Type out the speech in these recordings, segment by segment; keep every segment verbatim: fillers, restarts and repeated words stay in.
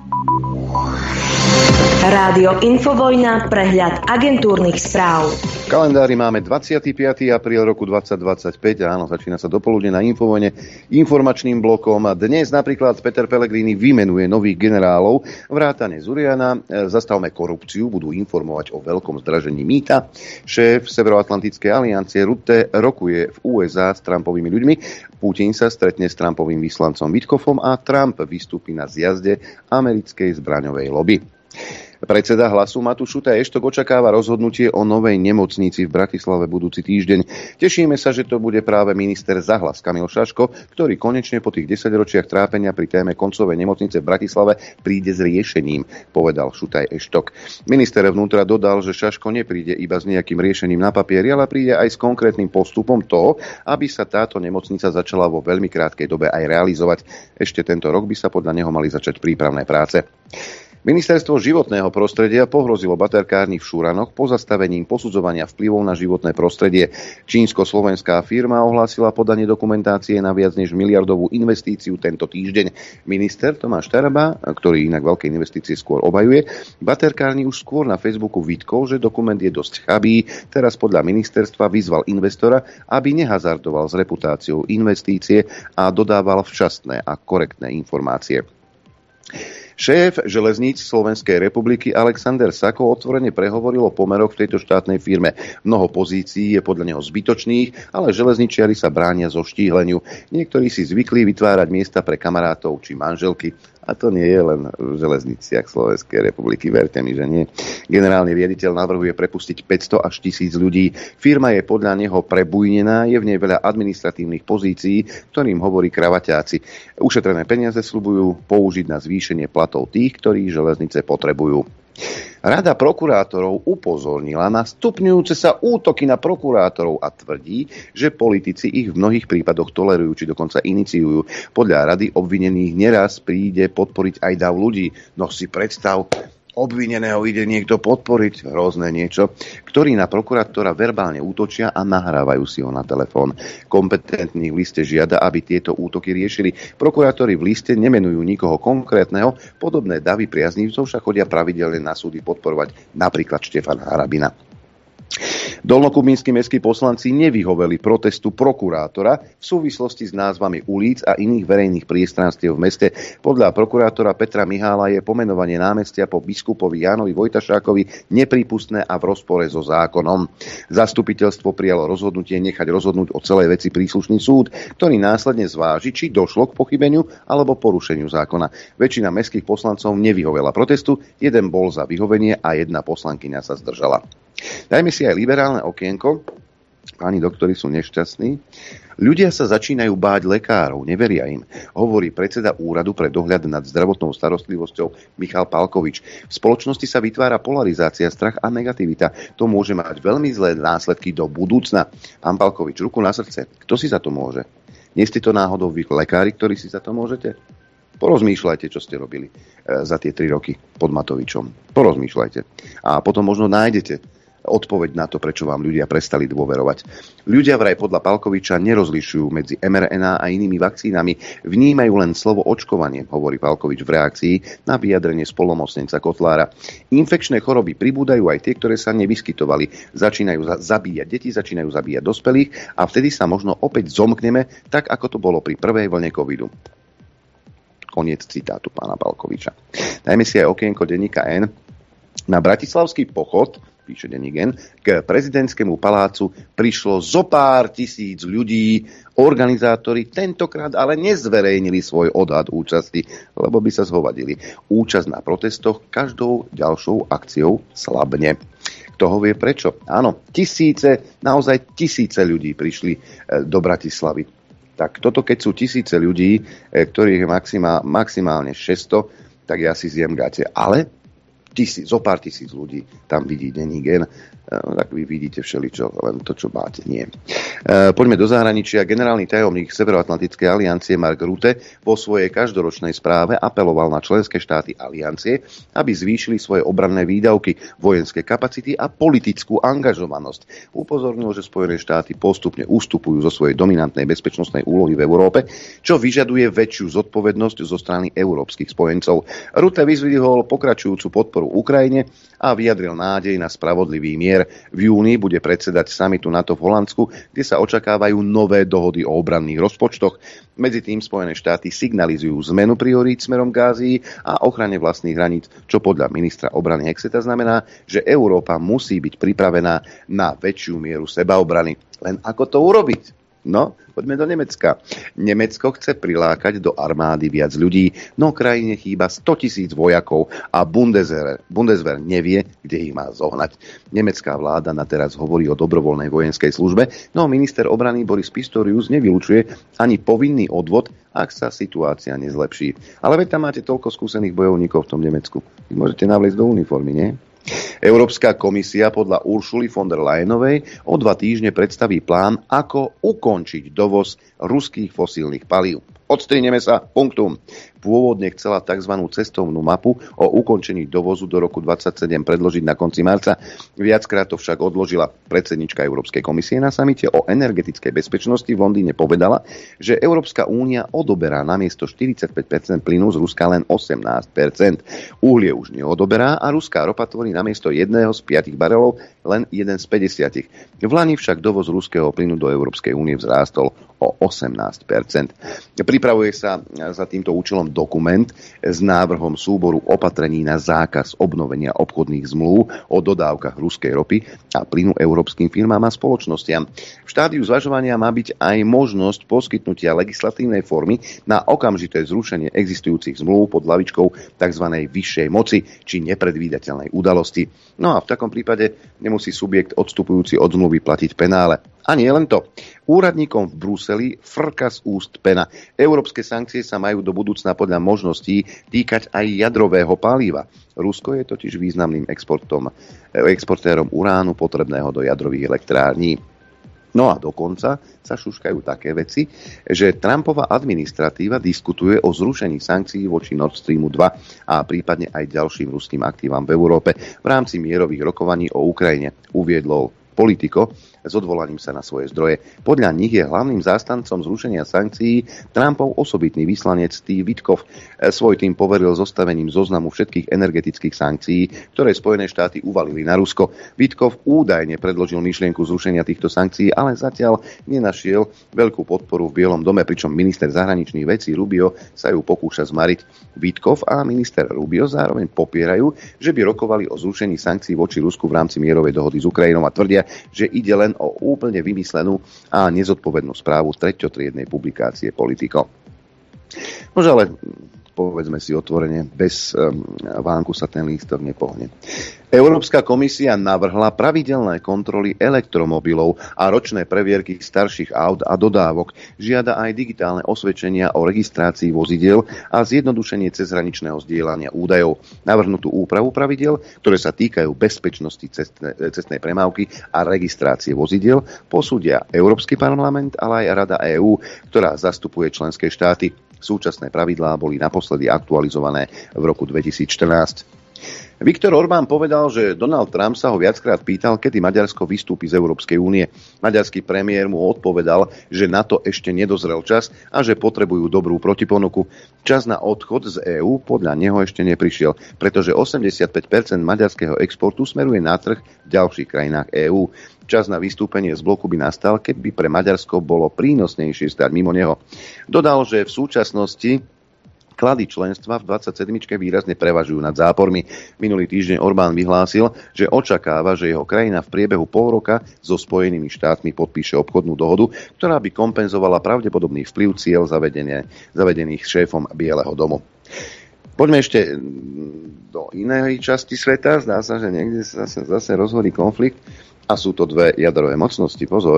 Rádio Infovojna, prehľad agentúrnych správ. V kalendári máme dvadsiateho piateho apríla roku dvetisícdvadsaťpäť a áno, začína sa dopoludne na Infovojne informačným blokom. Dnes napríklad Peter Pellegrini vymenuje nových generálov, vrátane Zuriana, zastavme korupciu, budú informovať o veľkom zdražení mýta. Šéf Severoatlantickej aliancie Rutte rokuje v ú es á s Trumpovými ľuďmi. Putin sa stretne s Trumpovým vyslancom Witkofom a Trump vystúpi na zjazde americkej zbraňovej lobby. Predseda Hlasu Matúš Šutaj Eštok očakáva rozhodnutie o novej nemocnici v Bratislave budúci týždeň. Tešíme sa, že to bude práve minister za Hlas Kamil Šaško, ktorý konečne po tých desaťročiach trápenia pri téme koncovej nemocnice v Bratislave príde s riešením, povedal Šutaj Eštok. Minister vnútra dodal, že Šaško nepríde iba s nejakým riešením na papieri, ale príde aj s konkrétnym postupom toho, aby sa táto nemocnica začala vo veľmi krátkej dobe aj realizovať. Ešte tento rok by sa podľa neho mali začať prípravné práce. Ministerstvo životného prostredia pohrozilo baterkárni v Šuranoch pozastavením posudzovania vplyvov na životné prostredie. Čínsko-slovenská firma ohlásila podanie dokumentácie na viac než miliardovú investíciu tento týždeň. Minister Tomáš Taraba, ktorý inak veľké investície skôr obhajuje, baterkárni už skôr na Facebooku vytkol, že dokument je dosť chabý. Teraz podľa ministerstva vyzval investora, aby nehazardoval s reputáciou investície a dodával včasné a korektné informácie. Šéf železníc Slovenskej republiky Alexander Sako otvorene prehovoril o pomeroch v tejto štátnej firme. Mnoho pozícií je podľa neho zbytočných, ale železničiari sa bránia zo štíhleniu. Niektorí si zvykli vytvárať miesta pre kamarátov či manželky. A to nie je len v železniciach Slovenskej republiky, verte mi, že nie. Generálny riaditeľ navrhuje prepustiť päťsto až tisíc ľudí. Firma je podľa neho prebujnená, je v nej veľa administratívnych pozícií, ktorým hovorí kravaťáci. Ušetrené peniaze sľubujú použiť na zvýšenie platov tých, ktorí železnice potrebujú. Rada prokurátorov upozornila na stupňujúce sa útoky na prokurátorov a tvrdí, že politici ich v mnohých prípadoch tolerujú či dokonca iniciujú. Podľa rady obvinených neraz príde podporiť aj dav ľudí. No si predstav, obvineného ide niekto podporiť, hrozné niečo, ktorí na prokurátora verbálne útočia a nahrávajú si ho na telefón. Kompetentní v liste žiada, aby tieto útoky riešili. Prokurátori v liste nemenujú nikoho konkrétneho, podobné davy priaznivcov však chodia pravidelne na súdy podporovať, napríklad Štefana Harabina. Dolnokubínsky mestskí poslanci nevyhoveli protestu prokurátora v súvislosti s názvami ulic a iných verejných priestranstiev v meste. Podľa prokurátora Petra Mihála je pomenovanie námestia po biskupovi Jánovi Vojtašákovi neprípustné a v rozpore so zákonom. Zastupiteľstvo prijalo rozhodnutie nechať rozhodnúť o celej veci príslušný súd, ktorý následne zváži, či došlo k pochybeniu alebo porušeniu zákona. Väčšina mestských poslancov nevyhovela protestu, jeden bol za vyhovenie a jedna poslankyňa sa zdržala. Dajme si aj liberálne okienko. Páni doktori sú nešťastní. Ľudia sa začínajú báť lekárov, neveria im, hovorí predseda Úradu pre dohľad nad zdravotnou starostlivosťou Michal Palkovič. V spoločnosti sa vytvára polarizácia, strach a negativita. To môže mať veľmi zlé následky do budúcna. Pán Palkovič, ruku na srdce, kto si za to môže? Nie ste to náhodou vy lekári, ktorí si za to môžete? Porozmýšľajte, čo ste robili za tie tri roky pod Matovičom. Porozmýšľajte. A potom možno nájdete odpoveď na to, prečo vám ľudia prestali dôverovať. Ľudia vraj podľa Palkoviča nerozlišujú medzi em er en á a inými vakcínami, vnímajú len slovo očkovanie, hovorí Palkovič v reakcii na vyjadrenie splnomocnenca Kotlára. Infekčné choroby pribúdajú aj tie, ktoré sa nevyskytovali. Začínajú zabíjať deti, začínajú zabíjať dospelých a vtedy sa možno opäť zomkneme, tak ako to bolo pri prvej vlne covidu. Koniec citátu pána Palkoviča. Dajme si aj okienko denníka N. Na bratislavský pochod, píše denník N, k prezidentskému palácu prišlo zo pár tisíc ľudí. Organizátori tentokrát ale nezverejnili svoj odhad účasti, lebo by sa zhovadili. Účasť na protestoch každou ďalšou akciou slabne. Kto ho vie prečo? Áno, tisíce, naozaj tisíce ľudí prišli do Bratislavy. Tak toto, keď sú tisíce ľudí, ktorých je maximál, maximálne šesťsto, tak ja si zjem gate. Ale tisíc, zo pár tisíc ľudí tam vidí denní gen, tak vy vidíte všeličo, len to, čo máte, nie. Poďme do zahraničia. Generálny tajomník Severoatlantickej aliancie Mark Rutte vo svojej každoročnej správe apeloval na členské štáty aliancie, aby zvýšili svoje obranné výdavky, vojenské kapacity a politickú angažovanosť. Upozornil, že Spojené štáty postupne ustupujú zo svojej dominantnej bezpečnostnej úlohy v Európe, čo vyžaduje väčšiu zodpovednosť zo strany európskych spojencov. Rutte vyzdvihol pokračujúcu podporu Ukrajine a vyjadril nádej na spravodlivý mier. V júni bude predsedať samitu NATO v Holandsku, kde sa očakávajú nové dohody o obranných rozpočtoch. Medzi tým Spojené štáty signalizujú zmenu priorít smerom k Ázii a ochrane vlastných hraníc, čo podľa ministra obrany Hexeta znamená, že Európa musí byť pripravená na väčšiu mieru sebaobrany. Len ako to urobiť? No, poďme do Nemecka. Nemecko chce prilákať do armády viac ľudí, no krajine chýba stotisíc vojakov a Bundeswehr, Bundeswehr nevie, kde ich má zohnať. Nemecká vláda na teraz hovorí o dobrovoľnej vojenskej službe, no minister obrany Boris Pistorius nevylučuje ani povinný odvod, ak sa situácia nezlepší. Ale veď tam máte toľko skúsených bojovníkov v tom Nemecku. Vy môžete navliecť do uniformy, nie? Európska komisia podľa Uršuly von der Leyenovej o dva týždne predstaví plán, ako ukončiť dovoz ruských fosílnych palív. Odstrihneme sa, punktum. Pôvodne chcela tzv. Cestovnú mapu o ukončení dovozu do roku dvadsaťsedem predložiť na konci marca. Viackrát to však odložila. Predsednička Európskej komisie na samite o energetickej bezpečnosti v Londýne povedala, že Európska únia odoberá namiesto štyridsaťpäť percent plynu z Ruska len osemnásť percent. Uhlie už neodoberá a ruská ropa tvorí namiesto jedného z piatich barelov len jeden z päťdesiatich. V lani však dovoz ruského plynu do Európskej únie vzrástol o osemnásť percent. Pripravuje sa za týmto účelom dokument s návrhom súboru opatrení na zákaz obnovenia obchodných zmluv o dodávkach ruskej ropy a plynu európskym firmám a spoločnostiam. V štádiu zvažovania má byť aj možnosť poskytnutia legislatívnej formy na okamžité zrušenie existujúcich zmluv pod hlavičkou tzv. Vyššej moci či nepredvídateľnej udalosti. No a v takom prípade nemusí subjekt odstupujúci od zmluvy platiť penále. A nie len to. Úradníkom v Bruseli frka z úst pena. Európske sankcie sa majú do budúcna podľa možností týkať aj jadrového paliva. Rusko je totiž významným exportom, exportérom uránu potrebného do jadrových elektrární. No a dokonca sa šuškajú také veci, že Trumpova administratíva diskutuje o zrušení sankcií voči Nord Streamu dva a prípadne aj ďalším ruským aktívam v Európe v rámci mierových rokovaní o Ukrajine, uviedlo Politico s odvolaním sa na svoje zdroje. Podľa nich je hlavným zástancom zrušenia sankcií Trumpov osobitný vyslanec Steve Witkoff. Svoj tým poveril zostavením zoznamu všetkých energetických sankcií, ktoré Spojené štáty uvalili na Rusko. Witkoff údajne predložil myšlienku zrušenia týchto sankcií, ale zatiaľ nenašiel veľkú podporu v Bielom dome, pričom minister zahraničných vecí Rubio sa ju pokúša zmariť. Witkoff a minister Rubio zároveň popierajú, že by rokovali o zrušení sankcií voči Rusku v rámci mierovej dohody s Ukrajinou a tvrdia, že ide len o úplne vymyslenú a nezodpovednú správu treťotriednej publikácie Politico. Nože ale povedzme si otvorene, bez um, vánku sa ten lístok nepohne. Európska komisia navrhla pravidelné kontroly elektromobilov a ročné previerky starších aut a dodávok. Žiada aj digitálne osvedčenia o registrácii vozidiel a zjednodušenie cezhraničného zdieľania údajov. Navrhnutú úpravu pravidiel, ktoré sa týkajú bezpečnosti cestne, cestnej premávky a registrácie vozidiel, posúdia Európsky parlament, ale aj Rada EÚ, ktorá zastupuje členské štáty. Súčasné pravidlá boli naposledy aktualizované v roku dvetisícštrnásť. Viktor Orbán povedal, že Donald Trump sa ho viackrát pýtal, kedy Maďarsko vystúpi z Európskej únie. Maďarský premiér mu odpovedal, že na to ešte nedozrel čas a že potrebujú dobrú protiponuku. Čas na odchod z EÚ podľa neho ešte neprišiel, pretože osemdesiatpäť percent maďarského exportu smeruje na trh v ďalších krajinách EÚ. Čas na vystúpenie z bloku by nastal, keď by pre Maďarsko bolo prínosnejšie stať mimo neho. Dodal, že v súčasnosti klady členstva v dvadsaťsedmičke výrazne prevažujú nad zápormi. Minulý týždeň Orbán vyhlásil, že očakáva, že jeho krajina v priebehu pol roka so Spojenými štátmi podpíše obchodnú dohodu, ktorá by kompenzovala pravdepodobný vplyv cieľ zavedených šéfom Bieleho domu. Poďme ešte do inej časti sveta. Zdá sa, že niekde zase, zase rozhorí konflikt. A sú to dve jadrové mocnosti. Pozor,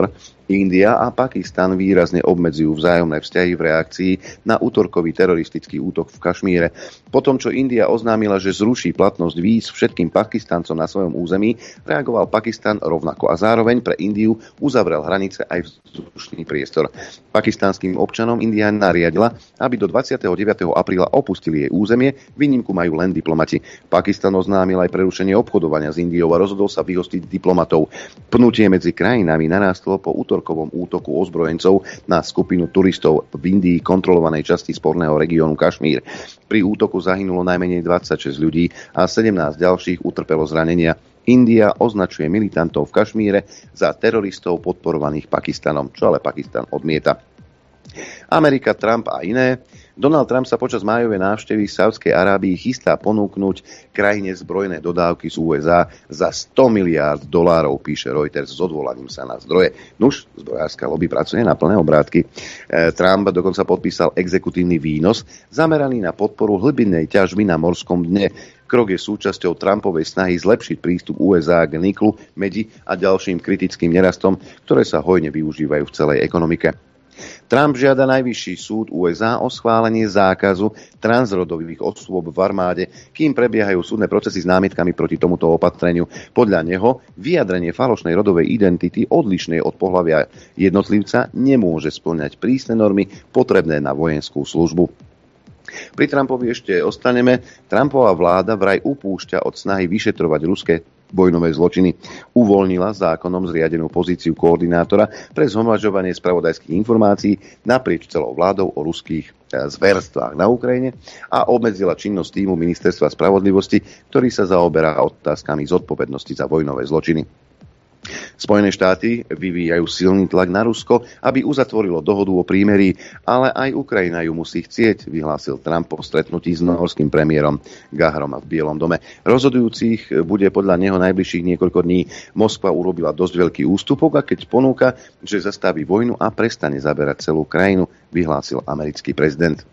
India a Pakistan výrazne obmedzujú vzájomné vzťahy v reakcii na útorkový teroristický útok v Kašmíre. Potom, čo India oznámila, že zruší platnosť víz všetkým Pakistancom na svojom území, reagoval Pakistan rovnako a zároveň pre Indiu uzavrel hranice aj vzdušný priestor. Pakistanským občanom India nariadila, aby do dvadsiateho deviateho apríla opustili jej územie, výnimku majú len diplomati. Pakistan oznámil aj prerušenie obchodovania s Indiou a rozhodol sa vyhostiť diplomatov. Pnutie medzi krajinami narástlo po útorkovom útoku ozbrojencov na skupinu turistov v Indii kontrolovanej časti sporného regiónu Kašmír. Pri útoku zahynulo najmenej dvadsaťšesť ľudí a sedemnásť ďalších utrpelo zranenia. India označuje militantov v Kašmíre za teroristov podporovaných Pakistanom, čo ale Pakistan odmieta. Amerika, Trump a iné. Donald Trump sa počas májovej návštevy v Saudskej Arábii chystá ponúknuť krajine zbrojné dodávky z ú es á za sto miliárd dolárov, píše Reuters s odvolaním sa na zdroje. Nuž, zbrojárska lobby pracuje na plné obrátky. E, Trump dokonca podpísal exekutívny výnos zameraný na podporu hlbinnej ťažby na morskom dne. Krok je súčasťou Trumpovej snahy zlepšiť prístup ú es á k niklu, medi a ďalším kritickým nerastom, ktoré sa hojne využívajú v celej ekonomike. Trump žiada najvyšší súd ú es á o schválenie zákazu transrodových osôb v armáde, kým prebiehajú súdne procesy s námietkami proti tomuto opatreniu. Podľa neho vyjadrenie falošnej rodovej identity odlišnej od pohlavia jednotlivca nemôže spĺňať prísne normy potrebné na vojenskú službu. Pri Trumpovi ešte ostaneme. Trumpova vláda vraj upúšťa od snahy vyšetrovať ruské vojnové zločiny. Uvoľnila zákonom zriadenú pozíciu koordinátora pre zhromažďovanie spravodajských informácií naprieč celou vládou o ruských zverstvách na Ukrajine a obmedzila činnosť týmu Ministerstva spravodlivosti, ktorý sa zaoberá otázkami zodpovednosti za vojnové zločiny. Spojené štáty vyvíjajú silný tlak na Rusko, aby uzatvorilo dohodu o prímerí, ale aj Ukrajina ju musí chcieť, vyhlásil Trump po stretnutí s norským premiérom Gahrom v Bielom dome. Rozhodujúcich bude podľa neho najbližších niekoľko dní. Moskva urobila dosť veľký ústupok a keď ponúka, že zastaví vojnu a prestane zaberať celú krajinu, vyhlásil americký prezident.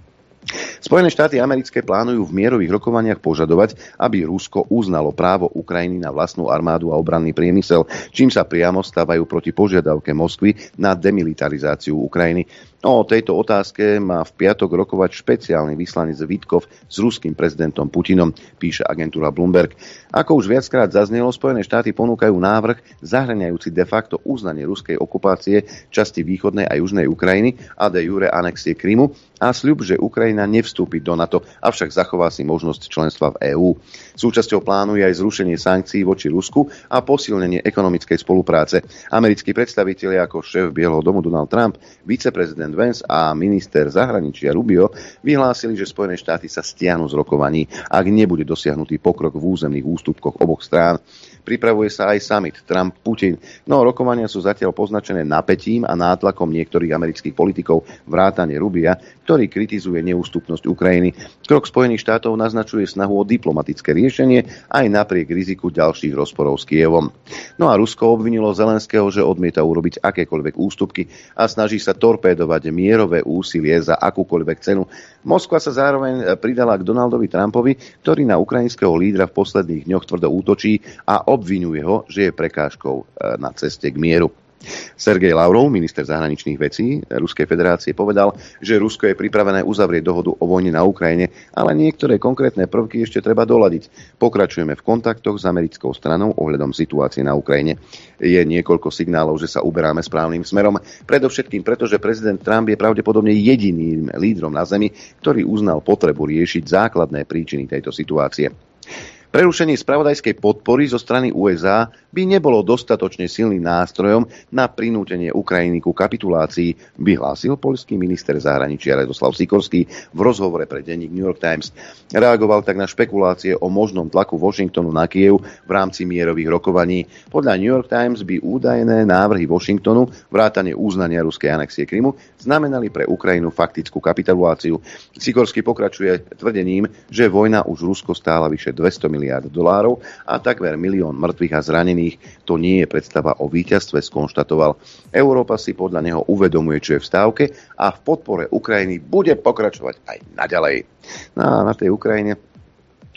Spojené štáty americké plánujú v mierových rokovaniach požadovať, aby Rusko uznalo právo Ukrajiny na vlastnú armádu a obranný priemysel, čím sa priamo stávajú proti požiadavke Moskvy na demilitarizáciu Ukrajiny. O tejto otázke má v piatok rokovať špeciálny vyslanec Vitkov s ruským prezidentom Putinom, píše agentúra Bloomberg. Ako už viackrát zaznelo, Spojené štáty ponúkajú návrh zahŕňajúci de facto uznanie ruskej okupácie časti východnej a južnej Ukrajiny a de jure anexie Krymu a sľub, že Ukrajina nevstúpi do NATO, avšak zachová si možnosť členstva v EÚ. Súčasťou plánu je aj zrušenie sankcií voči Rusku a posilnenie ekonomickej spolupráce. Americkí predstavitelia ako šéf Bieleho domu Donald Trump, viceprezident Vance a minister zahraničia Rubio vyhlásili, že Spojené štáty sa stiahnu z rokovaní, ak nebude dosiahnutý pokrok v územných ústupkoch oboch strán. Pripravuje sa aj summit Trump-Putin, no rokovania sú zatiaľ poznačené napätím a nátlakom niektorých amerických politikov vrátane Rubia, ktorý kritizuje neústupnosť Ukrajiny. Krok Spojených štátov naznačuje snahu o diplomatické riešenie aj napriek riziku ďalších rozporov s Kyjevom. No a Rusko obvinilo Zelenského, že odmieta urobiť akékoľvek ústupky a snaží sa torpédovať mierové úsilie za akúkoľvek cenu. Moskva sa zároveň pridala k Donaldovi Trumpovi, ktorý na ukrajinského lídra v posledných dňoch tvrdo útočí a obviňuje ho, že je prekážkou na ceste k mieru. Sergej Lavrov, minister zahraničných vecí Ruskej federácie, povedal, že Rusko je pripravené uzavrieť dohodu o vojne na Ukrajine, ale niektoré konkrétne prvky ešte treba doladiť. Pokračujeme v kontaktoch s americkou stranou ohľadom situácie na Ukrajine. Je niekoľko signálov, že sa uberáme správnym smerom, predovšetkým preto, že prezident Trump je pravdepodobne jediným lídrom na Zemi, ktorý uznal potrebu riešiť základné príčiny tejto situácie. Prerušenie spravodajskej podpory zo strany ú es á by nebolo dostatočne silným nástrojom na prinútenie Ukrajiny ku kapitulácii, vyhlásil poľský minister zahraničia Radoslav Sikorský v rozhovore pre denník New York Times. Reagoval tak na špekulácie o možnom tlaku Washingtonu na Kyjev v rámci mierových rokovaní. Podľa New York Times by údajné návrhy Washingtonu vrátane uznania ruskej anexie Krymu znamenali pre Ukrajinu faktickú kapituláciu. Sikorský pokračuje tvrdením, že vojna už Rusko stála vyše dvesto miliárd dolárov a takmer milión mŕtvych a zranených. To nie je predstava o víťazstve, skonštatoval. Európa si podľa neho uvedomuje, čo je v stávke a v podpore Ukrajiny bude pokračovať aj naďalej. No a na tej Ukrajine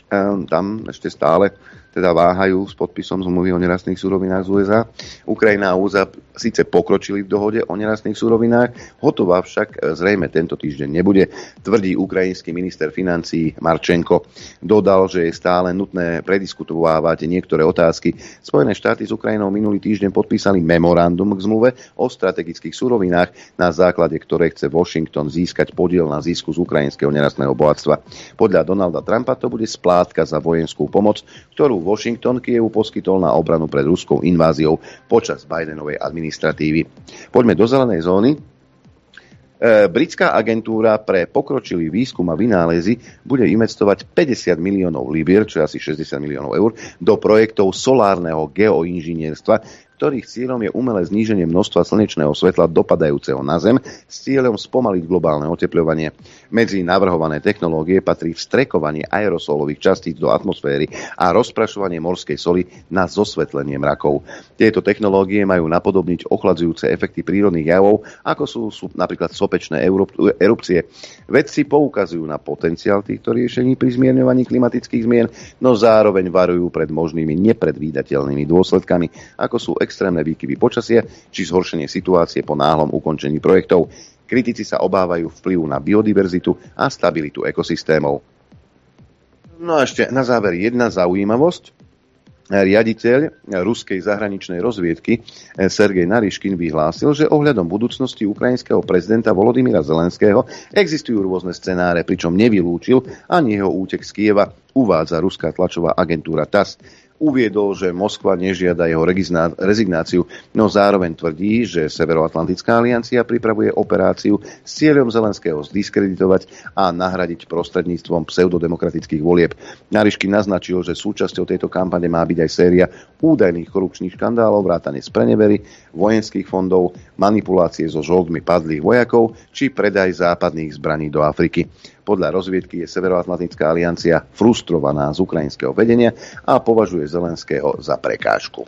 tam ešte stále teda váhajú s podpisom zmluvy o nerastných surovinách z ú es á. Ukrajina a ú es á síce pokročili v dohode o nerastných surovinách, hotová však zrejme tento týždeň nebude, tvrdí ukrajinský minister financií Marčenko. Dodal, že je stále nutné prediskutovávať niektoré otázky. Spojené štáty s Ukrajinou minulý týždeň podpísali memorandum k zmluve o strategických surovinách, na základe ktorej chce Washington získať podiel na zisku z ukrajinského nerastného bohatstva. Podľa Donalda Trumpa to bude splátka za vojenskú pomoc, ktorú Washington Kievu poskytol na obranu pred ruskou inváziou počas Bidenovej administratívy. Poďme do zelenej zóny. E, britská agentúra pre pokročilý výskum a vynálezy bude investovať päťdesiat miliónov libier, čo je asi šesťdesiat miliónov eur, do projektov solárneho geoinžinierstva, ktorých cieľom je umelé zníženie množstva slnečného svetla dopadajúceho na Zem s cieľom spomaliť globálne otepľovanie. Medzi navrhované technológie patrí vstrekovanie aerosolových častíc do atmosféry a rozprašovanie morskej soli na zosvetlenie mrakov. Tieto technológie majú napodobniť ochladzujúce efekty prírodných javov, ako sú, sú napríklad sopečné erupcie. Vedci poukazujú na potenciál týchto riešení pri zmierňovaní klimatických zmien, no zároveň varujú pred možnými nepredvídateľnými dôsledkami, ako sú extrémne výkyvy počasia či zhoršenie situácie po náhlom ukončení projektov. Kritici sa obávajú vplyvu na biodiverzitu a stabilitu ekosystémov. No a ešte na záver jedna zaujímavosť. Riaditeľ ruskej zahraničnej rozviedky Sergej Nariškin vyhlásil, že ohľadom budúcnosti ukrajinského prezidenta Volodymyra Zelenského existujú rôzne scenáre, pričom nevylúčil ani jeho útek z Kieva, uvádza ruská tlačová agentúra TASS. Uviedol, že Moskva nežiada jeho rezignáciu, no zároveň tvrdí, že Severoatlantická aliancia pripravuje operáciu s cieľom Zelenského zdiskreditovať a nahradiť prostredníctvom pseudodemokratických volieb. Nariškin naznačil, že súčasťou tejto kampane má byť aj séria údajných korupčných škandálov, vrátane sprenevery, vojenských fondov, manipulácie so žoldmi padlých vojakov či predaj západných zbraní do Afriky. Podľa rozviedky je Severoatlantická aliancia frustrovaná z ukrajinského vedenia a považuje Zelenského za prekážku.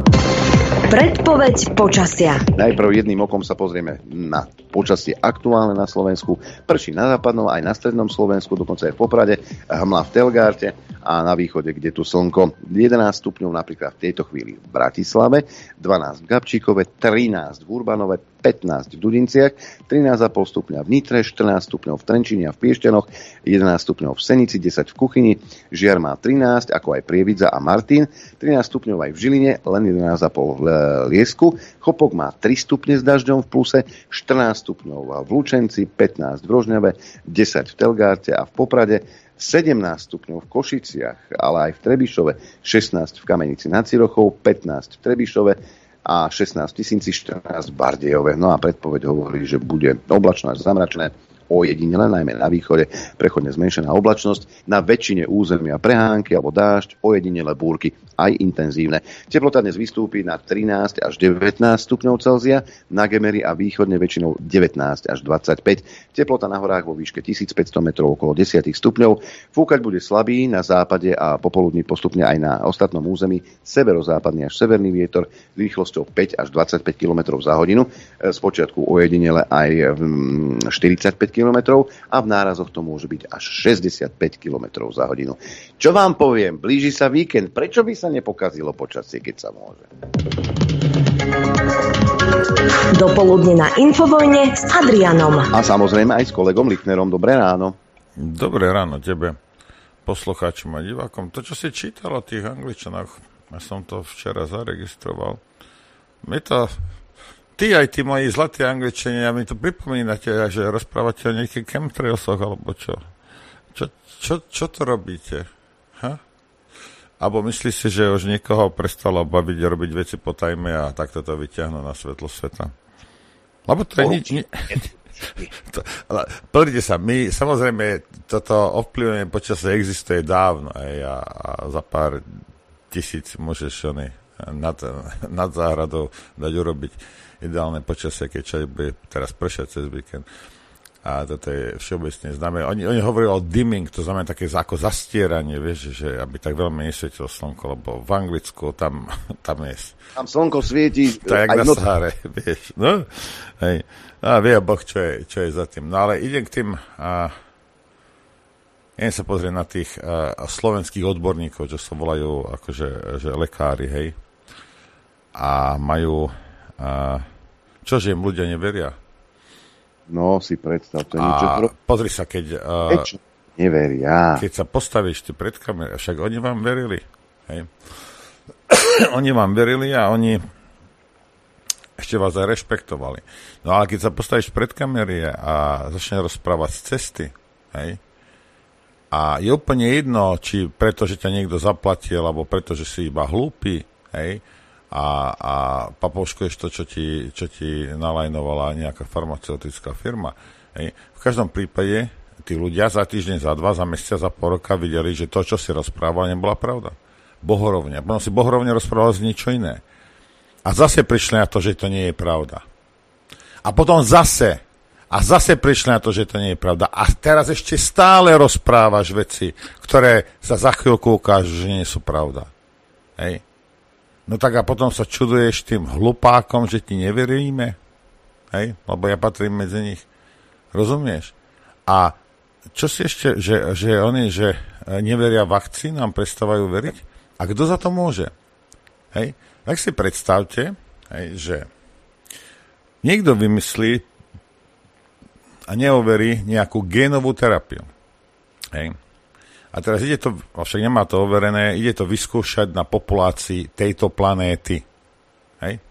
Predpoveď počasia. Najprv jedným okom sa pozrieme na počasie aktuálne na Slovensku. Prší na západnom aj na strednom Slovensku, dokonca aj v Poprade, hmla v Telgárte a na východe, kde tu slnko. jedenásť stupňov napríklad v tejto chvíli v Bratislave, dvanásť v Gabčíkove, trinásť v Urbanove, pätnásť v Dudinciach, trinásť celá päť stupňa v Nitre, štrnásť stupňov v Trenčíne a v Piešťanoch, jedenásť stupňov v Senici, desať v Kuchyni, Žiar má trinásť, ako aj Prievidza a Martin, trinásť stupňov aj v Žiline, len jedenásť celá päť v Liesku, Chopok má tri stupne s dažďom v pluse, štrnásť stupňov v Lučenci, pätnásť v Rožňave, desať v Telgárte a v Poprade, sedemnásť stupňov v Košiciach, ale aj v Trebišove, šestnásť v Kamenici nad Cirochou, pätnásť v Trebišove a šestnásť v Tisinci, štrnásť v Bardejove. No a predpoveď hovorí, že bude oblačno až zamračené, ojedinele, najmä na východe, prechodne zmenšená oblačnosť, na väčšine územia prehánky alebo dážď, ojedinele búrky, aj intenzívne. Teplota dnes vystúpi na trinásť až devätnásť stupňov Celzia, na Gemeri a východne väčšinou devätnásť až dvadsaťpäť. Teplota na horách vo výške tisícpäťsto metrov okolo desať stupňov. Fúkať bude slabý na západe a popoludní postupne aj na ostatnom území severozápadný až severný vietor s rýchlosťou päť až dvadsaťpäť kilometrov za hodinu. Spočiatku ojedinele aj štyridsaťpäť kilometrov a v nárazoch to môže byť až šesťdesiatpäť kilometrov za hodinu. Čo vám poviem, blíži sa víkend, prečo by sa nepokazilo počasie, keď sa môže? Dopoludne na Infovojne s Adrianom. A samozrejme aj s kolegom Lichnerom. Dobré ráno. Dobré ráno tebe, poslucháčom a divákom. To, čo si čítal o tých Angličanoch, ja som to včera zaregistroval. My to... Ty aj tí moji zlatí Angličania, mi to pripomínate, že rozprávate o nejakých chemtrailsoch, alebo čo? Čo, čo, čo to robíte? Ha? Alebo myslíš si, že už niekoho prestalo baviť robiť veci po tajme a takto to vyťahnú na svetlo sveta? Lebo to je nič... Ni- to, ale pozrite sa, my samozrejme toto ovplyvnenie počasia existuje dávno aj, a, a za pár tisíc môžeš oni nad, nad záhradou dať urobiť ideálne počasie, keď čaj bude teraz pršať cez víkend. A toto je všeobecne známe. Oni, oni hovorili o dimming, to znamená také ako zastieranie, vieš, že aby tak veľmi nesvietilo slnko, lebo v Anglicku tam, tam je... Tam slnko svieti to je aj na Sahare, vieš. No? Hej. A vie Boh, čo je, čo je za tým. No ale idem k tým... A, idem sa pozrieť na tých uh, slovenských odborníkov, čo sa volajú akože že lekári, hej. A majú... Uh, čože im ľudia neveria? No, si predstav, to je a niečo... Pozri sa, keď... Uh, Prečo neveria? Keď sa postavíš ty pred kamerou, však oni vám verili, hej. Oni vám verili a oni ešte vás aj rešpektovali. No ale keď sa postavíš pred kamery a začne rozprávať z cesty, hej, a je úplne jedno, či preto, že ťa niekto zaplatil, alebo preto, že si iba hlúpy, hej, a, a papouškuješ to, čo ti, čo ti nalajnovala nejaká farmaceutická firma, hej. V každom prípade tí ľudia za týždeň, za dva, za mesiac, za pol roka videli, že to, čo si rozprával, nebola pravda. Bohorovne. A potom si bohorovne rozprával z niečo iné. A zase prišli na to, že to nie je pravda. A potom zase, a zase prišli na to, že to nie je pravda. A teraz ešte stále rozprávaš veci, ktoré sa za chvíľku ukážu, že nie sú pravda. Hej. No tak a potom sa čuduješ tým hlupákom, že ti neveríme. Hej, lebo ja patrím medzi nich. Rozumieš? A čo si ešte, že, že oni, že neveria vakcínám, prestávajú veriť? A kto za to môže? Hej? Tak si predstavte, hej, že niekto vymyslí a neoverí nejakú génovú terapiu. Hej? A teraz ide to, však nemá to overené, ide to vyskúšať na populácii tejto planéty. Hej?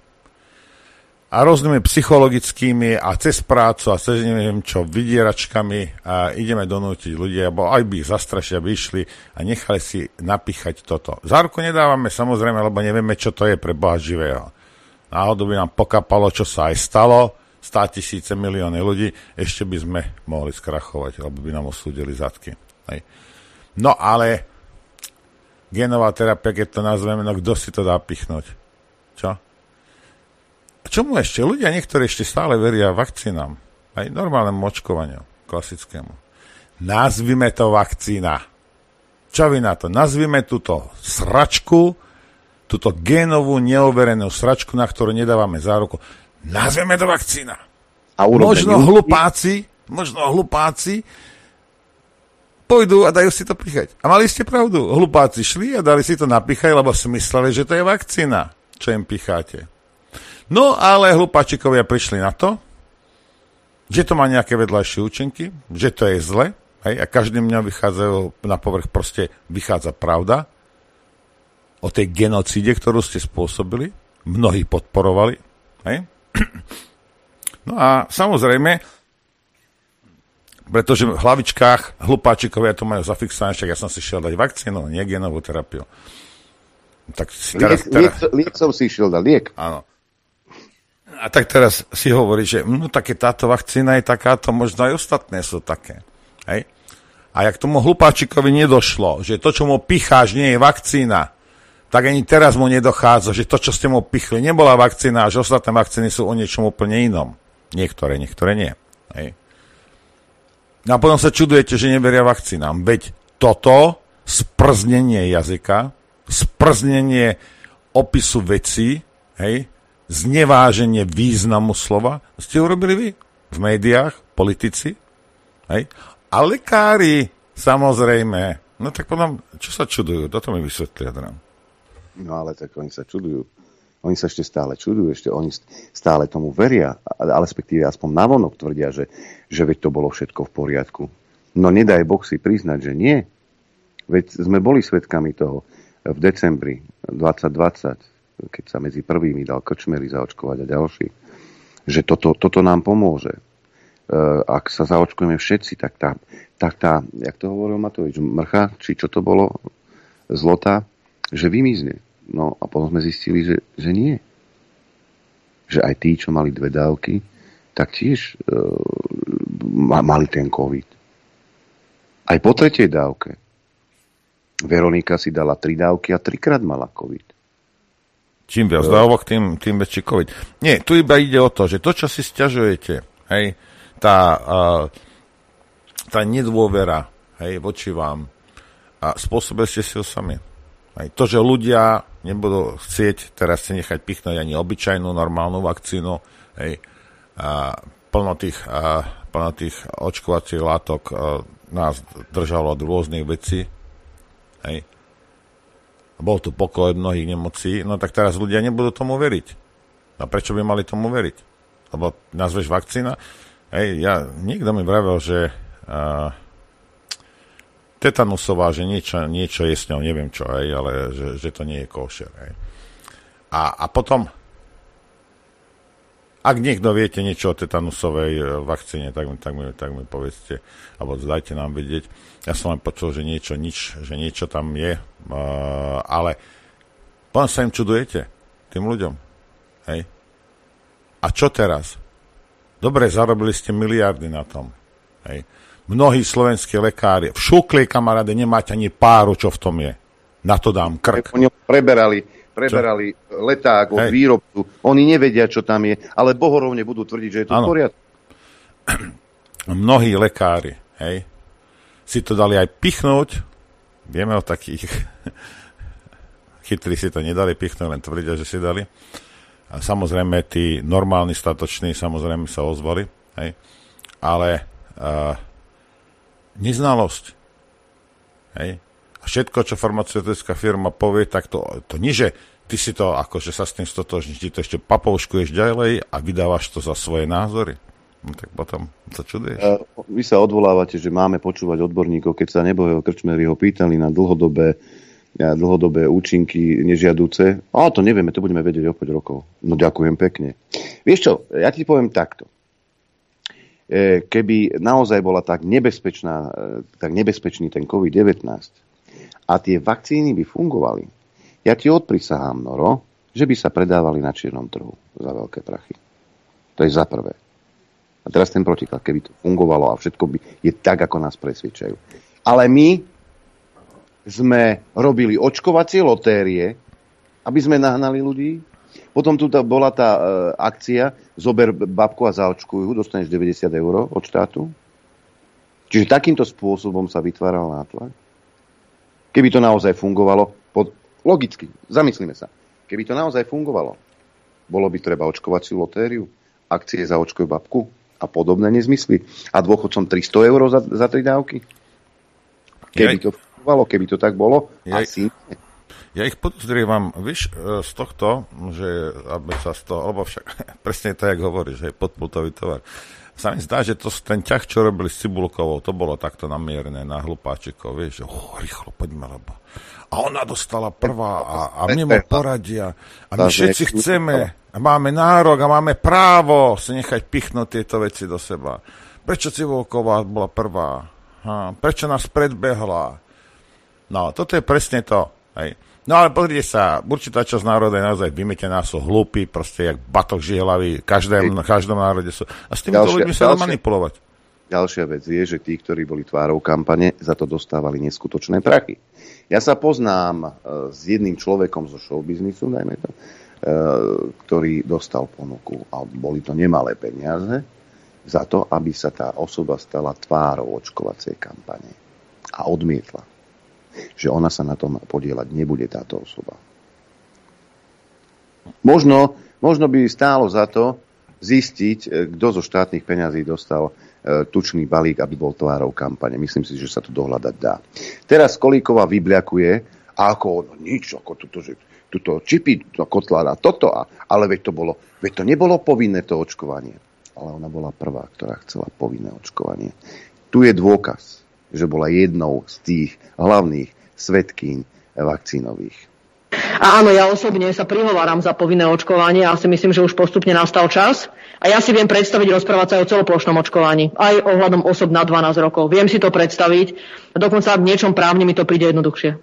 A rôznymi psychologickými a cez prácu a cez neviem čo, vydieračkami a ideme donútiť ľudia, alebo aj by ich zastrašili, aby išli a nechali si napíchať toto. Záruku nedávame samozrejme, lebo nevieme, čo to je pre Boha živého. Náhodou by nám pokapalo, čo sa aj stalo, stá tisíce, milióny ľudí, ešte by sme mohli skrachovať, lebo by nám osúdili zadky. Hej. No ale genová terapia, keď to nazveme, no kto si to dá pichnúť? Čo? Čomu ešte? Ľudia niektorí ešte stále veria vakcínám. Aj normálnemu očkovaniu, klasickému. Nazvime to vakcína. Čo vy na to? Nazvime túto sračku, túto génovú, neoverenú sračku, na ktorú nedávame záruku. Nazvime to vakcína. A možno hlupáci, možno hlupáci pôjdu a dajú si to píchať. A mali ste pravdu. Hlupáci šli a dali si to napíchať, lebo si mysleli, že to je vakcína, čo im picháte. No, ale hlupáčikovia prišli na to, že to má nejaké vedľajšie účinky, že to je zle, hej, a každým dňom vychádzajú na povrch, proste vychádza pravda o tej genocíde, ktorú ste spôsobili, mnohí podporovali, hej. No a samozrejme, pretože v hlavičkách hlupáčikovia to majú zafixované, však ja som si šiel dať vakcínu, nie genovú terapiu. Tak si teraz, liek, teraz... liek, liek som si šiel dať, liek. Áno. A tak teraz si hovorí, že no také táto vakcína je takáto, možno aj ostatné sú také. Hej? A jak tomu hlupáčikovi nedošlo, že to, čo mu picháš, nie je vakcína, tak ani teraz mu nedochádza, že to, čo ste mu pichli, nebola vakcína, a že ostatné vakcíny sú o niečom úplne inom. Niektoré, niektoré nie. Hej? No a potom sa čudujete, že neveria vakcínám. Veď toto sprznenie jazyka, sprznenie opisu vecí, hej, zneváženie významu slova ste urobili vy v médiách, politici, hej? A lekári, samozrejme. No tak potom, čo sa čudujú? Toto mi vysvetlia, Adrián. No ale tak oni sa čudujú. Oni sa ešte stále čudujú, ešte oni stále tomu veria, ale respektíve aspoň navonok tvrdia, že, že veď to bolo všetko v poriadku. No nedaj Boh si priznať, že nie. Veď sme boli svedkami toho v decembri dvadsať dvadsať, keď sa medzi prvými dal Krčmery zaočkovať a ďalší, že toto, toto nám pomôže. E, ak sa zaočkujeme všetci, tak tá, tak tá, jak to hovoril Matovič, mrcha, či čo to bolo, zlota, že vymizne. No a potom sme zistili, že, že nie. Že aj tí, čo mali dve dávky, tak tiež e, mali ten COVID. Aj po tretej dávke. Veronika si dala tri dávky a trikrát mala COVID. Čím viac dávok, tým, tým väčší COVID. Nie, tu iba ide o to, že to, čo si sťažujete, hej, tá, uh, tá nedôvera, hej, voči vám, a spôsobili ste si ho sami. Hej, to, že ľudia nebudú chcieť teraz si nechať pichnúť ani obyčajnú, normálnu vakcínu, hej, a plno tých, a, plno tých očkovacích látok, a, nás držalo od rôznych vecí. Hej. Bol tu pokoj od mnohých nemocí, no tak teraz ľudia nebudú tomu veriť. A prečo by mali tomu veriť? Lebo nazveš vakcína? Hej, ja, niekto mi vravel, že uh, tetanusová, že niečo, niečo je s ňou, neviem čo, hej, ale že, že to nie je košer. Hej. A, a potom, ak niekto viete niečo o tetanusovej vakcíne, tak mi, tak mi, tak mi povedzte, alebo dajte nám vedieť. Ja som len počul, že niečo, nič, že niečo tam je, uh, ale potom sa im čudujete, tým ľuďom. Hej. A čo teraz? Dobre, zarobili ste miliardy na tom. Hej. Mnohí slovenskí lekári, v šukli, kamaráde, nemáte ani páru, čo v tom je. Na to dám krk. Oni preberali, preberali čo? Leták od Hej. výrobcu. Oni nevedia, čo tam je, ale bohorovne budú tvrdiť, že je to v poriadku. Mnohí lekári, hej, si to dali aj pichnúť. Vieme o takých. Chytrí si to nedali pichnúť, len tvrdia, že si dali. A samozrejme, tí normálni, statoční, samozrejme sa ozvali. Hej. Ale uh, neznalosť. Hej. A všetko, čo farmaceutická firma povie, tak to, to nie, že ty si to, akože sa s tým stotožníš, ty to ešte papouškuješ ďalej a vydávaš to za svoje názory. No tak potom sa čuduješ. Uh, vy sa odvolávate, že máme počúvať odborníkov, keď sa Nebohého Krčmeryho pýtali na dlhodobé dlhodobé účinky nežiaduce. A to nevieme, to budeme vedieť o päť rokov. No ďakujem pekne. Vieš čo, ja ti poviem takto. Keby naozaj bola tak nebezpečná, tak nebezpečný ten covid devätnásť a tie vakcíny by fungovali, ja ti odprisahám, Noro, že by sa predávali na čiernom trhu za veľké prachy. To je za prvé. A teraz ten protiklad, keby to fungovalo a všetko by je tak, ako nás presvedčajú. Ale my sme robili očkovacie lotérie, aby sme nahnali ľudí. Potom tu bola tá e, akcia zober babku a zaočkujú, dostaneš deväťdesiat eur od štátu. Čiže takýmto spôsobom sa vytváral nátlak. Keby to naozaj fungovalo, pod, logicky, zamyslíme sa, keby to naozaj fungovalo, bolo by treba očkovaciu lotériu, akcie zaočkujú babku a podobné nezmysly. A dôchodcom tristo eur za, za tri dávky. Keby to keby to tak bolo, ja, asi nie. Ja ich podozrievam, víš, z tohto, že aby sa z toho, alebo však presne to, jak hovoríš, že je podpultový tovar. Sa mi zdá, že to ten ťah, čo robili s Cibulkovou, to bolo takto namierené na hlupáčikov, vieš, že oh, rýchlo, poďme, lebo. A ona dostala prvá a, a mne mu poradia. A my všetci chceme, a máme nárok a máme právo si nechať pichnúť tieto veci do seba. Prečo Cibulková bola prvá? Ha, prečo nás predbehla? No, toto je presne to. Hej. No ale pozrite sa, určitá časť národa je naozaj vymetená, sú hlúpi, proste jak batok žihlavý, každém, na každom národe sú. A s týmito ľuďmi sa dá manipulovať. Ďalšia vec je, že tí, ktorí boli tvárou kampane, za to dostávali neskutočné prachy. Ja sa poznám uh, s jedným človekom zo showbiznisu, dajme to, uh, ktorý dostal ponuku, a boli to nemalé peniaze, za to, aby sa tá osoba stala tvárou očkovacej kampane. A odmietla, že ona sa na tom podieľať nebude, táto osoba. Možno, možno by stálo za to zistiť, kto zo štátnych peňazí dostal e, tučný balík, aby bol tvárou kampane. Myslím si, že sa to dohľadať dá. Teraz Kolíková vybľakuje, ako no nič, ako tuto, že, tuto čipy, to Kotlár a toto, a, ale veď to bolo, veď to nebolo povinné to očkovanie. Ale ona bola prvá, ktorá chcela povinné očkovanie. Tu je dôkaz, že bola jednou z tých hlavných svedkýň vakcínových. A áno, ja osobne sa prihováram za povinné očkovanie a si myslím, že už postupne nastal čas. A ja si viem predstaviť rozprávať sa aj o celoplošnom očkovaní. Aj ohľadom osob na dvanásť rokov. Viem si to predstaviť. A dokonca v niečom právne mi to príde jednoduchšie.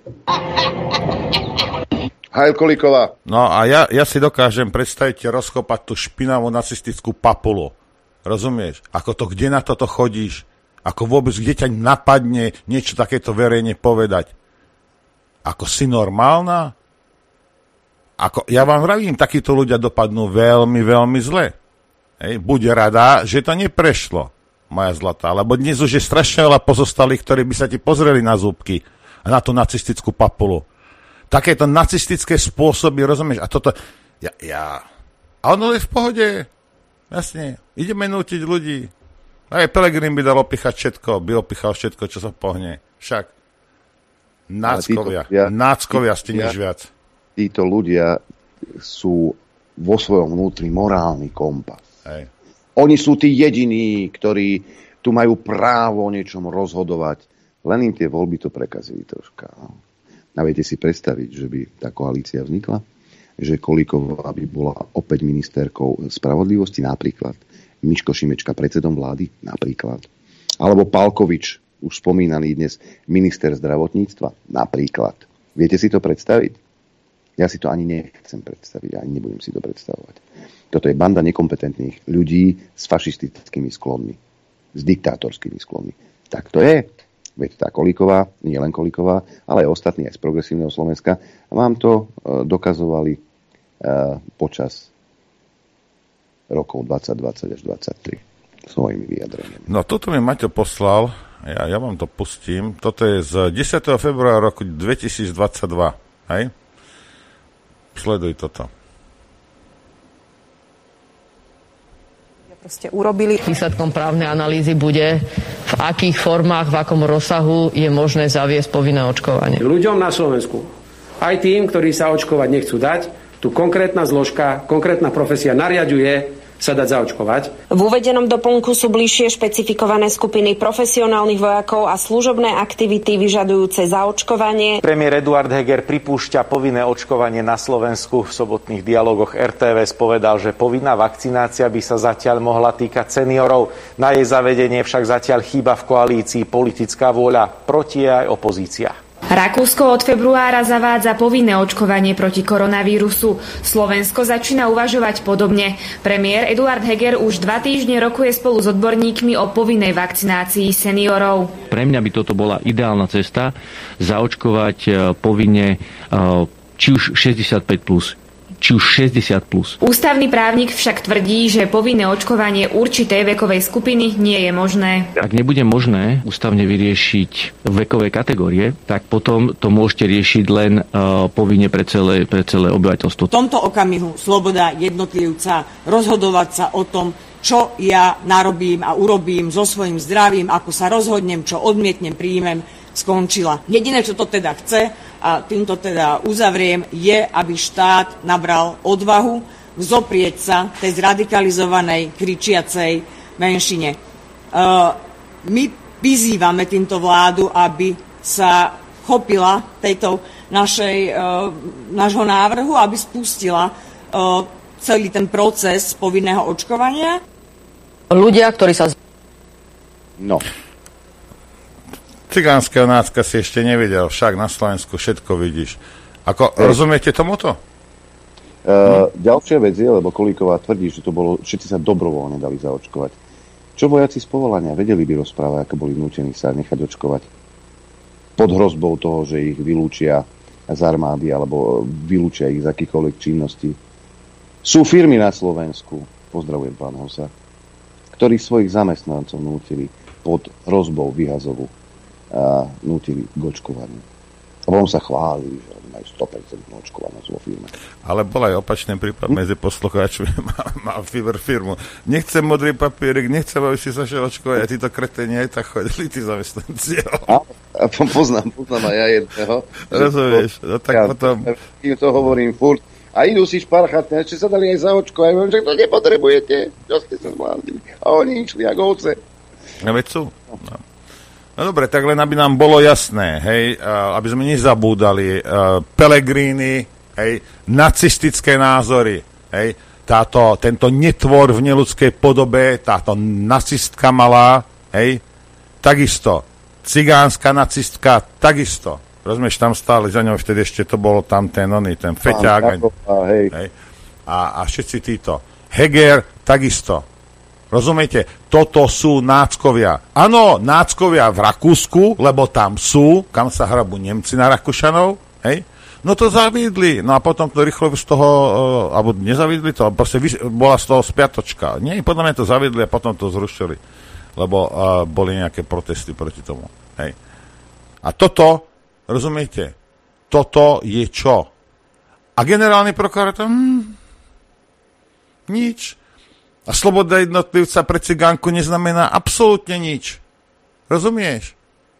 Hajl Kolíková. No a ja, ja si dokážem predstaviť rozkopať tú špinavú nacistickú papulu. Rozumieš? Ako to, kde na toto chodíš? Ako vôbec, kde ťa napadne niečo takéto verejne povedať? Ako si normálna? Ako, ja vám vravím, takíto ľudia dopadnú veľmi, veľmi zle. Hej, buď rada, že to neprešlo, moja zlatá, lebo dnes už je strašne veľa pozostalých, ktorí by sa ti pozreli na zúbky a na tú nacistickú papulu. Takéto nacistické spôsoby, rozumieš? A toto, ja, ja, a ono je v pohode. Jasne, ideme nútiť ľudí. Aj Pelegrín by dal opichať všetko, by opichal všetko, čo sa pohne. Však náckovia, títo, náckovia ste nič viac. Títo ľudia sú vo svojom vnútri morálny kompas. Hej. Oni sú tí jediní, ktorí tu majú právo o niečom rozhodovať. Len im tie voľby to prekazili troška. A viete si predstaviť, že by tá koalícia vznikla? Že Kolíková by bola opäť ministerkou spravodlivosti napríklad. Miško Šimečka predsedom vlády napríklad. Alebo Palkovič, už spomínaný dnes minister zdravotníctva napríklad. Viete si to predstaviť? Ja si to ani nechcem predstaviť, ani nebudem si to predstavovať. Toto je banda nekompetentných ľudí s fašistickými sklonmi. S diktátorskými sklonmi. Tak to je. Veď tá Kolíková, nie len Kolíková, ale aj ostatní aj z progresívneho Slovenska, vám to e, dokazovali e, počas rokov dvadsať dvadsať až dvadsaťtri svojimi vyjadreniami. No toto mi Maťo poslal, ja, ja vám to pustím. Toto je z desiateho februára roku dvetisícdvadsaťdva. Hej? Sleduj toto. Proste urobili. Výsledkom právnej analýzy bude, v akých formách, v akom rozsahu je možné zaviesť povinné očkovanie. Ľuďom na Slovensku, aj tým, ktorí sa očkovať nechcú dať, tu konkrétna zložka, konkrétna profesia nariaďuje sa dať zaočkovať. V uvedenom doplnku sú bližšie špecifikované skupiny profesionálnych vojakov a služobné aktivity vyžadujúce zaočkovanie. Premiér Eduard Heger pripúšťa povinné očkovanie na Slovensku. V sobotných dialogoch er té vé es povedal, že povinná vakcinácia by sa zatiaľ mohla týkať seniorov. Na jej zavedenie však zatiaľ chýba v koalícii politická vôľa. Proti je aj opozícia. Rakúsko od februára zavádza povinné očkovanie proti koronavírusu. Slovensko začína uvažovať podobne. Premiér Eduard Heger už dva týždne rokuje spolu s odborníkmi o povinnej vakcinácii seniorov. Pre mňa by toto bola ideálna cesta zaočkovať povinne či už šesťdesiatpäť plus, či už šesťdesiat plus. Ústavný právnik však tvrdí, že povinné očkovanie určitej vekovej skupiny nie je možné. Ak nebude možné ústavne vyriešiť vekové kategórie, tak potom to môžete riešiť len uh, povinne pre celé, pre celé obyvateľstvo. V tomto okamihu sloboda jednotlivca rozhodovať sa o tom, čo ja narobím a urobím so svojím zdravím, ako sa rozhodnem, čo odmietnem, príjmem, skončila. Jediné, čo to teda chce, a týmto teda uzavriem, je, aby štát nabral odvahu vzoprieť sa tej zradikalizovanej, kričiacej menšine. My vyzývame týmto vládu, aby sa chopila tejto našej, nášho návrhu, aby spustila celý ten proces povinného očkovania. Ľudia, ktorí sa... No. Cigánskeho nácka si ešte nevidel, však na Slovensku všetko vidíš. Ako, Ej. rozumiete tomuto? Uh, hm? Ďalšia vec je, lebo Kolíková tvrdí, že to bolo, všetci sa dobrovoľne dali zaočkovať. Čo vojaci z povolania vedeli by rozprávať, ako boli nútení sa nechať očkovať? Pod hrozbou toho, že ich vylúčia z armády alebo vylúčia ich z akýchkoľvek činností. Sú firmy na Slovensku, pozdravujem pán Hosa, ktorí svojich zamestnancov nútili pod hrozbou výhazovu a nútili k očkovaniu. A potom sa chválili, že majú sto percent očkovanosť vo firme. Ale bol aj opačný prípad medzi poslucháčmi. Má Fiber firmu. Nechcem modrý papierik, nechcem, aby si sa šiel očkovať. A títo kretení aj tak chodili, tí zamestnanci. A, a poznám, poznám aj ja jedného. Rozumieš? No tak ja, potom... Ja to hovorím furt. A idú si šparchatne, ešte sa dali aj zaočkovať. Viem, že to nepotrebujete. Čo ste sa zvládli. A oni išli ako ovce. No veď sú. No. No dobre, tak len aby nám bolo jasné, hej, aby sme nezabúdali, Pellegrini, hej, nacistické názory, hej, táto, tento netvor v neľudskej podobe, táto nacistka malá, hej, takisto, cigánska nacistka, takisto, rozumieš, tam stále za ňou, vtedy ešte to bolo tam ten oný, ten feťák, hej, hej, a, a všetci títo, Heger, takisto. Rozumiete? Toto sú náckovia. Áno, náckovia v Rakúsku, lebo tam sú, kam sa hrabú Nemci na Rakúšanov, hej? No to zavidli. No a potom to rýchlo z toho, uh, alebo nezavidli to, proste vys- bola z toho spiatočka. Nie, podľa mňa to zavidli a potom to zrušili. Lebo uh, boli nejaké protesty proti tomu. Hej. A toto, rozumiete, toto je čo? A generálny prokurátor? Hm, nič. A sloboda jednotlivca pre cigánku neznamená absolútne nič. Rozumieš?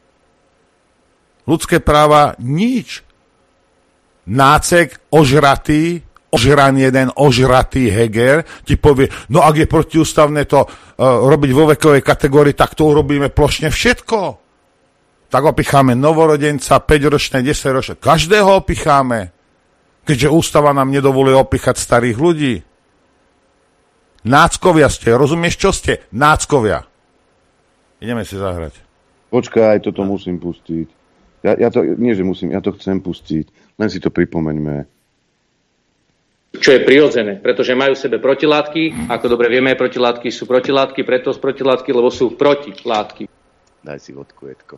Ľudské práva nič. Nácek ožratý, ožraný jeden ožratý Heger ti povie, no ak je protiústavné to uh, robiť vo vekovej kategórii, tak to urobíme plošne všetko. Tak opicháme novorodenca, päťročné, desaťročné. Každého opicháme, keďže ústava nám nedovoluje opichať starých ľudí. Náckovia ste, rozumieš, čo ste? Náckovia. Ideme si zahrať. Počkaj, toto musím pustiť. Ja, ja to, nie, že musím, ja to chcem pustiť. Len si to pripomeňme. Čo je prirodzené, pretože majú v sebe protilátky. Ako dobre vieme, protilátky sú protilátky, preto sú protilátky, lebo sú protilátky. Daj si vodku, Edko.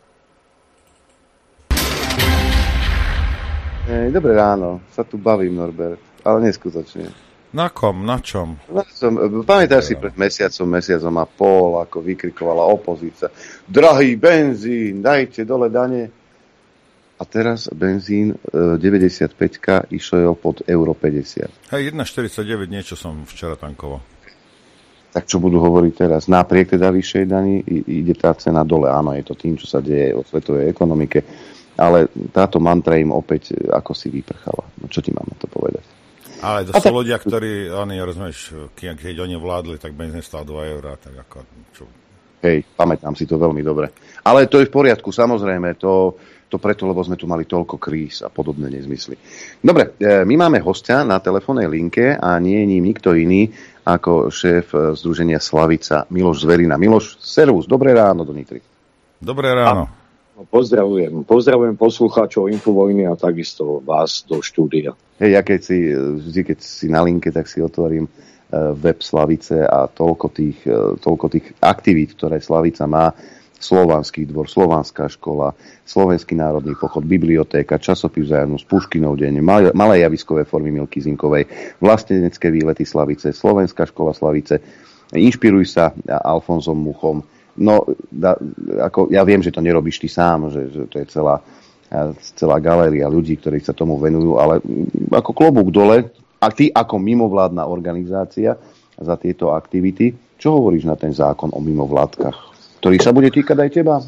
Ej, dobré ráno, sa tu bavím, Norbert, ale neskutočne. Na kom, na čom? No, som, pamätáš si pred mesiacom, mesiacom a pol, ako vykrikovala opozícia. Drahý benzín, dajte dole dane. A teraz benzín deväťdesiatpäť išiel pod euro päťdesiat. Hej, jedna štyridsaťdeväť niečo som včera tankoval. Tak čo budú hovoriť teraz? Napriek teda vyššej daní ide tá cena dole. Áno, je to tým, čo sa deje vo svetovej ekonomike. Ale táto mantra im opäť ako si vyprchala. No čo ti mám na to povedať? Ale to sú tak ľudia, ktorí, oni, rozumieš, keď, keď oni vládli, tak benzín stál dva eurá, tak ako... Čo... Hej, pamätám si to veľmi dobre. Ale to je v poriadku, samozrejme, to... To preto, lebo sme tu mali toľko kríz a podobné nezmysly. Dobre, my máme hostia na telefónnej linke a nie je ním nikto iný ako šéf združenia Slavica Miloš Zverina. Miloš, servus, dobré ráno do Nitry. Dobré ráno. A, pozdravujem. Pozdravujem poslucháčov Infovojny a takisto vás do štúdia. Hej, ja keď si, vždy keď si na linke, tak si otvorím web Slavice a toľko tých, toľko tých aktivít, ktoré Slavica má. Slovanský dvor, Slovanská škola, Slovenský národný pochod, bibliotéka, časopis Vzájomnosť, Puškinov deň, malé javiskové formy Milky Zinkovej, vlastenecké výlety Slavice, Slovenská škola Slavice, inšpiruj sa Alfonzom Muchom. No, da, ako, ja viem, že to nerobíš ty sám, že, že to je celá, celá galéria ľudí, ktorí sa tomu venujú, ale ako klobúk dole, a ty ako mimovládna organizácia za tieto aktivity, čo hovoríš na ten zákon o mimovládkach, ktorý sa bude týkať aj teba?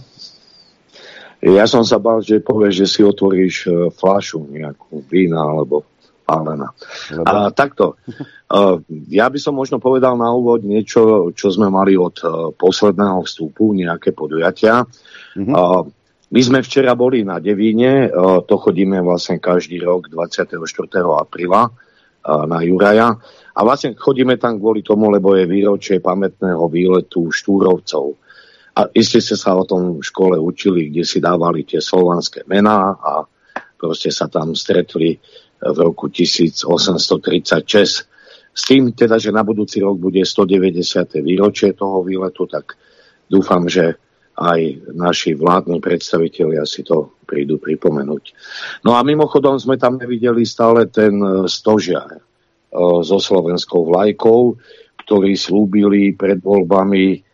Ja som sa bál, že povieš, že si otvoríš fľašu nejakú vína alebo pálena. A takto. Ja by som možno povedal na úvod niečo, čo sme mali od posledného vstupu, nejaké podujatia. Mm-hmm. My sme včera boli na Devíne, to chodíme vlastne každý rok dvadsiateho štvrtého apríla na Juraja. A vlastne chodíme tam kvôli tomu, lebo je výročie pamätného výletu Štúrovcov. A iste ste sa o tom v škole učili, kde si dávali tie slovanské mená a proste sa tam stretli v roku tisícosemstotridsaťšesť. S tým teda, že na budúci rok bude stodeväťdesiate výročie toho výletu, tak dúfam, že aj naši vládni predstavitelia si to prídu pripomenúť. No a mimochodom sme tam nevideli stále ten stožiar so slovenskou vlajkou, ktorý slúbili pred voľbami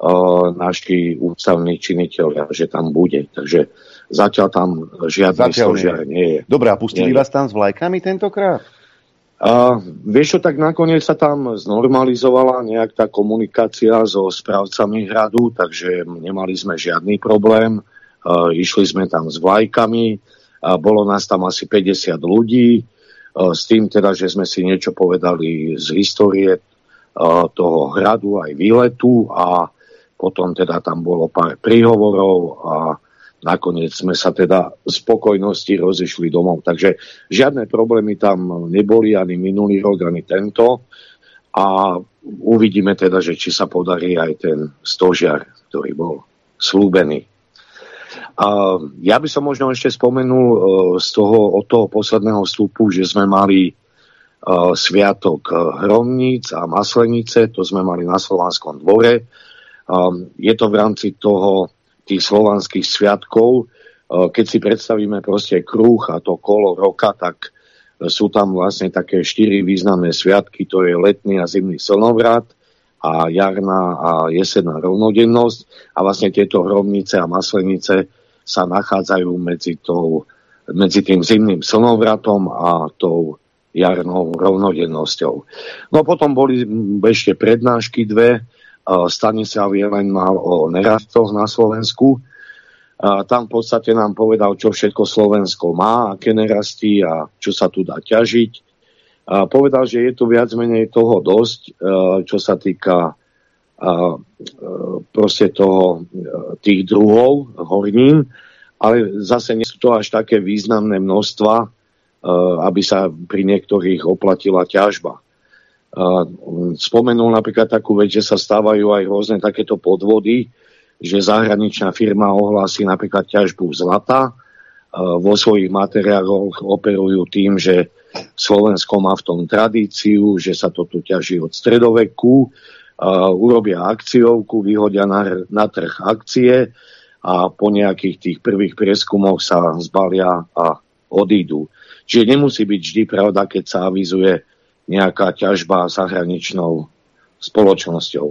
naši ústavní činitelia, že tam bude. Takže zatiaľ tam žiadny stožiar nie je. Dobre, a pustili nie vás tam s vlajkami tentokrát? Uh, vieš čo, tak nakoniec sa tam znormalizovala nejak tá komunikácia so správcami hradu, takže nemali sme žiadny problém. Uh, išli sme tam s vlajkami, uh, bolo nás tam asi päťdesiat ľudí, uh, s tým teda, že sme si niečo povedali z histórie uh, toho hradu aj výletu a potom teda tam bolo pár príhovorov a nakoniec sme sa teda z spokojnosti rozišli domov. Takže žiadne problémy tam neboli ani minulý rok, ani tento. A uvidíme teda, že či sa podarí aj ten stožiar, ktorý bol slúbený. A ja by som možno ešte spomenul z toho, od toho posledného vstupu, že sme mali sviatok Hromníc a Maslenice, to sme mali na Slovanskom dvore. Um, je to v rámci toho tých slovanských sviatkov. Uh, keď si predstavíme proste kruh a to kolo roka, tak uh, sú tam vlastne také štyri významné sviatky, to je letný a zimný slnovrat a jarná a jesenná rovnodennosť. A vlastne tieto Hromnice a Maslenice sa nachádzajú medzi, tou, medzi tým zimným slnovratom a tou jarnou rovnodennosťou. No potom boli ešte prednášky dve. Stanislav Jeleň mal o nerastoch na Slovensku. Tam v podstate nám povedal, čo všetko Slovensko má, aké nerasty a čo sa tu dá ťažiť. Povedal, že je tu viac menej toho dosť, čo sa týka proste toho, tých druhov hornín, ale zase nie sú to až také významné množstva, aby sa pri niektorých oplatila ťažba. Spomenul napríklad takú vec, že sa stávajú aj rôzne takéto podvody, že zahraničná firma ohlási napríklad ťažbu zlata, vo svojich materiáloch operujú tým, že Slovensko má v tom tradíciu, že sa to tu ťaží od stredoveku, urobia akciovku, vyhodia na, na trh akcie a po nejakých tých prvých prieskumoch sa zbalia a odídu. Čiže nemusí byť vždy pravda, keď sa avizuje nejaká ťažba zahraničnou spoločnosťou.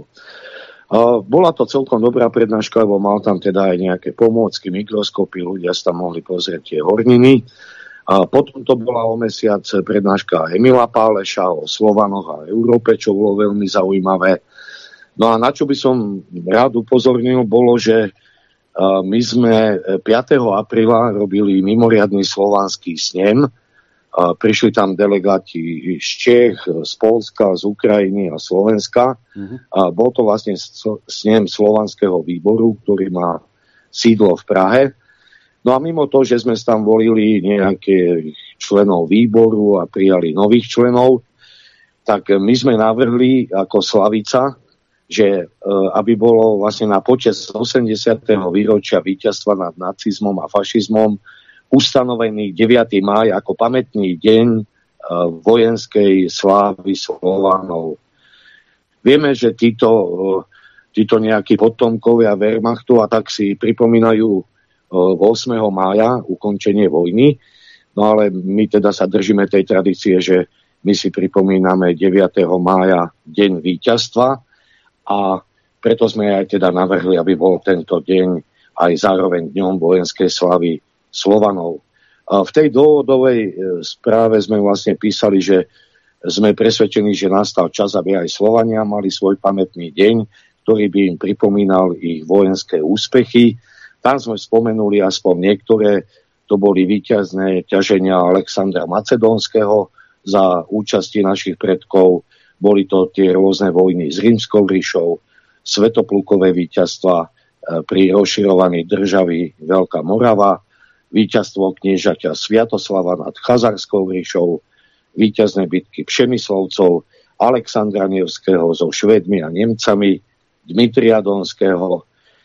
Bola to celkom dobrá prednáška, lebo mal tam teda aj nejaké pomôcky, mikroskopy, ľudia sa tam mohli pozrieť tie horniny. A potom to bola o mesiac prednáška Emila Páleša o Slovanoch a Európe, čo bolo veľmi zaujímavé. No a na čo by som rád upozornil, bolo, že my sme piateho apríla robili mimoriadny slovanský snem. Prišli tam delegáti z Čech, z Poľska, z Ukrajiny a Slovenska. Uh-huh. A bol to vlastne snem slovanského výboru, ktorý má sídlo v Prahe. No a mimo toho, že sme tam volili nejakých členov výboru a prijali nových členov, tak my sme navrhli ako Slavica, že aby bolo vlastne na počesť osemdesiateho výročia víťazstva nad nacizmom a fašizmom ustanovený deviateho mája ako pamätný deň vojenskej slávy Slovanov. Vieme, že títo, títo nejakí potomkovia Wehrmachtu a tak si pripomínajú ôsmeho mája ukončenie vojny, no ale my teda sa držíme tej tradície, že my si pripomíname deviateho mája deň víťazstva a preto sme aj teda navrhli, aby bol tento deň aj zároveň dňom vojenskej slávy Slovanov. A v tej dôvodovej správe sme vlastne písali, že sme presvedčení, že nastal čas, aby aj Slovania mali svoj pamätný deň, ktorý by im pripomínal ich vojenské úspechy. Tam sme spomenuli aspoň niektoré, to boli víťazné ťaženia Alexandra Macedónskeho za účasti našich predkov, boli to tie rôzne vojny s Rímskou ríšou, svetoplukové víťazstva pri rozširovaní državy Veľká Morava, víťazstvo kniežaťa Sviatoslava nad Chazarskou ríšou, víťazné bitky Přemyslovcov, Alexandra Nevského so Švédmi a Nemcami, Dmitria Donského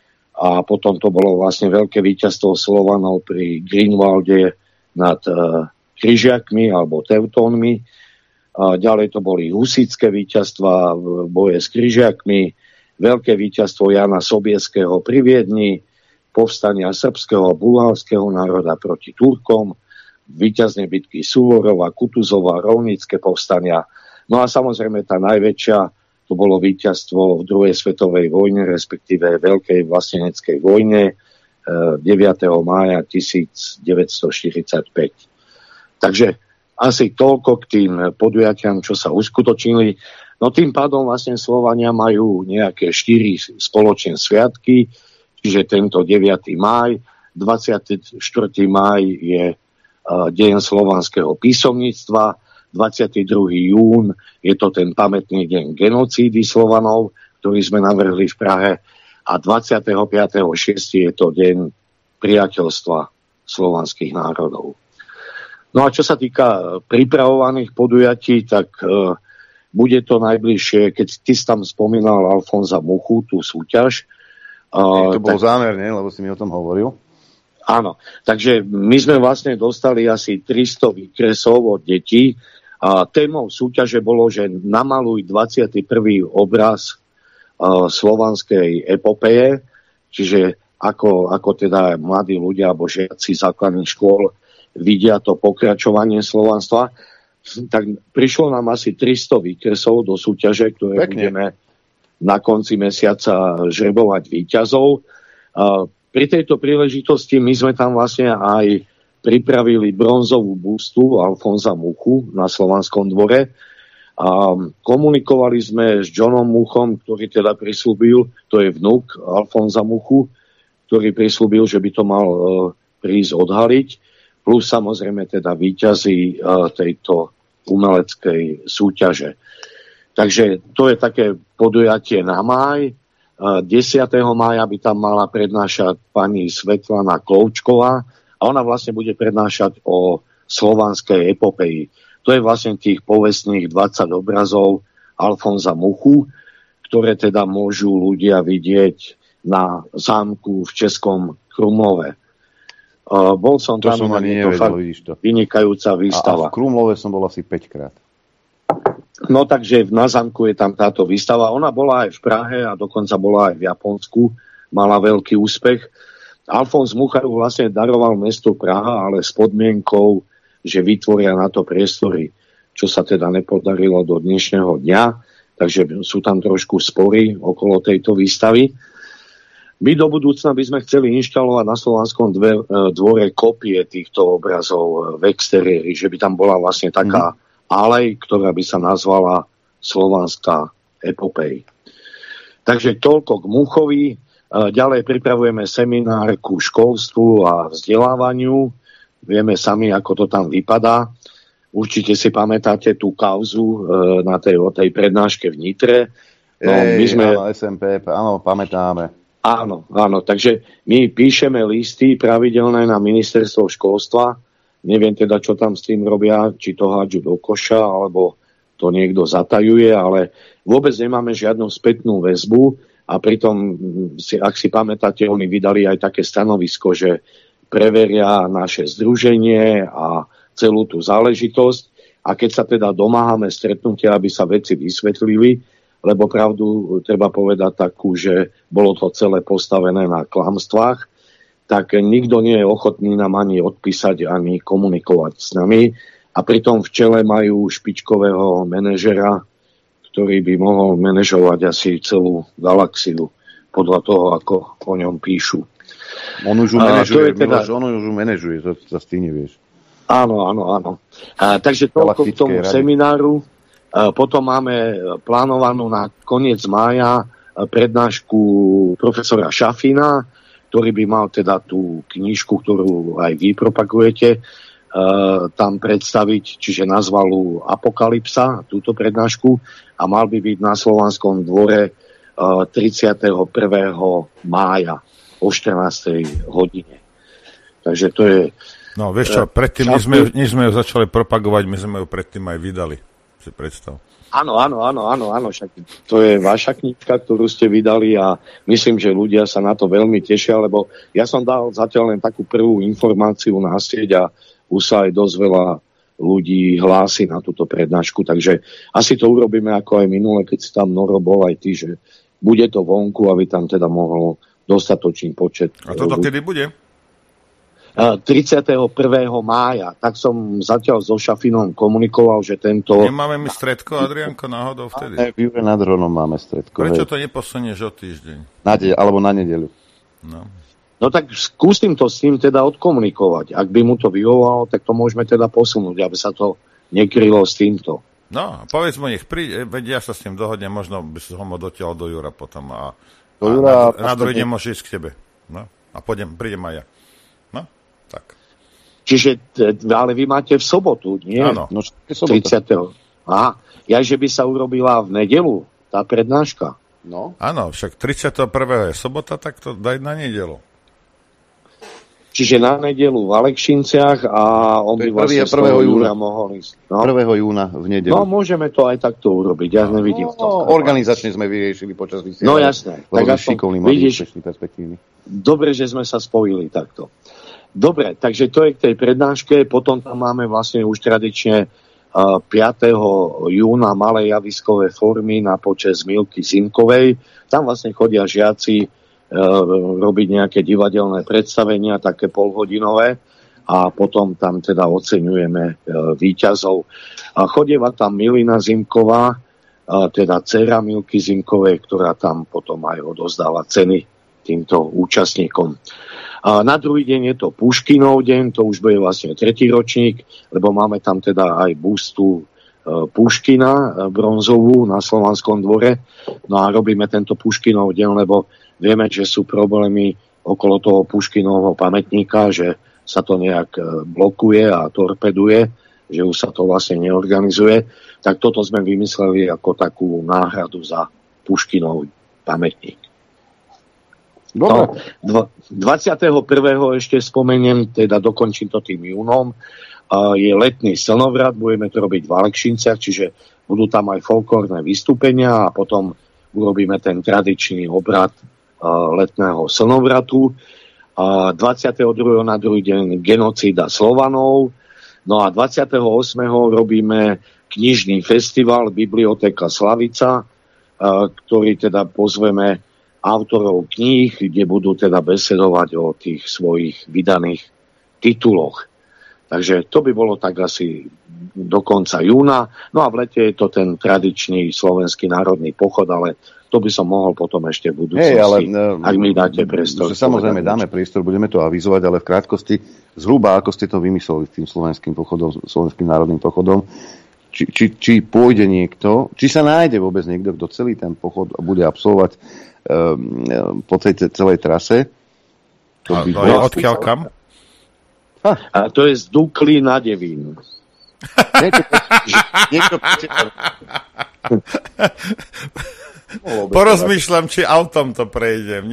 a potom to bolo vlastne veľké víťazstvo Slovanov pri Greenwalde nad uh, Kryžiakmi alebo Teutónmi. A ďalej to boli husitské víťazstva v boje s Kryžiakmi, veľké víťazstvo Jana Sobieského pri Viedni, povstania srbského a bulharského národa proti Turkom, víťazné bitky Suvorova, Kutuzova, Rovnické povstania. No a samozrejme tá najväčšia, to bolo víťazstvo v druhej svetovej vojne, respektíve veľkej vlasteneckej vojne deviateho mája devätnásťstoštyridsaťpäť. Takže asi toľko k tým podujatiam, čo sa uskutočnili. No tým pádom vlastne Slovania majú nejaké štyri spoločné sviatky, čiže tento deviateho máj, dvadsiateho štvrtého máj je uh, deň slovanského písomníctva, dvadsiateho druhého jún je to ten pamätný deň genocídy Slovanov, ktorý sme navrhli v Prahe, a dvadsiateho piateho šiesteho je to deň priateľstva slovanských národov. No a čo sa týka pripravovaných podujatí, tak uh, bude to najbližšie, keď ty si tam spomínal Alfonza Muchu, tú súťaž. Uh, to bol tak, zámer, nie? Lebo si mi o tom hovoril. Áno, takže my sme vlastne dostali asi tristo výkresov od detí a témou súťaže bolo, že namaluj dvadsiaty prvý obraz uh, slovanskej epopeje, čiže ako, ako teda mladí ľudia alebo žiaci základných škôl vidia to pokračovanie slovanstva. Tak prišlo nám asi tristo výkresov do súťaže, ktoré Pekne. budeme na konci mesiaca žrebovať víťazov. Pri tejto príležitosti my sme tam vlastne aj pripravili bronzovú bustu Alfonza Muchu na Slovanskom dvore a komunikovali sme s Johnom Muchom, ktorý teda prislúbil, to je vnuk Alfonza Muchu, ktorý prislúbil, že by to mal uh, prísť odhaliť, plus samozrejme teda víťazi uh, tejto umeleckej súťaže. Takže to je také podujatie na máj. Uh, desiateho mája by tam mala prednášať pani Svetlana Kloučková a ona vlastne bude prednášať o slovanskej epopeji. To je vlastne tých povestných dvadsať obrazov Alfonza Muchu, ktoré teda môžu ľudia vidieť na zámku v Českom Krumlove. Uh, bol som to tam, som ani to fakt vynikajúca výstava. A, a v Krumlove som bol asi päť krát. No takže na zámku je tam táto výstava. Ona bola aj v Prahe a dokonca bola aj v Japonsku. Mala veľký úspech. Alfonz Mucha ju vlastne daroval mestu Praha, ale s podmienkou, že vytvoria na to priestory, čo sa teda nepodarilo do dnešného dňa. Takže sú tam trošku spory okolo tejto výstavy. My do budúcna by sme chceli inštalovať na Slovanskom dvore kopie týchto obrazov v exteriéri, že by tam bola vlastne taká mm. alej, ktorá by sa nazvala Slovanská epopej. Takže toľko k Muchovi. Ďalej pripravujeme seminár ku školstvu a vzdelávaniu. Vieme sami, ako to tam vypadá. Určite si pamätáte tú kauzu na tej, tej prednáške v Nitre. No, Ej, my sme... áno, es em pé, áno, pamätáme. Áno, áno, takže my píšeme listy pravidelné na ministerstvo školstva. Neviem teda, čo tam s tým robia, či to hádžu do koša, alebo to niekto zatajuje, ale vôbec nemáme žiadnu spätnú väzbu a pritom, ak si pamätáte, oni vydali aj také stanovisko, že preveria naše združenie a celú tú záležitosť. A keď sa teda domáhame stretnutia, aby sa veci vysvetlili, lebo pravdu treba povedať takú, že bolo to celé postavené na klamstvách, tak nikto nie je ochotný nám ani odpísať, ani komunikovať s nami. A pritom v čele majú špičkového manažera, ktorý by mohol manažovať asi celú galaxiu podľa toho, ako o ňom píšu. On už ju manažuje, teda... Miloš, on už ju manažuje, to zase ty nevieš. Áno, áno, áno. A, takže toľko k tomu rady. Semináru. A, potom máme plánovanú na koniec mája prednášku profesora Šafina, ktorý by mal teda tú knižku, ktorú aj vy propagujete, uh, tam predstaviť, čiže nazvalú Apokalypsa, túto prednášku, a mal by byť na Slovanskom dvore uh, tridsiateho prvého mája o štrnástej hodine. Takže to je... No, vieš čo, predtým, než sme, než sme ju začali propagovať, my sme ju predtým aj vydali, si predstav. Áno, áno, áno, áno, áno, však to je vaša knižka, ktorú ste vydali a myslím, že ľudia sa na to veľmi tešia, lebo ja som dal zatiaľ len takú prvú informáciu na sieť a už sa aj dosť veľa ľudí hlási na túto prednášku, takže asi to urobíme ako aj minule, keď si tam Noro bol aj ty, že bude to vonku, aby tam teda mohol dostatočný počet. A toto kedy bude? tridsiateho prvého mája. Tak som zatiaľ so Šafinom komunikoval, že tento... Nemáme my stredko, Adrianko, náhodou vtedy? Ne, v Jure nad Hronom máme stredko. Prečo hej. to neposunieš o týždeň? Na de- alebo na nedeľu. No. no tak skúsim to s ním teda odkomunikovať. Ak by mu to vyhovalo, tak to môžeme teda posunúť, aby sa to nekrylo s týmto. No, povedz mu, nech príde, veď ja sa s ním dohodnem, možno by som ho dotiaľ do Jura potom a, do Jura, a na, na druhý deň môže ísť k tebe. No, a pôjdem, prídem aj ja. No, tak. Čiže, ale vy máte v sobotu, nie? Áno. No, tridsiateho Aha, ja, že by sa urobila v nedeľu, tá prednáška. No. Áno, však tridsiateho prvého je sobota, tak to daj na nedeľu. Čiže na nedeľu v Alekšinciach a on by vlastne z toho júna mohol ísť. No? prvého júna v nedeľu. No, môžeme to aj takto urobiť, ja no, nevidím no, to. Organizačne sme vyriešili počas vysielania. No jasné. Tak šikovný, vidíš, perspektívny. Dobre, že sme sa spojili takto. Dobre, takže to je k tej prednáške, potom tam máme vlastne už tradične uh, piateho júna malé javiskové formy na počesť Milky Zimkovej. Tam vlastne chodia žiaci robiť nejaké divadelné predstavenia, také polhodinové, a potom tam teda oceňujeme e, víťazov. A chodieva tam Milina Zimková, e, teda dcera Milky Zimkovej, ktorá tam potom aj odozdáva ceny týmto účastníkom. A na druhý deň je to Puškinov deň, to už bude vlastne tretí ročník, lebo máme tam teda aj bustu Puškina bronzovú na Slovanskom dvore. No a robíme tento Puškinov deň, lebo vieme, že sú problémy okolo toho Puškinovho pamätníka, že sa to nejak blokuje a torpeduje, že už sa to vlastne neorganizuje. Tak toto sme vymysleli ako takú náhradu za Puškinov pamätník. No, dvadsiateho prvého ešte spomeniem, teda dokončím to tým júnom, je letný slnovrat, budeme to robiť v Alekšinciach, čiže budú tam aj folklórne vystúpenia a potom urobíme ten tradičný obrad letného slnovratu. dvadsiateho druhého na druhý deň genocída Slovanov, no a dvadsiateho ôsmeho robíme knižný festival Biblioteka Slavica, ktorý teda pozveme autorov kníh, kde budú teda besedovať o tých svojich vydaných tituloch. Takže to by bolo tak asi do konca júna. No a v lete je to ten tradičný slovenský národný pochod, ale to by som mohol potom ešte v budúcnosti, hey, ale, ak mi dáte priestor. Samozrejme dáme priestor, budeme to avizovať, ale v krátkosti, zhruba ako ste to vymysleli s tým slovenským pochodom, slovenským národným pochodom, či, či, či pôjde niekto, či sa nájde vôbec niekto, kto celý ten pochod bude absolvovať po tej celej trase. To by a, a odkiaľ kam? Ha. A to je z Dukly na Devín. Porozmýšľam, či autom to prejdem.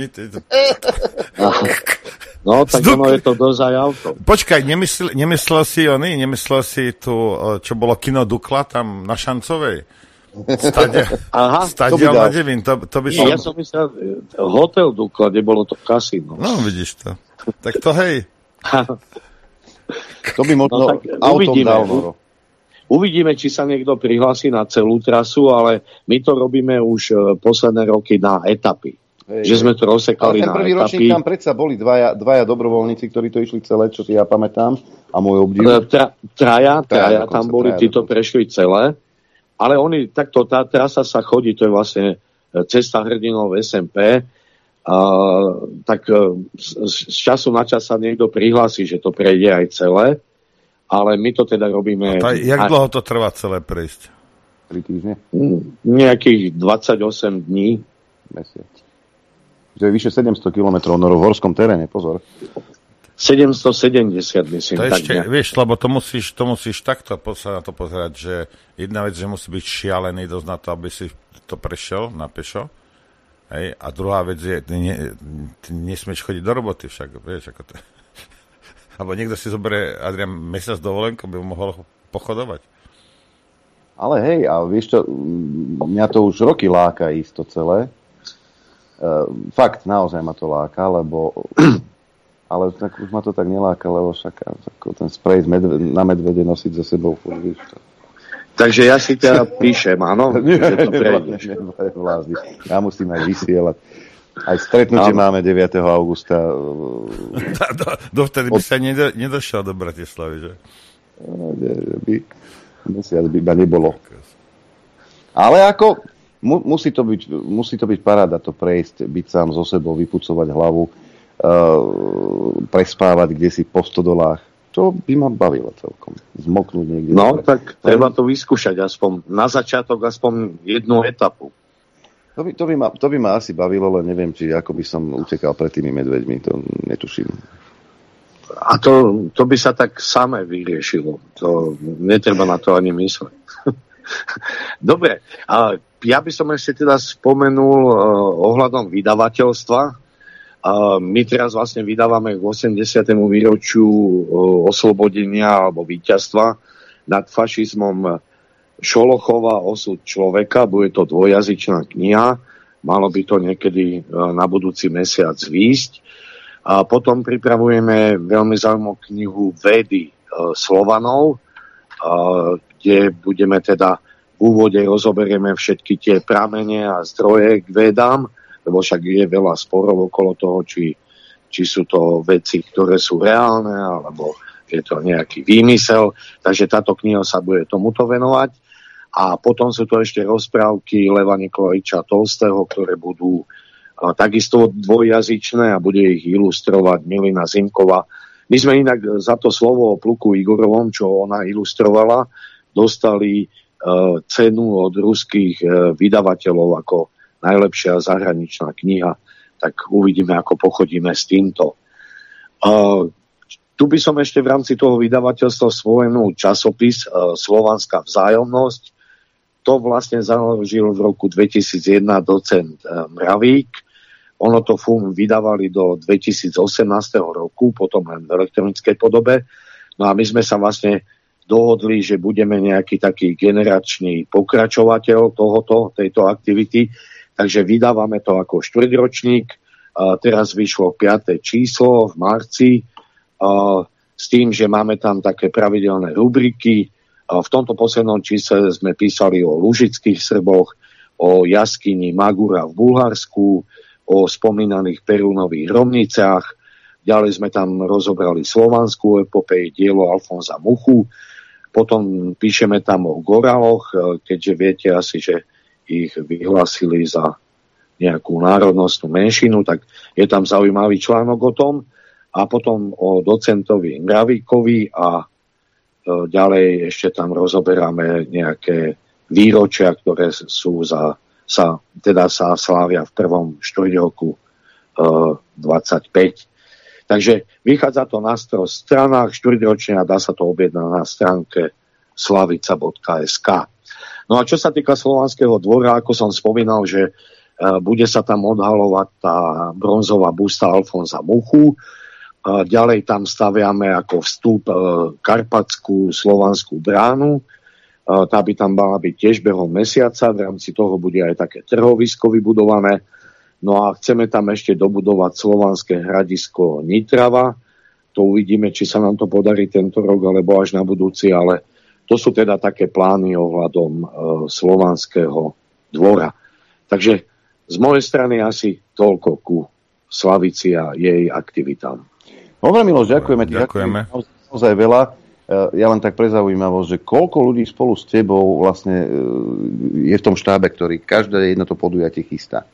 No, tak ono je to dosť aj auto. Počkaj, nemyslel, nemyslel si oni, nemyslel si tu, čo bolo kino Dukla tam na Šancovej? Stadia, Aha, stadiel na Devín, to, to by som... Ja som myslel, hotel Dukla, kde bolo to kasino. No, vidíš to. Tak to hej. To by možno no, autom dal. No. Uvidíme, či sa niekto prihlási na celú trasu, ale my to robíme už posledné roky na etapy. Hej, že sme to rozsekali na etapy. Ale ten prvý ročník tam predsa boli dvaja, dvaja dobrovoľníci, ktorí to išli celé, čo si ja pamätám, a môj obdiv. Tra, traja, traja, traja tam boli, traja, títo prešli celé. Ale oni, takto, tá trasa sa chodí, to je vlastne cesta hrdinov es em pé, a, tak z, z času na čas sa niekto prihlási, že to prejde aj celé, ale my to teda robíme... A jak dlho to trvá celé prejsť? tri týždne? Nejakých dvadsaťosem dní. Mesiac. To je vyše sedemsto kilometrov no v horskom teréne, pozor. sedemstosedemdesiat, myslím. To tak ešte, ne? Vieš, lebo to musíš, to musíš takto sa na to pozerať, že jedna vec, že musí byť šialený dosť na to, aby si to prešiel na pešo. Hej, a druhá vec je, ty, ne, ty nesmieš chodiť do roboty však, vieš, ako to. Alebo niekto si zoberie, Adrian, mesiac dovolenku, by mohol pochodovať. Ale hej, a vieš čo, mňa to už roky láka ísť to celé. Uh, fakt, naozaj ma to láka, lebo... Ale tak už ma to tak neláka, lebo však ako ten sprej medve, na medvede nosiť za sebou. Víš, to. Takže ja si teda píšem, áno? Nie, že to prejdeš. Ja musím aj vysielať. Aj stretnutie áno. Máme deviateho augusta. Dovtedy by sa nedo, nedošiel do Bratislavy, že? By, mesiac by iba nebolo. Ale ako mu, musí, to byť, musí to byť paráda to prejsť, byť sám so sebou, vypucovať hlavu, Uh, prespávať kdesi po stodolách. To by ma bavilo celkom. Zmoknúť niekde. No, tak treba to vyskúšať aspoň na začiatok, aspoň jednu etapu. To by, to, by ma, to by ma asi bavilo, len neviem, či ako by som utekal pred tými medveďmi, to netuším. A to, to by sa tak samé vyriešilo. To netreba na to ani mysleť. Dobre, a ja by som ešte teda spomenul uh, ohľadom vydavateľstva. Uh, my teraz vlastne vydávame k osemdesiatemu výročiu uh, oslobodenia alebo víťazstva nad fašizmom Šolochova Osud človeka. Bude to dvojjazyčná kniha. Malo by to niekedy uh, na budúci mesiac výjsť. A potom pripravujeme veľmi zaujímavú knihu Védy uh, Slovanov, uh, kde budeme teda v úvode rozoberieme všetky tie pramene a zdroje k Védám, lebo však je veľa sporov okolo toho, či, či sú to veci, ktoré sú reálne, alebo je to nejaký výmysel. Takže táto kniha sa bude tomuto venovať. A potom sú to ešte rozprávky Leva Nikolajiča Tolstého, ktoré budú a takisto dvojjazyčné a bude ich ilustrovať Milina Zimková. My sme inak za to slovo o Pluku Igorovom, čo ona ilustrovala, dostali uh, cenu od ruských uh, vydavateľov ako najlepšia zahraničná kniha. Tak uvidíme, ako pochodíme s týmto. Uh, tu by som ešte v rámci toho vydavateľstva spomenul časopis uh, Slovanská vzájomnosť. To vlastne založil v roku dvetisícjeden docent uh, Mravík. Ono to fún vydávali do dvetisícosemnásť roku, potom len v elektronickej podobe. No a my sme sa vlastne dohodli, že budeme nejaký taký generačný pokračovateľ tohoto, tejto aktivity. Takže vydávame to ako štvrťročník. A teraz vyšlo piate číslo v marci a s tým, že máme tam také pravidelné rubriky. A v tomto poslednom čísle sme písali o lužických Srboch, o jaskyni Magura v Bulharsku, o spomínaných Perúnových rovnicách. Ďalej sme tam rozobrali slovanskú epopej, dielo Alfonza Muchu. Potom píšeme tam o Goraloch, keďže viete asi, že ich vyhlásili za nejakú národnostnú menšinu, tak je tam zaujímavý článok o tom. A potom o docentovi Mravíkovi a ďalej ešte tam rozoberáme nejaké výročia, ktoré sú za sa, teda sa slávia v prvom štvrťroku e, dvadsaťpäť. Takže vychádza to na sto stranách štvrťročne a dá sa to objednať na stránke slavica bodka es ká. No a čo sa týka Slovanského dvora, ako som spomínal, že e, bude sa tam odhalovať tá bronzová busta Alfonza Muchu. E, ďalej tam staviame ako vstup e, Karpatskú slovanskú bránu. Tá by tam mala byť tiež behom mesiaca, v rámci toho bude aj také trhovisko vybudované. No a chceme tam ešte dobudovať slovanské hradisko Nitrava. To uvidíme, či sa nám to podarí tento rok, alebo až na budúci, ale to sú teda také plány ohľadom e, Slovanského dvora. Takže z mojej strany asi toľko ku Slavici a jej aktivitám. Dobre, Miloš, ďakujeme. Ďakujeme. Naozaj veľa. Ja len tak pre zaujímavosť, že koľko ľudí spolu s tebou vlastne je v tom štábe, ktorý každé jedno to podujatie chystá?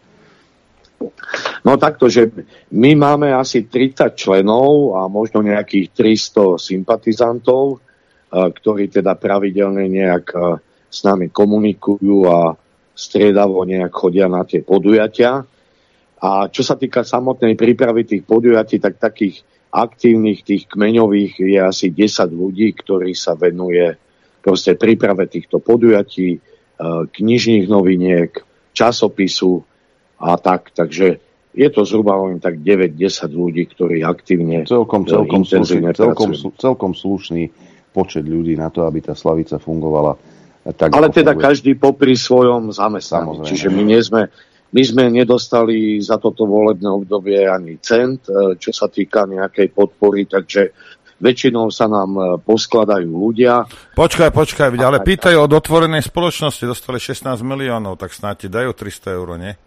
No takto, že my máme asi tridsať členov a možno nejakých tristo sympatizantov, ktorí teda pravidelne nejak s nami komunikujú a striedavo nejak chodia na tie podujatia. A čo sa týka samotnej prípravy tých podujatí, tak takých aktívnych tých kmeňových je asi desať ľudí, ktorí sa venuje proste príprave týchto podujatí, knižných noviniek, časopisu a tak. Takže je to zhruba len tak deväť desať ľudí, ktorí aktívne celkom, celkom, slušný, celkom, celkom slušný počet ľudí na to, aby tá Slavica fungovala tak. Ale teda funguje. Každý popri svojom zamestnaní. Čiže my nie sme My sme nedostali za toto volebné obdobie ani cent, čo sa týka nejakej podpory, takže väčšinou sa nám poskladajú ľudia. Počkaj, počkaj, ale pýtajú od otvorenej spoločnosti, dostali šestnásť miliónov, tak snáď ti dajú tristo eur, nie?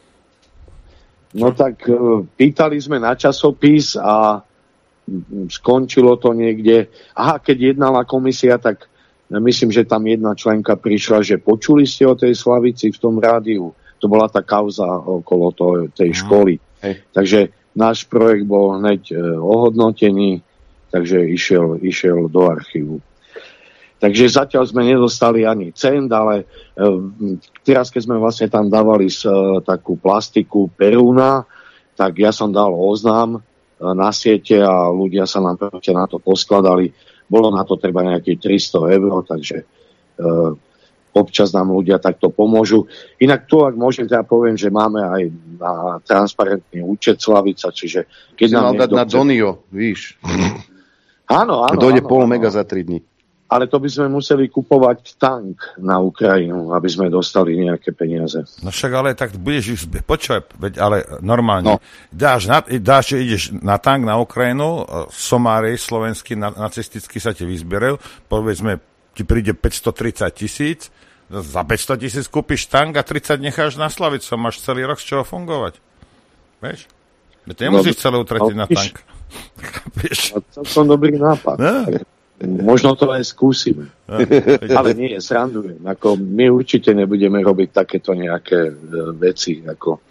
No tak pýtali sme na časopis a skončilo to niekde. Aha, keď jednala komisia, tak myslím, že tam jedna členka prišla, že počuli ste o tej Slavici v tom rádiu. To bola tá kauza okolo to, tej školy. Hej. Takže náš projekt bol hneď e, ohodnotený, takže išiel, išiel do archívu. Takže zatiaľ sme nedostali ani cent, ale e, teraz, keď sme vlastne tam dávali s, e, takú plastiku Perúna, tak ja som dal oznám e, na siete a ľudia sa nám na to poskladali. Bolo na to treba nejakých tristo eur, takže e, občas nám ľudia takto pomôžu. Inak tu, ak môžem, teda poviem, že máme aj na transparentný účet Slavica, čiže keď si nám dať na chce... Donio, víš. Áno, áno. Dojde áno, pol áno. mega za tri dni. Ale to by sme museli kupovať tank na Ukrajinu, aby sme dostali nejaké peniaze. No však ale tak budeš už, počkaj, veď ale normálne, no. dáš, na, dáš, že ideš na tank na Ukrajinu, somári slovenský, nacistický sa ti vyzberajú, povedzme, ti príde päťstotridsať tisíc, za päťsto tisíc kúpiš tank a tridsať necháš na Slavicu, máš celý rok z čoho fungovať. Vieš? Ty nemusíš no, celé utratiť no, na tank. Vieš? To som dobrý nápad. No. Možno to aj skúsime. No, ale nie, srandujem. Ako, my určite nebudeme robiť takéto nejaké veci. Ako,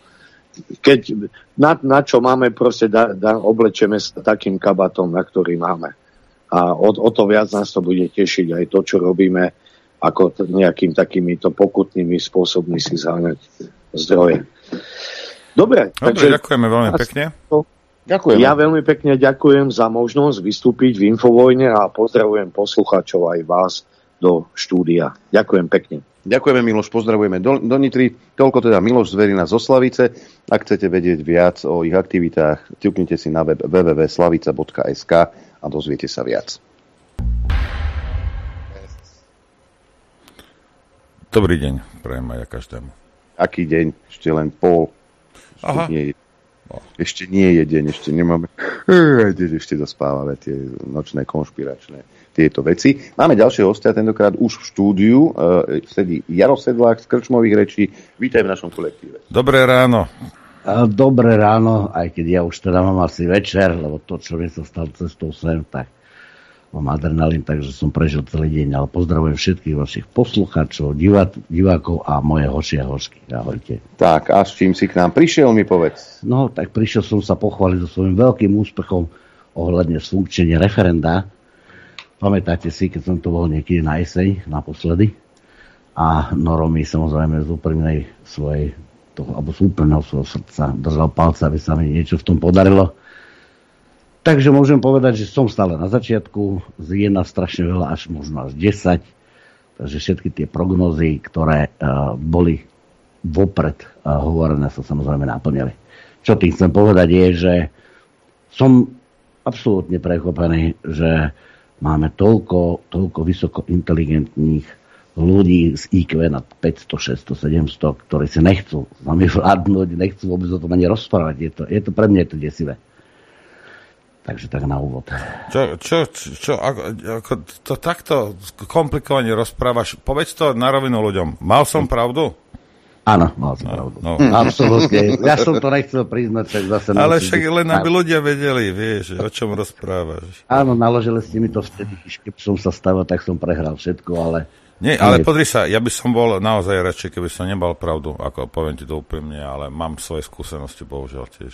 keď na, na čo máme, proste da, da, oblečeme sa takým kabatom, na ktorý máme. A o, o to viac nás to bude tešiť aj to, čo robíme, ako t- nejakým takýmito pokutnými spôsobmi si zháňať zdroje. Dobre. Dobre, takže, ďakujeme veľmi pekne. Ďakujem. Ja veľmi pekne ďakujem za možnosť vystúpiť v Infovojne a pozdravujem poslucháčov aj vás do štúdia. Ďakujem pekne. Ďakujeme, Miloš, pozdravujeme do, do Nitry. Toľko teda Miloš Zverina zo Slavice. Ak chcete vedieť viac o ich aktivitách, ťuknite si na web w w w bodka slavica bodka es ka a dozviete sa viac. Dobrý deň, prajem aj každému. Aký deň? Ešte len pol. Ešte Aha. nie je, ešte nie je deň, ešte nemáme. Ešte dospávame tie nočné konšpiračné tieto veci. Máme ďalšieho hostia, tentokrát už v štúdiu. Uh, sedí Jaro Sedlák z Krčmových rečí. Vítaj v našom kolektíve. Dobré ráno. Dobré ráno, aj keď ja už teda mám asi večer, lebo to, čo mi sa stalo cestou sem, tak mám adrenalín, takže som prežil celý deň, ale pozdravujem všetkých vašich poslucháčov, divá, divákov a moje hoši a hošky. Ahojte. Tak, a s čím si k nám prišiel, mi povedz? No, tak prišiel som sa pochváliť so svojím veľkým úspechom ohľadne sfunkčenia referenda. Pamätáte si, keď som to bol niekedy na jeseň, naposledy. A Noro mi samozrejme z úprimnej svojej, toho, alebo z úprimného svojho srdca držal palca, aby sa mi niečo v tom podarilo. Takže môžem povedať, že som stále na začiatku, z jedna strašne veľa, až možno až desať. Takže všetky tie prognozy, ktoré uh, boli vopred uh, hovorené, sa samozrejme naplnili. Čo tým chcem povedať je, že som absolútne prekvapený, že máme toľko, toľko vysoko inteligentných ľudí z í kvé nad päťsto, šesťsto, sedemsto, ktorí si nechcú s nami vládnuť, nechcú vôbec o tom ani rozprávať. Je to, je to pre mňa je to desivé. Takže tak na úvod. Čo, čo, čo ako, ako to takto komplikovane rozprávaš? Povedz to na rovinu ľuďom. Mal som pravdu? Áno, mal som no, pravdu. No. Absolutne. Ja som to nechcel priznať, tak zase... Ale však len aby ľudia vedeli, vieš, o čom rozprávaš. Áno, naložili ste mi to vtedy, keď som sa stavil, tak som prehral všetko, ale... Nie, ale nie. Podri sa, ja by som bol naozaj radšej, keby som nebal pravdu, ako poviem ti to úprimne, ale mám svoje skúsenosti, bohužiaľ tiež.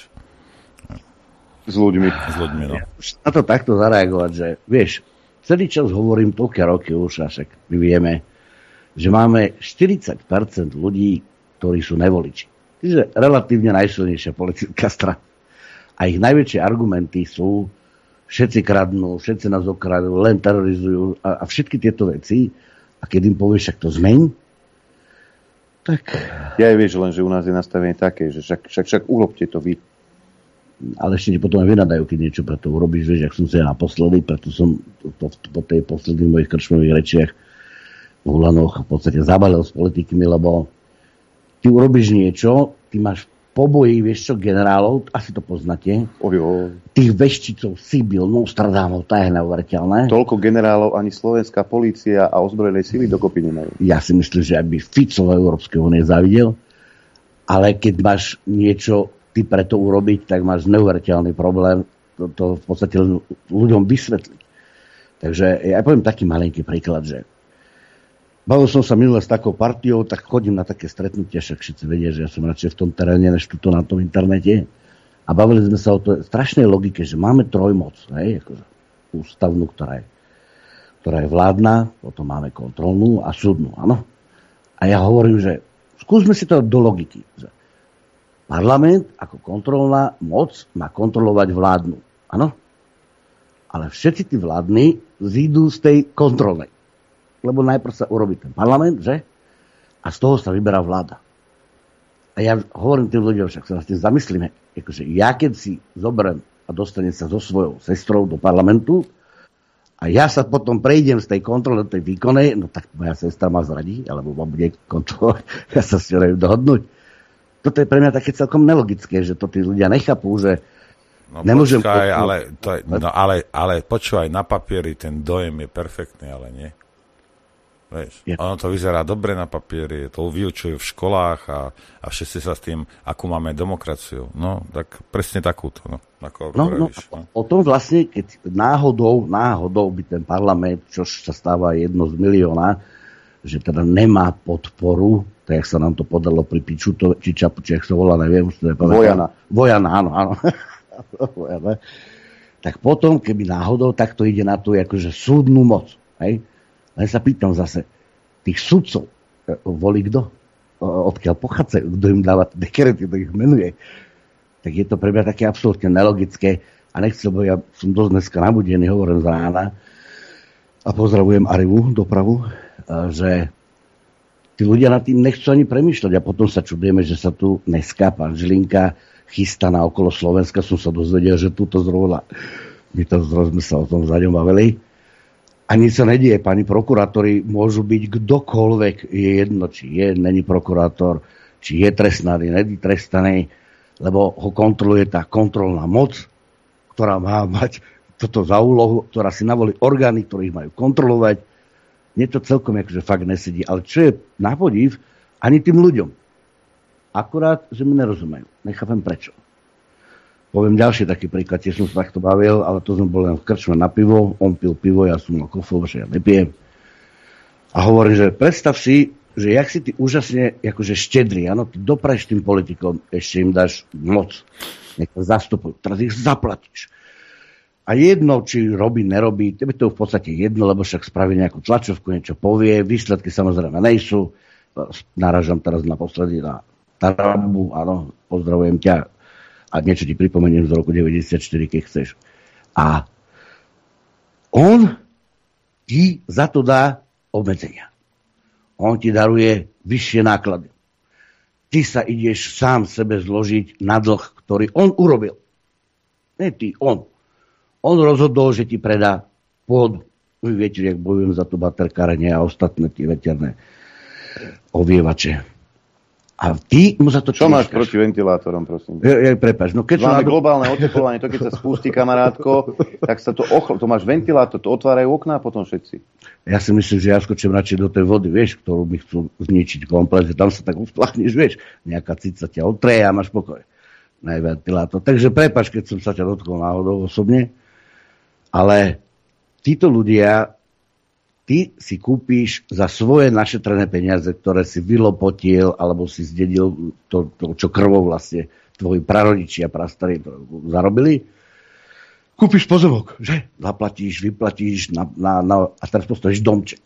S ľuďmi. S ľuďmi, no. Na to takto zareagovať, že vieš, celý čas hovorím toľké roky už, a však my vieme, že máme štyridsať percent ľudí, ktorí sú nevoliči. Čiže relatívne najsilnejšia politická strana. A ich najväčšie argumenty sú, všetci kradnú, všetci nás okradú, len terorizujú a, a všetky tieto veci. A keď im povieš, však to zmeň, tak... Ja aj vieš len, že u nás je nastavenie také, že však, však, však urobte to vy. Ale ešte potom aj vynadajú, keď niečo pre to urobíš, vieš, ak som sa ja naposledy, preto som po, po tej posledných mojich krčmových rečiach v Hulanoch v podstate zabalil s politikmi, lebo ty urobíš niečo, ty máš poboji, vieš čo, generálov, asi to poznáte, Ojo. Tých veščicov, Sibyl, Nostradamus, to je neuveriteľné. Toľko generálov ani slovenská polícia a ozbrojené sily dokopy nemajú. Ja si myslím, že aby Fico v Európskej únie zavidel, ale keď máš niečo ty preto urobiť, tak máš neuveriteľný problém to, to v podstate ľuďom vysvetliť. Takže ja poviem taký malinký príklad, že bavil som sa minule s takou partiou, tak chodím na také stretnutia, však všetci vedia, že ja som radšej v tom teréne, než tuto na tom internete. A bavili sme sa o to strašnej logike, že máme trojmoc, hej, akože ústavnú, ktorá je, ktorá je vládna, potom máme kontrolnú a súdnu, áno. A ja hovorím, že skúsme si to do logiky, že parlament ako kontrolná moc má kontrolovať vládnu. Áno? Ale všetci tí vládni zídu z tej kontrolnej. Lebo najprv sa urobí ten parlament, že? A z toho sa vyberá vláda. A ja hovorím tým ľuďom, však sa na tým zamyslíme. Akože ja keď si zoberiem a dostanem sa so svojou sestrou do parlamentu a ja sa potom prejdem z tej kontroly do tej výkonnej, no tak moja sestra ma zradí, alebo ma bude kontrolovať, ja sa s ňou neviem dohodnúť. Toto je pre mňa také celkom nelogické, že to tí ľudia nechápú, že no, nemôžem... Počkaj, ale, to je, no, ale, ale počúvaj, na papieri ten dojem je perfektný, ale nie. Vieš, je. Ono to vyzerá dobre na papieri, to vyučujú v školách a, a všetci sa s tým, akú máme demokraciu. No, tak presne takúto. No, ako no, no, no. O tom vlastne, keď náhodou, náhodou by ten parlament, čo sa stáva jedno z milióna, že teda nemá podporu tak jak sa nám to podalo pri Pičuto, či Čapu, či jak sa volá, neviem. Vojana. Vojana, áno, áno. Vojana. Tak potom, keby náhodou, tak to ide na tú akože súdnu moc. Hej? Len sa pýtam zase, tých sudcov volí kto? Odkiaľ pochádzajú? Kto im dáva dekrety, kto ich menuje? Tak je to pre mňa také absolútne nelogické a nechcem, bo ja som dosť dneska nabudený, hovorím z rána a pozdravujem Arivu, dopravu, že tí ľudia nad tým nechcú ani premýšľať a potom sa čudujeme, že sa tu dneska pán Žilinka chystá na okolo Slovenska. Som sa dozvedel, že túto zrovna, my to zrovna sme sa o tom zaďom bavili. A nič sa nedieje. Pani prokurátori môžu byť kdokoľvek, je jedno, či je, není prokurátor, či je trestnaný, není trestaný, lebo ho kontroluje tá kontrolná moc, ktorá má mať toto za úlohu, ktorá si navolí orgány, ktoré ich majú kontrolovať. Mne to celkom akože fakt nesedí. Ale čo je na podiv, ani tým ľuďom. Akurát, že mi nerozumejú. Nechápem prečo. Poviem ďalší taký príklad, tiež som sa takto bavil, ale to som bol len v krčme na pivo, on pil pivo, ja som mal kofol, že ja nepijem. A hovorím, že predstav si, že jak si ty úžasne akože štedrý, áno, ty dopraješ tým politikom, ešte im dáš moc, nech to zastupujú, teraz ich zaplatíš. A jedno, či robí, nerobí, tebe to v podstate jedno, lebo však spraví nejakú tlačovku, niečo povie, výsledky samozrejme nejsú, naražam teraz naposledy na Tarabu, áno, pozdravujem ťa a niečo ti pripomeniem z roku deväťdesiatštyri, keď chceš. A on ti za to dá obmedzenia. On ti daruje vyššie náklady. Ty sa ideš sám sebe zložiť na dlh, ktorý on urobil. Nie ty, on. On rozhodol, že ti predá pôdu. Vy viete, jak bojujem za to baterkárenie a ostatné tie veterné ovievače. A ty mu za to čo máš proti ventilátorom, prosím? Ja, ja, prepáč, no keď máme nádo... globálne oteplovanie, to keď sa spustí, kamarátko, tak sa to ochl... to máš ventilátor, to otvárajú okná potom všetci. Ja si myslím, že ja skočím radšej do tej vody, vieš, ktorú mi chcú zničiť komplet, že tam sa tak usplachneš, vieš, nejaká cica ťa otreje a máš pokoj. Ne, ventilátor. Takže prepáč, keď som sa ťa dotkol náhodou osobne, ale títo ľudia, ty si kúpíš za svoje našetrené peniaze, ktoré si vylopotiel, alebo si zdedil to, to čo krvou vlastne tvoji prarodičia, prastarí zarobili. Kúpiš pozemok, že? Zaplatíš, vyplatíš na, na, na, a teraz postavíš domček.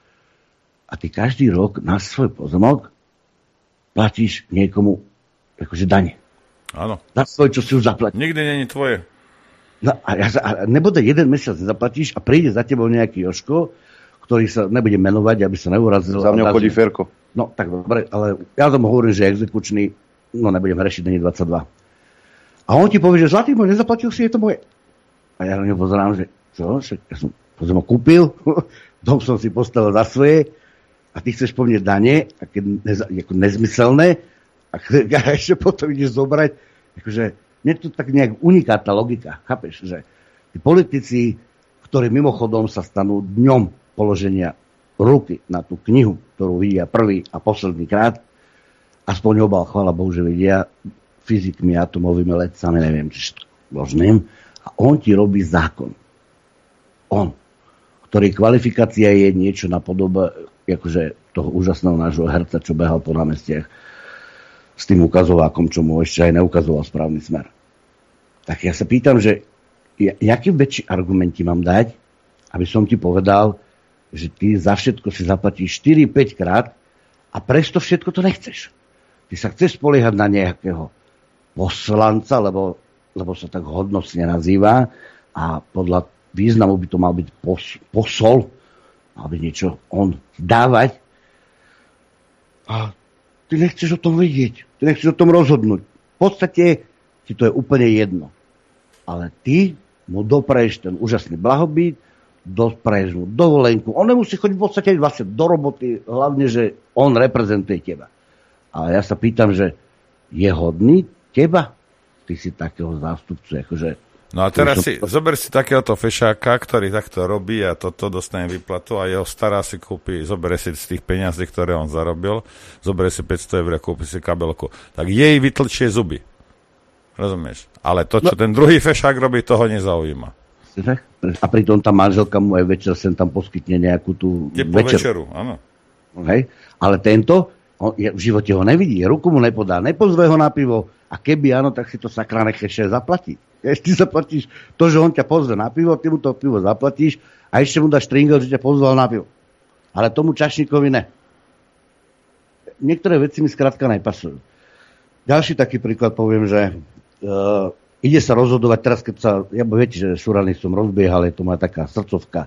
A ty každý rok na svoj pozemok platíš niekomu akože dane. Áno. Za svoj, čo si už zaplatíš. Nikdy není tvoje. No a, ja, a nebude jeden mesiac nezaplatíš a príde za tebou nejaký Jožko, ktorý sa nebude menovať, aby sa neurazil. Za mňou chodí Ferko. No, tak dobre, ale ja tomu hovorím, že exekučný, no nebudem rešiť, není dvadsaťdva. A on ti povie, že zlatý môj, nezaplatil si, je to moje. A ja na ňu pozerám, že čo, však ja som pozemok kúpil, dom som si postavil za svoje a ty chceš po mne dane, aké nez, ako nezmyselné, a ešte potom ideš zobrať, akože mne to tak nejak uniká tá logika, chápeš, že tí politici, ktorí mimochodom sa stanú dňom položenia ruky na tú knihu, ktorú vidia prvý a posledný krát, aspoň obal, chvála Bohu, že vidia fyzikmi, atomovými vedcami, neviem, či možným, a on ti robí zákon. On, ktorý kvalifikácia je niečo na podobe akože toho úžasného nášho herca, čo behal po námestiach s tým ukazovákom, čo mu ešte aj neukazoval správny smer. Tak ja sa pýtam, že jaký väčší argument ti mám dať, aby som ti povedal, že ty za všetko si zaplatíš štyri päť krát a presto všetko to nechceš. Ty sa chceš spoliehať na nejakého poslanca, lebo, lebo sa tak hodnostne nazýva a podľa významu by to mal byť pos, posol, mal by niečo on dávať. A ty nechceš o tom vedieť, ty nechceš o tom rozhodnúť. V podstate ti to je úplne jedno. Ale ty mu dopreješ ten úžasný blahobyt, dopreješ mu dovolenku. On nemusí chodiť v podstate vlastne do roboty, hlavne, že on reprezentuje teba. A ja sa pýtam, že je hodný teba? Ty si takého zástupcu, akože... No a teraz si, zober si takéhoto fešáka, ktorý takto robí a toto dostane výplatu a jeho stará si kúpi, zober si z tých peňazí, ktoré on zarobil, zober si päťsto eur a kúpi si kabelku. Tak jej vytlčie zuby. Rozumieš? Ale to, čo no. ten druhý fešák robí, toho nezaujíma. A pritom tá manželka mu aj večer sem tam poskytne nejakú tú večer. večeru. Áno. Hej. Ale tento On je, v živote ho nevidí, ruku mu nepodá, nepozve ho na pivo a keby áno, tak si to sakra nechce ešte zaplatiť. Ty zaplatíš to, že on ťa pozve na pivo, ty mu to pivo zaplatíš a ešte mu dáš tringel, že ťa pozval na pivo. Ale tomu čašníkovi ne. Niektoré veci mi skrátka nepasujú. Ďalší taký príklad poviem, že uh, ide sa rozhodovať teraz, keď sa, ja viete, že Šurany som rozbiehal, je to moja taká srdcovka.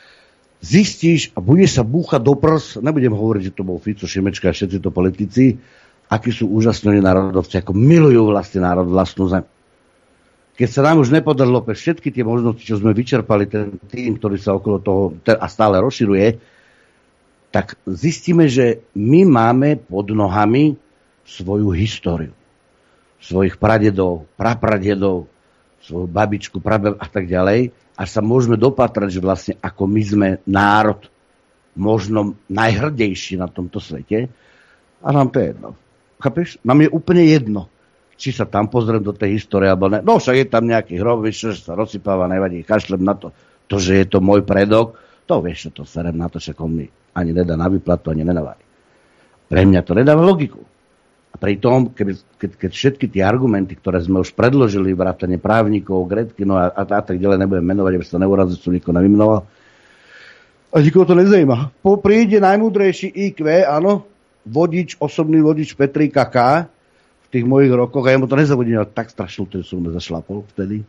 Zistíš a bude sa búchať do prs, nebudem hovoriť, že to bol Fico, Šimečka a všetci to politici, akí sú úžasní národovci, ako milujú vlastne národ, vlastnú zem. Keď sa nám už nepodarilo pre všetky tie možnosti, čo sme vyčerpali, ten tým, ktorý sa okolo toho a stále rozširuje, tak zistíme, že my máme pod nohami svoju históriu. Svojich pradedov, prapradedov, svoju babičku, prabab a tak ďalej. A sa môžeme dopatrať, že vlastne ako my sme národ možno najhrdejší na tomto svete. A nám to je jedno. Chápeš? Nám je úplne jedno, či sa tam pozriem do tej histórie, alebo ne. No však je tam nejaký hrob, vieš, že sa rozsypáva, nevadí, kašlem na to. To, že je to môj predok, to vieš, čo to serem na to, však on mi ani nedá na výplatu, ani nenavári. Pre mňa to nedáva logiku. A pritom, keby, keď, keď všetky tie argumenty, ktoré sme už predložili, vrátane právnikov, Gretky, no a, a, a tak ďalej, nebudem menovať, aby sa neurazil, čo nikto nevymenoval. A nikoho to nezajíma. Po príde najmúdrejší í kvé, áno, vodič, osobný vodič Petríka K. v tých mojich rokoch, a ja mu to nezavodím, ale tak strašnú, ten som me zašlapol vtedy.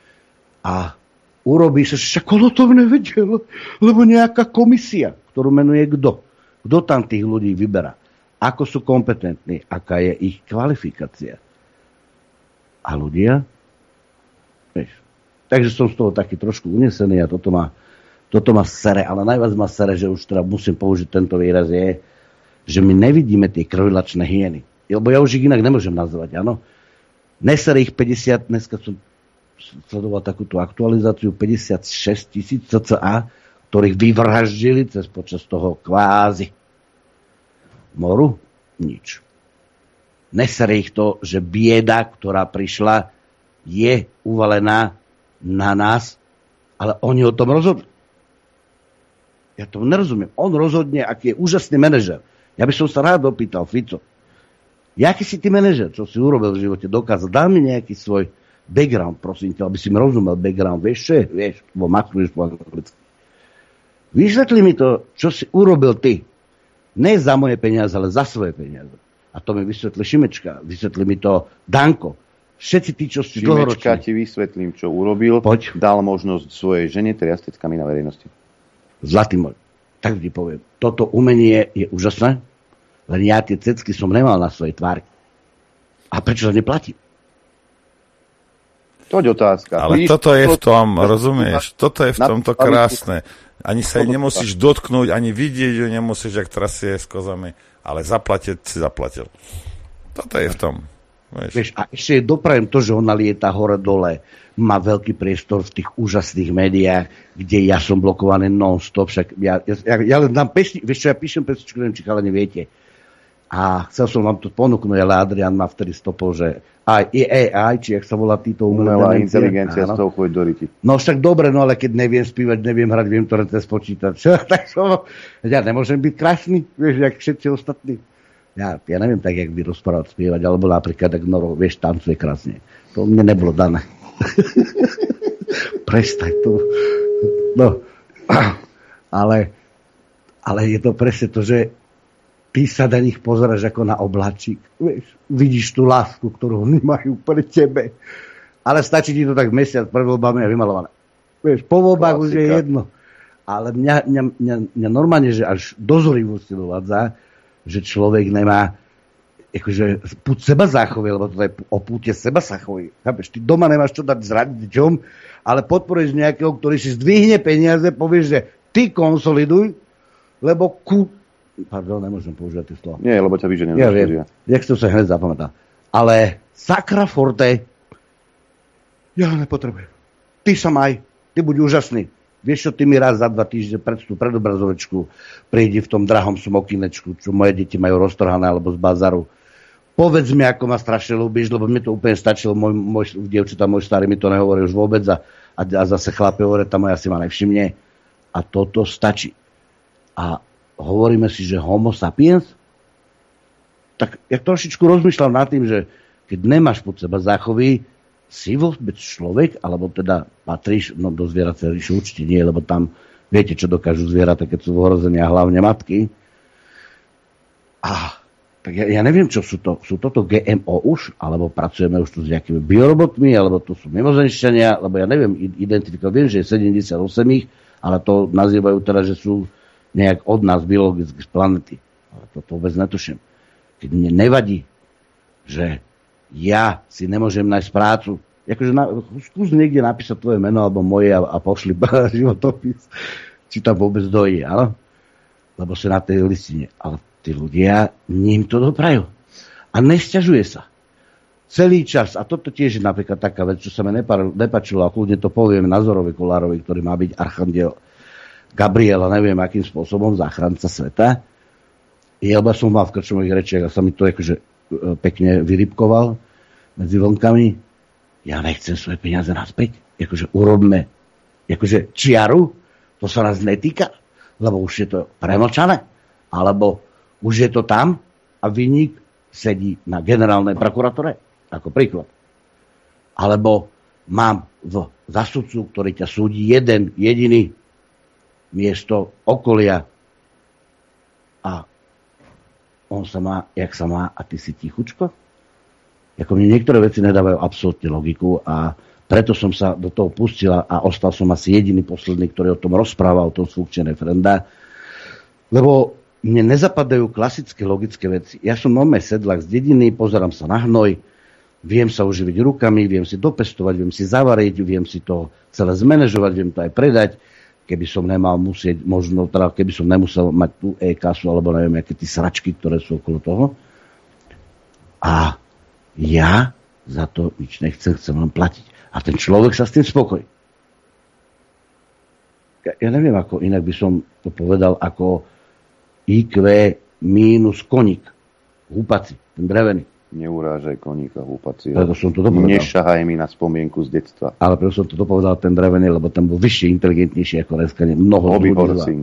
A urobí sa, však on o tom nevedel, lebo nejaká komisia, ktorú menuje kto? Kto tam tých ľudí vyberá? Ako sú kompetentní? Aká je ich kvalifikácia? A ľudia? Vieš. Takže som z toho taký trošku unesený a toto ma, toto ma sere, ale najviac ma sere, že už teda musím použiť tento výraz, je, že my nevidíme tie krvilačné hyeny. Lebo ja už ich inak nemôžem nazvať, áno. Nesere ich päťdesiat, dneska som sledoval takúto aktualizáciu, päťdesiatšesť tisíc cca, ktorých vyvraždili cez počas toho kvázi moru? Nič. Nesere ich to, že bieda, ktorá prišla, je uvalená na nás, ale oni o tom rozhodli. Ja to nerozumiem. On rozhodne, aký je úžasný manažer. Ja by som sa rád opýtal, Fico, jaký si ty manažer, čo si urobil v živote, dokázal, dá mi nejaký svoj background, prosím ťa, aby si mi rozumel background, vieš čo je? Vieš, bo makruješ po anglicky. Vysvetli mi to, čo si urobil ty. Ne za moje peniaze, ale za svoje peniaze. A to mi vysvetli Šimečka, vysvetli mi to Danko. Všetci tí, čo si dlhoroční. Šimečka ti vysvetlím, čo urobil. Poď. Dal možnosť svojej žene triasť teckami na verejnosti. Zlatý môj, tak ti poviem. Toto umenie je úžasné, len ja tie cecky som nemal na svojej tvári. A prečo sa neplatím? Toť otázka. Ale Víš, toto je v tom, to, rozumieš? Toto je v tomto krásne. Ani sa jej nemusíš dotknúť, ani vidieť ju nemusíš, jak trasie s kozami. Ale zaplatiť si zaplatil. Toto je v tom. Vieš. Vieš, a ešte doprajem to, že ona lieta hore-dole. Má veľký priestor v tých úžasných médiách, kde ja som blokovaný non-stop. Však ja, ja, ja len dám pesni, vieš čo, ja píšem pesničku, neviem, či chalani viete. A chcel som vám to ponúknuť, ale Adrian ma vtedy stopol, že aj á í, či jak sa volá títo umelá inteligencia z toho chuť do ryti. No však dobre, no ale keď neviem spívať, neviem hrať, viem to cez počítač. Tak som, ja nemôžem byť krásny, vieš, jak všetci ostatní. Ja, ja neviem tak, jak by rozprávať, spievať, alebo napríklad, tak Noro, vieš, tancuje krásne. To mne nebolo dané. Prestaň to. No, ale, ale je to presne to, že ty sa na nich pozeráš ako na obláčik. Vieš, vidíš tú lásku, ktorú oni majú pre tebe. Ale stačí ti to tak mesiac pred voľbami a vymalované. Vieš, po voľbách už je jedno. Ale mňa, mňa, mňa, mňa normálne, že až do zhorivosti dovádza, že človek nemá akože púť seba záchovy, lebo to je o púte seba záchovy. Chápeš, ty doma nemáš čo dať zradiť deťom, ale podporuješ nejakého, ktorý si zdvihne peniaze, povieš, že ty konsoliduj, lebo ku... Pardon, nemôžem používať tie slova. Nie, lebo ťa vyženiem. Ja viem, jak to sa hneď zapamätá. Ale sakra forte, ja nepotrebujem. Ty sa maj, ty buď úžasný. Vieš čo, ty mi raz za dva týždne pred tú predobrazovečku prídi v tom drahom smokinečku, čo moje deti majú roztrhané, alebo z bazaru. Povedz mi, ako ma strašne ľúbiš, lebo mi to úplne stačilo. Môj, môj dievčatá, môj starý mi to nehovorí už vôbec a, a, a zase chlapi hovorí, tá moja si ma nevšimne. A toto stačí. A hovoríme si, že homo sapiens? tak ja trošičku rozmýšľam nad tým, že keď nemáš pod seba záchovy, si vôbec človek, alebo teda patríš, no do zvieracej ríše určite nie, lebo tam viete, čo dokážu zvieratá, keď sú v ohrození, a hlavne matky. A tak ja, ja neviem, čo sú to. Sú toto gé em ó už? Alebo pracujeme už tu s nejakými biorobotmi? Alebo tu sú mimozemšťania? Lebo ja neviem identifikovať. Viem, že je sedemdesiatosem ich, ale to nazývajú teda, že sú nejak od nás biologicky z planety. Ale to, to vôbec netuším. Keď mne nevadí, že ja si nemôžem nájsť prácu, akože na, skús niekde napísať tvoje meno alebo moje a, a pošli životopis, či tam vôbec dojde, áno? Lebo sa na tej listine. Ale tí ľudia, ním to doprajú. A nesťažuje sa. Celý čas. A toto tiež je napríklad taká vec, čo sa mi nepačilo, a kľudne to poviem Nazorovi Kolárovi, ktorý má byť archandiel Gabriela, neviem akým spôsobom, záchranca sveta. Ja som mal v krčových rečiach a sa mi to akože pekne vyrybkoval medzi vlnkami. Ja nechcem svoje peniaze naspäť. Akože urobme akože čiaru, to sa nás netýka, lebo už je to premlčané. Alebo už je to tam a vinník sedí na generálnej prokuratúre, ako príklad. Alebo mám v zasudcu, ktorý ťa súdi jeden, jediný, miesto okolia a on sa má, jak sa má a ty si tichučko. Ako mne niektoré veci nedávajú absolútne logiku a preto som sa do toho pustila a ostal som asi jediný posledný, ktorý o tom rozprával, o tom funkčne referenda. Lebo mne nezapadajú klasické logické veci. Ja som normálne sedlak z dediny, pozerám sa na hnoj, viem sa uživiť rukami, viem si dopestovať, viem si zavariť, viem si to celé zmanéžovať, viem to aj predať, keby som nemal musieť, možno, teda keby som nemusel mať tú e-kasu, alebo neviem, aké tí sračky, ktoré sú okolo toho. A ja za to nič nechcem, chcem len platiť. A ten človek sa s tým spokojí. Ja, ja neviem, ako inak by som to povedal, ako í kvé mínus koník. Húpaci, ten drevený. Neurážaj koníka, húpaci. Preto som to dopovedal. Nešahaj mi na spomienku z detstva. Ale preto som to dopovedal, ten drevený, lebo ten bol vyššie, inteligentnejší ako dneska. Mnoho ľudí.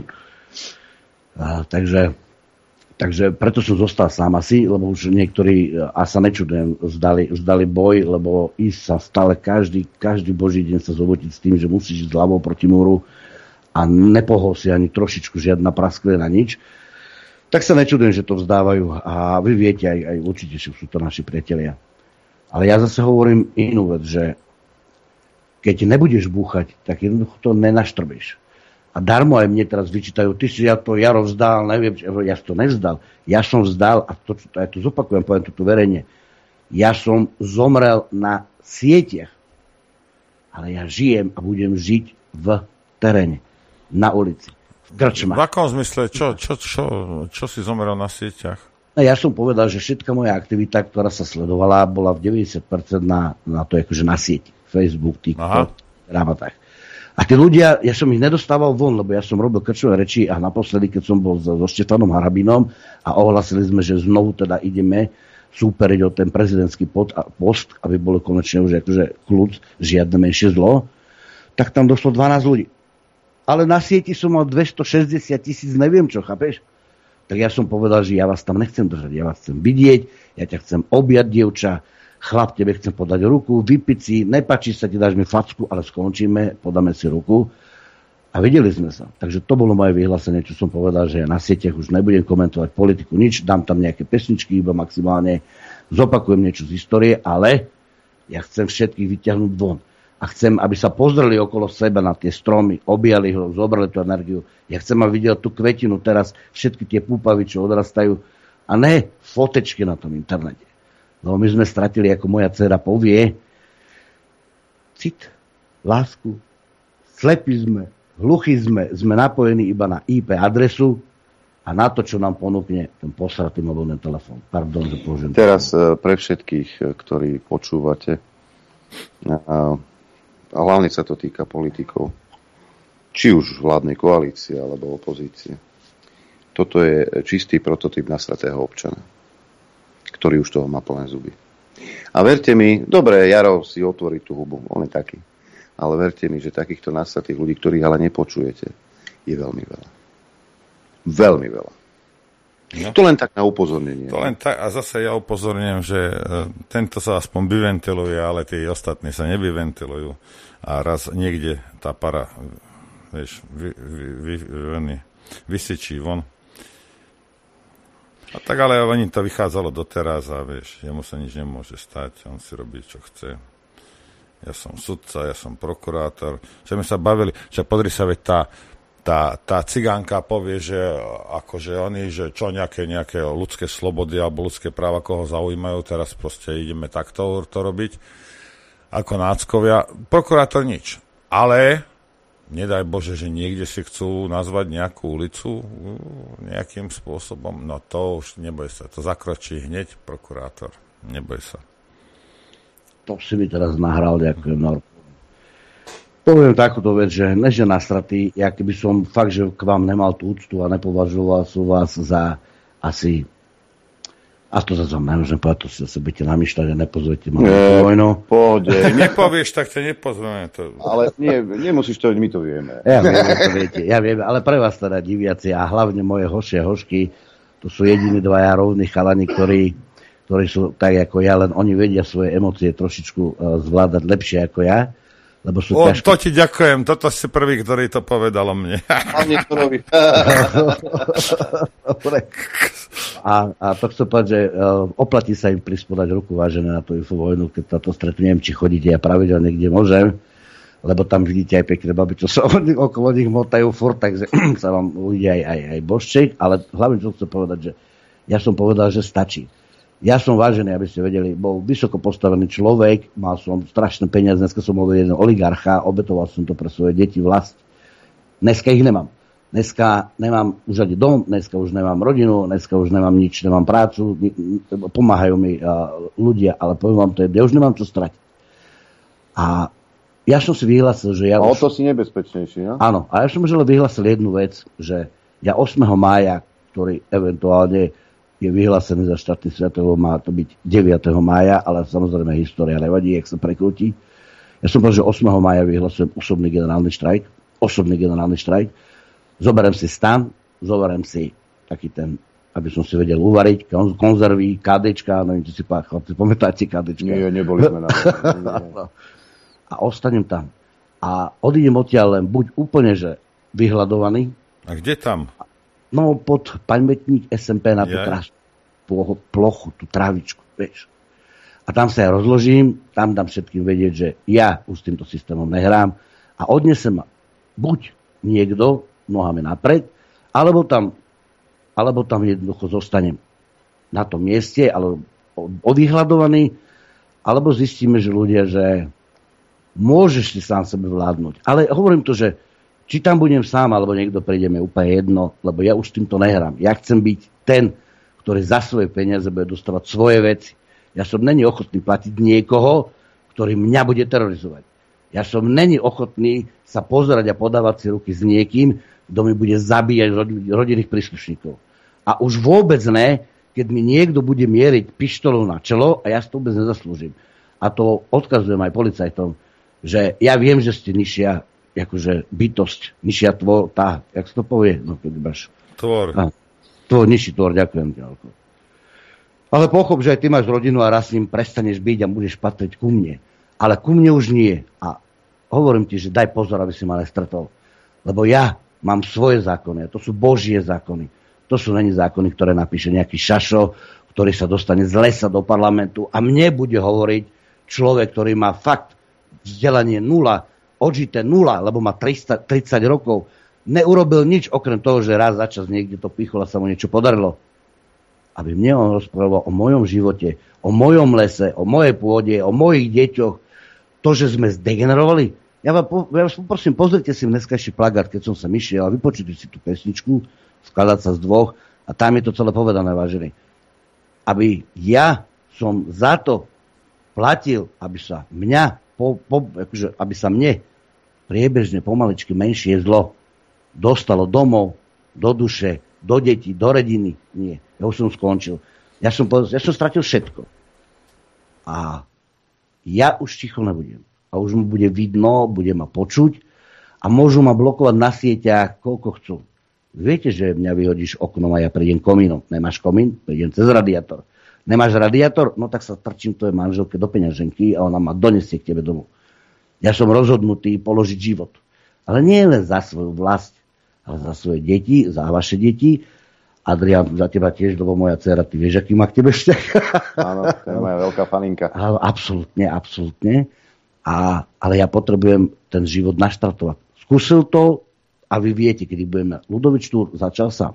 Takže, takže preto som zostal sám asi, lebo už niektorí, a sa nečudujem, vzdali, vzdali boj, lebo ísť sa stále každý, každý boží deň sa zovotiť s tým, že musíš ísť hlavou proti múru a nepohol si ani trošičku žiadna prasklina, nič. Tak sa nečudujem, že to vzdávajú. A vy viete, aj, aj určite sú to naši priatelia. Ale ja zase hovorím inú vec, že keď nebudeš búchať, tak jednoducho to nenaštrbíš. A darmo aj mne teraz vyčítajú, ty si ja to Jaro vzdal, neviem, ja som to nevzdal. Ja som vzdal, a to, ja to zopakujem, poviem to tu verejne, ja som zomrel na sieťach. Ale ja žijem a budem žiť v teréne, na ulici. V akom zmysle? Čo, čo, čo, čo si zomrel na sieťach? Ja som povedal, že všetka moja aktivita, ktorá sa sledovala, bola v deväťdesiat percent na, na to, akože na sieti. Facebook, TikTok, tak. A tí ľudia, ja som ich nedostával von, lebo ja som robil krčové reči a naposledy, keď som bol so, so Štefanom Harabinom a ohlasili sme, že znovu teda ideme súperiť o ten prezidentský post, aby bolo konečne už akože kľud, žiadne menšie zlo, tak tam došlo dvanásť ľudí. Ale na sieti som mal dvestošesťdesiat tisíc, neviem čo, chápeš? Tak ja som povedal, že ja vás tam nechcem držať, ja vás chcem vidieť, ja ťa chcem objať, dievča, chlap, tebe chcem podať ruku, vypiť si, nepáči sa, ti dáš mi facku, ale skončíme, podáme si ruku. A videli sme sa. Takže to bolo moje vyhlásenie, čo som povedal, že ja na sieťach už nebudem komentovať politiku, nič, dám tam nejaké pesničky, iba maximálne zopakujem niečo z histórie, ale ja chcem všetkých vyťahnuť von. A chcem, aby sa pozreli okolo seba na tie stromy, objali ho, zobrali tú energiu. Ja chcem, aby videl tú kvetinu teraz, všetky tie púpavy, čo odrastajú. A ne fotečky na tom internete. Lebo my sme stratili, ako moja dcera povie, cit, lásku, slepí sme, hluchí sme, sme napojení iba na í pé adresu a na to, čo nám ponúkne ten posratý mobilný telefón. Pardon, že použijem. Teraz pre všetkých, ktorí počúvate, a hlavne sa to týka politikov, či už vládnej koalície alebo opozície. Toto je čistý prototyp nasratého občana, ktorý už toho má plné zuby. A verte mi, dobre, Jaro si otvorí tú hubu, on je taký, ale verte mi, že takýchto nasratých ľudí, ktorých ale nepočujete, je veľmi veľa. Veľmi veľa. No. To len tak na upozornenie. To len tak, a zase ja upozorňujem, že tento sa aspoň vyventiluje, ale tí ostatní sa nevyventilujú. A raz niekde tá para, vieš, vy, vy, vy, vy, vysyčí von. A tak ale oni to vychádzalo doteraz a vieš, jemu sa nič nemôže stať, on si robí, čo chce. Ja som sudca, ja som prokurátor. Čo sme sa bavili, že podri sa, veď tá, tá, tá cigánka povie, že akože oni, že čo nejaké, nejaké ľudské slobody alebo ľudské práva, koho zaujímajú, teraz proste ideme takto to robiť. Ako náckovia. Prokurátor nič. Ale nedaj Bože, že niekde si chcú nazvať nejakú ulicu nejakým spôsobom. No to už neboj sa. To zakročí hneď prokurátor. Neboj sa. To si mi teraz nahral, ďakujem. No. Poviem takúto vec, že než na straty, ja keby som fakt, že k vám nemal tú úctu a nepovažoval som vás za asi... A to zase vám nemôžem povedať, to si zase budete namýšľať a nepozvete ma na vojnu. Pohode. Nepovieš, tak ťa nepozveme. To... Ale nie, nemusíš to, my to vieme. Ja viem, to viete, ja viem, ale pre vás teda diviaci a hlavne moje hoši a hošky, to sú jediní dvaja rovní chalani, ktorí, ktorí sú tak ako ja, len oni vedia svoje emócie trošičku uh, zvládať lepšie ako ja. Lebo sú o, ťažké... To ti ďakujem, toto si prvý, ktorý to povedal o mne. a, a to chcem povedať, že uh, oplatí sa im prispodať ruku, vážené, na tú infovojnu, keď táto stretnú, neviem, či chodíte, ja pravidelne kde môžem, lebo tam vidíte aj pekné baby, čo sa okolo nich motajú furt, takže sa vám uvidí aj, aj, aj božček, ale hlavne čo chcem povedať, že ja som povedal, že stačí. Ja som vážený, aby ste vedeli, bol vysoko postavený človek, mal som strašné peniaze, dneska som bol jeden oligarcha, obetoval som to pre svoje deti vlast. Dneska ich nemám. Dneska nemám už ani dom, dneska už nemám rodinu, dneska už nemám nič, nemám prácu, pomáhajú mi uh, ľudia, ale poviem vám to, ja už nemám čo stratiť. A ja som si vyhlásil, že ja a už... o to si nebezpečnejší, no? Áno, a ja som už vyhlásil jednu vec, že ja ôsmeho mája, ktorý eventuálne je vyhlásený za štátny sviatok, má to byť deviateho mája, ale samozrejme história nevadí, jak sa prekrúti. Ja som povedal, že ôsmeho mája vyhlasujem osobný generálny štrajk. Osobný generálny štrajk. Zoberiem si stan, zoberiem si taký ten, aby som si vedel uvariť, konzervy, kádečka, neviem, či si chlapci pamätáte kádečka. Nie, neboli sme na A ostanem tam. A odídem odtiaľ len buď úplne, že vyhľadovaný. A kde tam? No, pod pamätník es em pé na tú yeah. krásnu plochu, tú trávičku, vieš. A tam sa ja rozložím, tam dám všetkým vedieť, že ja už s týmto systémom nehrám a odnesem ma buď niekto nohami napred, alebo tam, alebo tam jednoducho zostanem na tom mieste, alebo odvyhľadovaný, alebo zistíme, že ľudia, že môžeš si sám sebe vládnuť. Ale hovorím to, že či tam budem sám, alebo niekto príde, mi úplne jedno, lebo ja už týmto nehrám. Ja chcem byť ten, ktorý za svoje peniaze bude dostávať svoje veci. Ja som není ochotný platiť niekoho, ktorý mňa bude terorizovať. Ja som není ochotný sa pozerať a podávať si ruky s niekým, kto mi bude zabíjať rodinných príslušníkov. A už vôbec ne, keď mi niekto bude mieriť pištolou na čelo a ja si to vôbec nezaslúžim. A to odkazujem aj policajtom, že ja viem, že ste nižšia akože bytosť, nižšia tvor, tá, jak sa to povie? No, keď máš... Tvor. Á, tvor, nižší tvor, ďakujem ti. Ale pochop, že aj ty máš rodinu a raz s ním prestaneš byť a budeš patriť ku mne. Ale ku mne už nie. A hovorím ti, že daj pozor, aby si ma nestretol. Lebo ja mám svoje zákony. A to sú Božie zákony. To sú není zákony, ktoré napíše nejaký šašo, ktorý sa dostane z lesa do parlamentu a mne bude hovoriť človek, ktorý má fakt vzdelanie nula, odžité nula, lebo má tridsať, tridsať rokov, neurobil nič okrem toho, že raz za čas niekde to pichol a sa mu niečo podarilo. Aby mne on rozprával o mojom živote, o mojom lese, o mojej pôde, o mojich deťoch, to, že sme zdegenerovali. Ja vám, ja vás poprosím, pozrite si dneskajší plagát, keď som sa išiel a vypočujte si tú pesničku, skladať sa z dvoch a tam je to celé povedané, vážený. Aby ja som za to platil, aby sa mňa, po, po, akože, aby sa mne priebežne pomaličky menšie zlo dostalo domov, do duše, do detí, do rodiny. Nie, ja už som skončil. Ja som, ja som stratil všetko. A ja už ticho nebudem. A už mu bude vidno, bude ma počuť a môžu ma blokovať na sieťach, koľko chcú. Viete, že mňa vyhodíš oknom a ja prídem komínom. Nemáš komín? Prídem cez radiátor. Nemáš radiátor? No tak sa trčím tvojej manželke do peňaženky a ona ma donesie k tebe domov. Ja som rozhodnutý položiť život. Ale nie len za svoju vlast, ale za svoje deti, za vaše deti. Adrián, za teba tiež, lebo moja dcera, ty vieš, aký má k tebe vzťah. Áno, to je moja veľká faninka. Absolútne, absolútne. A, ale ja potrebujem ten život naštartovať. Skúsil to a vy viete, kedy budeme. Ľudovič Štúr začal sám.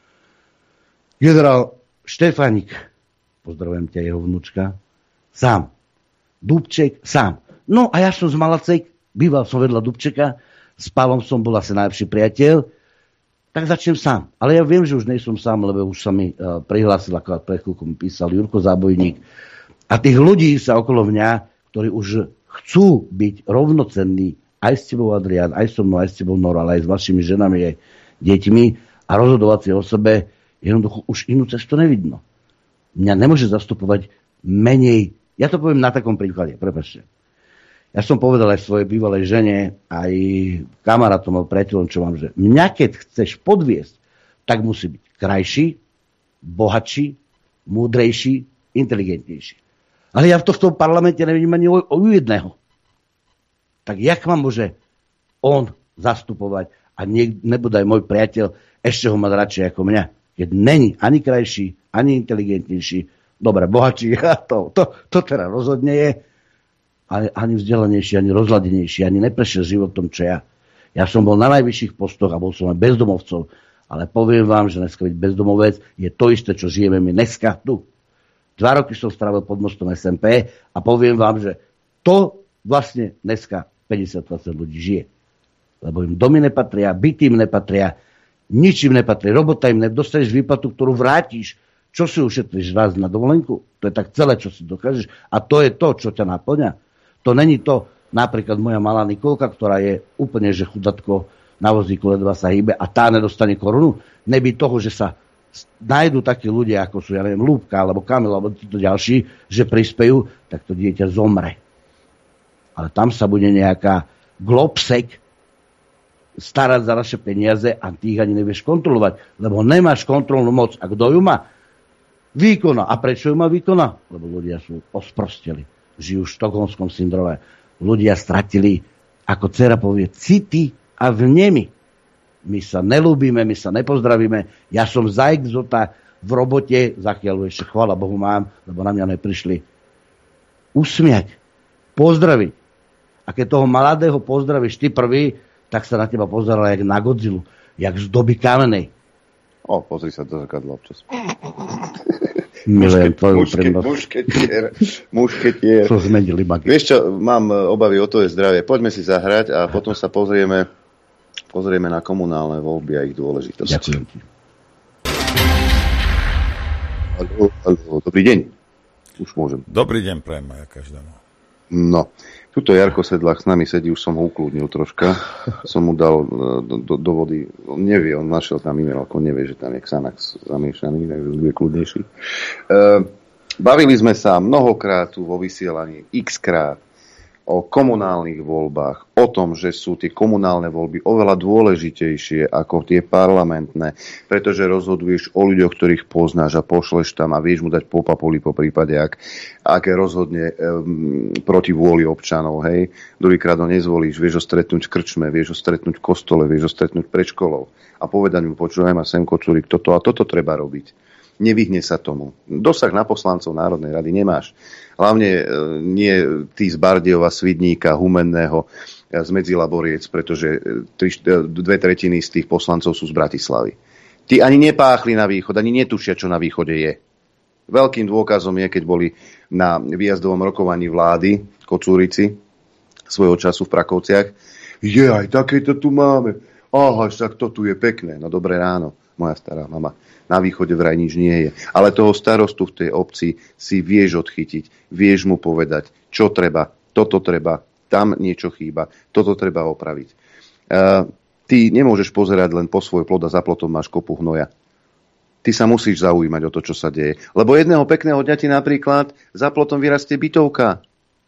Generál Štefánik, pozdravujem ťa, jeho vnúčka, sám. Dubček, sám. No a ja som z Malacek, býval som vedľa Dubčeka, s Pavlom som bol asi najlepší priateľ, tak začnem sám. Ale ja viem, že už nejsom sám, lebo už sa mi uh, prihlásil, ako pred chvíľkou mi písal Jurko Zábojník. A tých ľudí sa okolo mňa, ktorí už chcú byť rovnocenní, aj s tebou, Adrián, aj so mnou, aj s tebou, Nora, ale aj s vašimi ženami, aj deťmi a rozhodovať si o sebe, jednoducho už inú cestu nevidno. Mňa nemôže zastupovať menej. Ja to poviem na takom príklade, prepáčte. Ja som povedal aj svojej bývalej žene, aj kamarátom, priateľom, čo mám, že mňa keď chceš podviesť, tak musí byť krajší, bohatší, múdrejší, inteligentnejší. Ale ja v tomto parlamente nevidím ani o, o jedného. Tak jak ma môže on zastupovať a nie, nebude aj môj priateľ ešte ho mať radšej ako mňa, keď není ani krajší, ani inteligentnejší, dobre, bohatší, to, to, to teda rozhodne je, ani, ani vzdelanejší, ani rozladenejší, ani neprešiel životom, čo ja. Ja som bol na najvyšších postoch a bol som aj bezdomovcov, ale poviem vám, že dneska byť bezdomovec je to isté, čo žijeme my dneska tu. Dva roky som strávil pod mostom es em pé a poviem vám, že to vlastne dneska päťdesiat percent ľudí žije. Lebo im domy nepatria, byty im nepatria, nič im nepatrí, robota im nepatrí, dostaneš výplatu, ktorú vrátiš. Čo si ušetríš raz na dovolenku? To je tak celé, čo si dokážeš. A to je to, čo ťa naplňa. To není to, napríklad moja malá Nikolka, ktorá je úplne, že chudatko na vozíku ledva sa hýbe a tá nedostane korunu. Neby toho, že sa nájdú takí ľudia, ako sú, ja neviem, Lúbka, alebo Kamil, alebo títo ďalší, že prispejú, tak to dieťa zomre. Ale tam sa bude nejaká globsek starať za naše peniaze a ty ich ani nevieš kontrolovať, lebo nemáš kontrolnú moc. A kto ju má? Výkona. A prečo ju má výkona? Lebo ľudia sú osprosteli. Žijú v štokholmskom syndrome. Ľudia stratili, ako dcera povie, city a vnemy. My sa nelúbime, my sa nepozdravíme. Ja som za exota v robote, zakiaľ ešte chvála Bohu mám, lebo na mňa neprišli usmiať, pozdraviť. A keď toho mladého pozdravíš ty prvý, tak sa na teba pozerala jak na Godzillu, jak z doby kamenej. O, pozri sa do zrkadla občas. Milujem tvoju prednosť. Mušketier. Mušketier. Čo zmenili bagy. Vieš čo, mám obavy o tvoje zdravie. Poďme si zahrať a potom sa pozrieme, pozrieme na komunálne voľby a ich dôležitosť. Ďakujem ti. Haló, haló, dobrý deň. Už môžem. Dobrý deň prajem aj každému. No, tuto Jarko Sedlák s nami sedí, už som ho ukludnil troška. Som mu dal do, do, do vody. On nevie, on našiel tam e-mail, ako nevie, že tam je Xanax zamiešaný, takže bude kľudnejší. E, bavili sme sa mnohokrát tu vo vysielaní, x krát, o komunálnych voľbách, o tom, že sú tie komunálne voľby oveľa dôležitejšie ako tie parlamentné, pretože rozhoduješ o ľuďoch, ktorých poznáš a pošleš tam a vieš mu dať po papuli po prípade, ak, aké rozhodne um, proti vôli občanov, hej. Druhýkrát ho nezvolíš, vieš ho stretnúť v krčme, vieš ho stretnúť v kostole, vieš ho stretnúť pred školou a povedať mu, počúvaj ma sem, Kocúrik, toto a toto treba robiť. Nevyhne sa tomu. Dosah na poslancov Národnej rady nemáš. Hlavne e, nie tí z Bardejova, Svidníka, Humenného, e, z Medzilaboriec, pretože tri, dve tretiny z tých poslancov sú z Bratislavy. Tí ani nepáchli na východ, ani netušia, čo na východe je. Veľkým dôkazom je, keď boli na výjazdovom rokovaní vlády Kocúrici svojho času v Prakovciach. Je, aj takéto tu máme. Aha, tak to tu je pekné. No dobré ráno, moja stará mama. Na východe vraj nič nie je. Ale toho starostu v tej obci si vieš odchytiť, vieš mu povedať, čo treba, toto treba, tam niečo chýba, toto treba opraviť. Uh, ty nemôžeš pozerať len po svoj plod a za plotom máš kopu hnoja. Ty sa musíš zaujímať o to, čo sa deje. Lebo jedného pekného dňa ti napríklad za plotom vyrastie bytovka.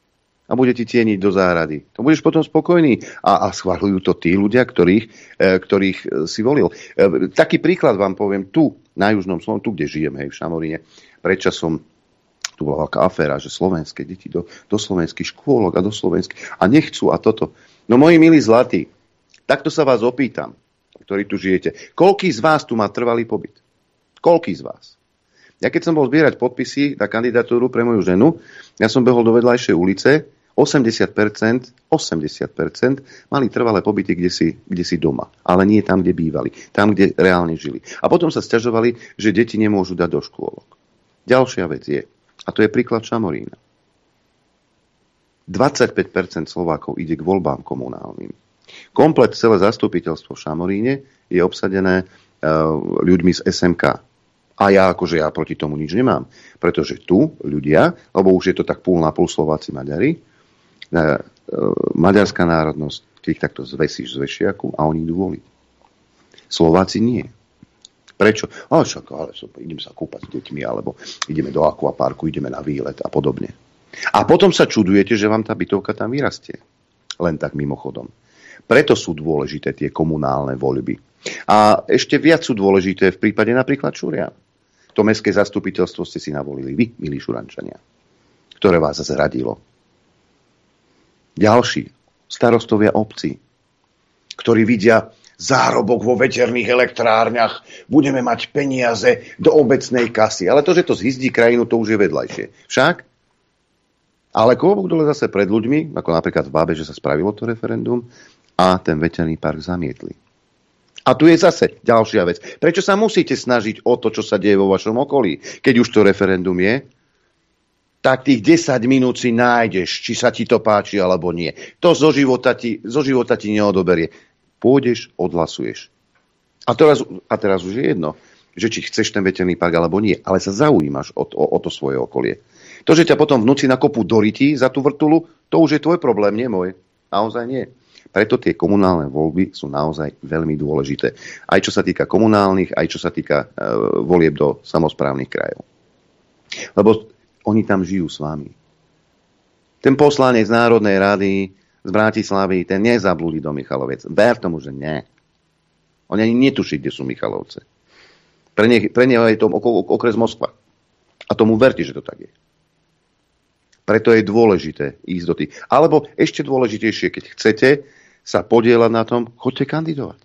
a bude ti tieniť do záhrady. To budeš potom spokojný. A, a schvaľujú to tí ľudia, ktorých, e, ktorých si volil. E, taký príklad vám poviem tu, na južnom Slovensku, tu, kde žijem, hej, v Šamoríne. Predčasom tu bola veľká aféra, že slovenské deti do, do slovenských škôlok a do slovenských a nechcú a toto. No moji milí zlatí, takto sa vás opýtam, ktorí tu žijete. Koľký z vás tu má trvalý pobyt? Koľký z vás? Ja keď som bol zbierať podpisy na kandidatúru pre moju ženu, ja som behol do vedľajšej ulice, osemdesiat percent, osemdesiat percent mali trvalé pobyty kde si, kde si doma. Ale nie tam, kde bývali. Tam, kde reálne žili. A potom sa sťažovali, že deti nemôžu dať do škôlok. Ďalšia vec je, a to je príklad Šamorína. dvadsaťpäť percent Slovákov ide k voľbám komunálnym. Komplet celé zastupiteľstvo v Šamoríne je obsadené uh, ľuďmi z es em ká. A ja akože ja proti tomu nič nemám. Pretože tu ľudia, lebo už je to tak púl na púl Slováci Maďari, uh, uh, maďarská národnosť, ty ich takto zvesíš z vešiaku a oni idú voliť. Slováci nie. Prečo? Ale však, ale idem sa kúpať s deťmi, alebo ideme do akvaparku, ideme na výlet a podobne. A potom sa čudujete, že vám tá bytovka tam vyrastie. Len tak mimochodom. Preto sú dôležité tie komunálne voľby. A ešte viac sú dôležité v prípade napríklad Šurian. To mestské zastupiteľstvo ste si navolili vy, milí Šurančania, ktoré vás zradilo. Ďalší, starostovia obcí, ktorí vidia zárobok vo veterných elektrárniach, budeme mať peniaze do obecnej kasy. Ale to, že to zhyzdí krajinu, to už je vedľajšie. Však? Ale klobúk dole zase pred ľuďmi, ako napríklad v Bábe, že sa spravilo to referendum a ten veterný park zamietli. A tu je zase ďalšia vec. Prečo sa musíte snažiť o to, čo sa deje vo vašom okolí? Keď už to referendum je, tak tých desať minút si nájdeš, či sa ti to páči alebo nie. To zo života ti, zo života ti neodoberie. Pôjdeš, odhlasuješ. A teraz, a teraz už je jedno, že či chceš ten veterný park alebo nie, ale sa zaujímaš o, o, o to svoje okolie. To, že ťa potom v noci nakopú do ryti za tú vrtulu, to už je tvoj problém, nie môj. Naozaj nie. Preto tie komunálne voľby sú naozaj veľmi dôležité. Aj čo sa týka komunálnych, aj čo sa týka e, volieb do samosprávnych krajov. Lebo oni tam žijú s vami. Ten poslanec z Národnej rady z Bratislavy, ten nezablúdi do Michaloviec. Ver tomu, že nie. Oni ani netuší, kde sú Michalovce. Pre, ne, pre neho je to okres Moskva. A tomu verte, že to tak je. Preto je dôležité ísť do tých. Alebo ešte dôležitejšie, keď chcete sa podieľať na tom, choďte kandidovať.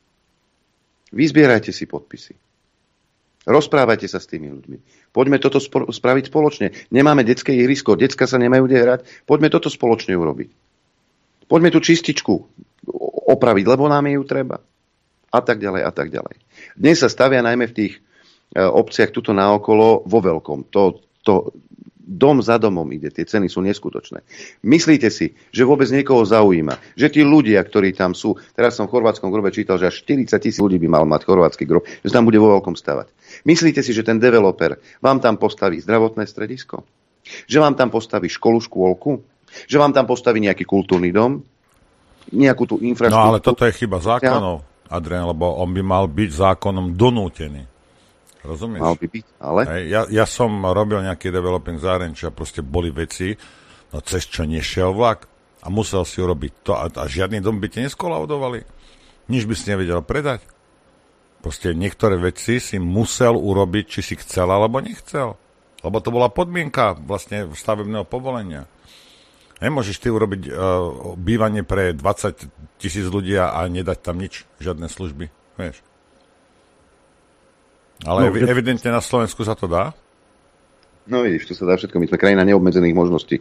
Vyzbierajte si podpisy. Rozprávajte sa s tými ľuďmi. Poďme toto spro- spraviť spoločne. Nemáme detské ihrisko, decka sa nemajú kde hrať. Poďme toto spoločne urobiť. Poďme tú čističku opraviť, lebo nám ju treba. A tak ďalej, a tak ďalej. Dnes sa stavia najmä v tých e, obciach tuto naokolo vo veľkom. To, to dom za domom ide, tie ceny sú neskutočné. Myslíte si, že vôbec niekoho zaujíma, že tí ľudia, ktorí tam sú, teraz som v chorvátskom grobe čítal, že až štyridsať tisíc ľudí by mal mať chorvátsky grob, že tam bude vo veľkom stavať. Myslíte si, že ten developer vám tam postaví zdravotné stredisko? Že vám tam postaví školu, škôlku? Že vám tam postaví nejaký kultúrny dom, nejakú tú infraštruktúru. No ale toto je chyba zákonov, ja. Adrian, lebo on by mal byť zákonom donútený. Rozumieš? Mal by byť, ale... Ja, ja som robil nejaký developing zahraničia, proste boli veci, no cez čo nešiel vlak a musel si urobiť to a, a žiadny dom by ti neskolaudovali. Nič by si nevedel predať. Proste niektoré veci si musel urobiť, či si chcel alebo nechcel. Lebo to bola podmienka vlastne stavebného povolenia. Nemôžeš ty urobiť uh, bývanie pre dvadsať tisíc ľudí a nedať tam nič, žiadne služby, vieš. Ale no, ev- evidentne na Slovensku sa to dá? No vidíš, to sa dá všetko. My sme krajina neobmedzených možností.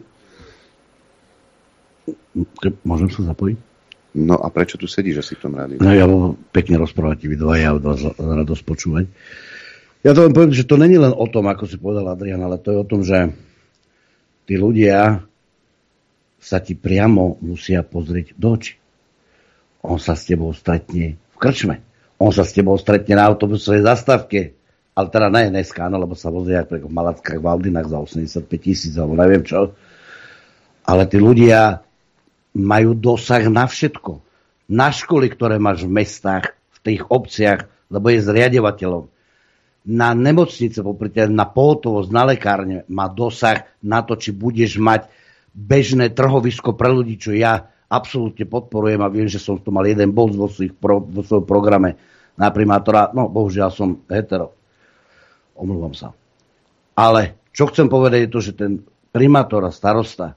Môžem sa zapojiť? No a prečo tu sedíš asi v tom rádiu? No ja bol pekne rozprávať, vy dva, ja vás radosť počúvať. Ja to len poviem, že to není len o tom, ako si povedal Adrian, ale to je o tom, že tí ľudia sa ti priamo musia pozrieť do očí. On sa s tebou stretne v krčme. On sa s tebou stretne na autobusovej zastávke. Ale teda ne dneska, no, lebo sa vozia v Malackách, v Aldinách za osemdesiatpäť tisíc, alebo neviem čo. Ale tí ľudia majú dosah na všetko. Na školy, ktoré máš v mestách, v tých obciach, lebo je zriadevateľom. Na nemocnice, popríklad na pohotovosť, na lekárne má dosah na to, či budeš mať bežné trhovisko pre ľudí, čo ja absolútne podporujem a viem, že som to mal jeden bod vo, svojich pro, vo svojom programe na primátora. No, bohužiaľ som hetero. Omlúvam sa. Ale čo chcem povedať je to, že ten primátor a starosta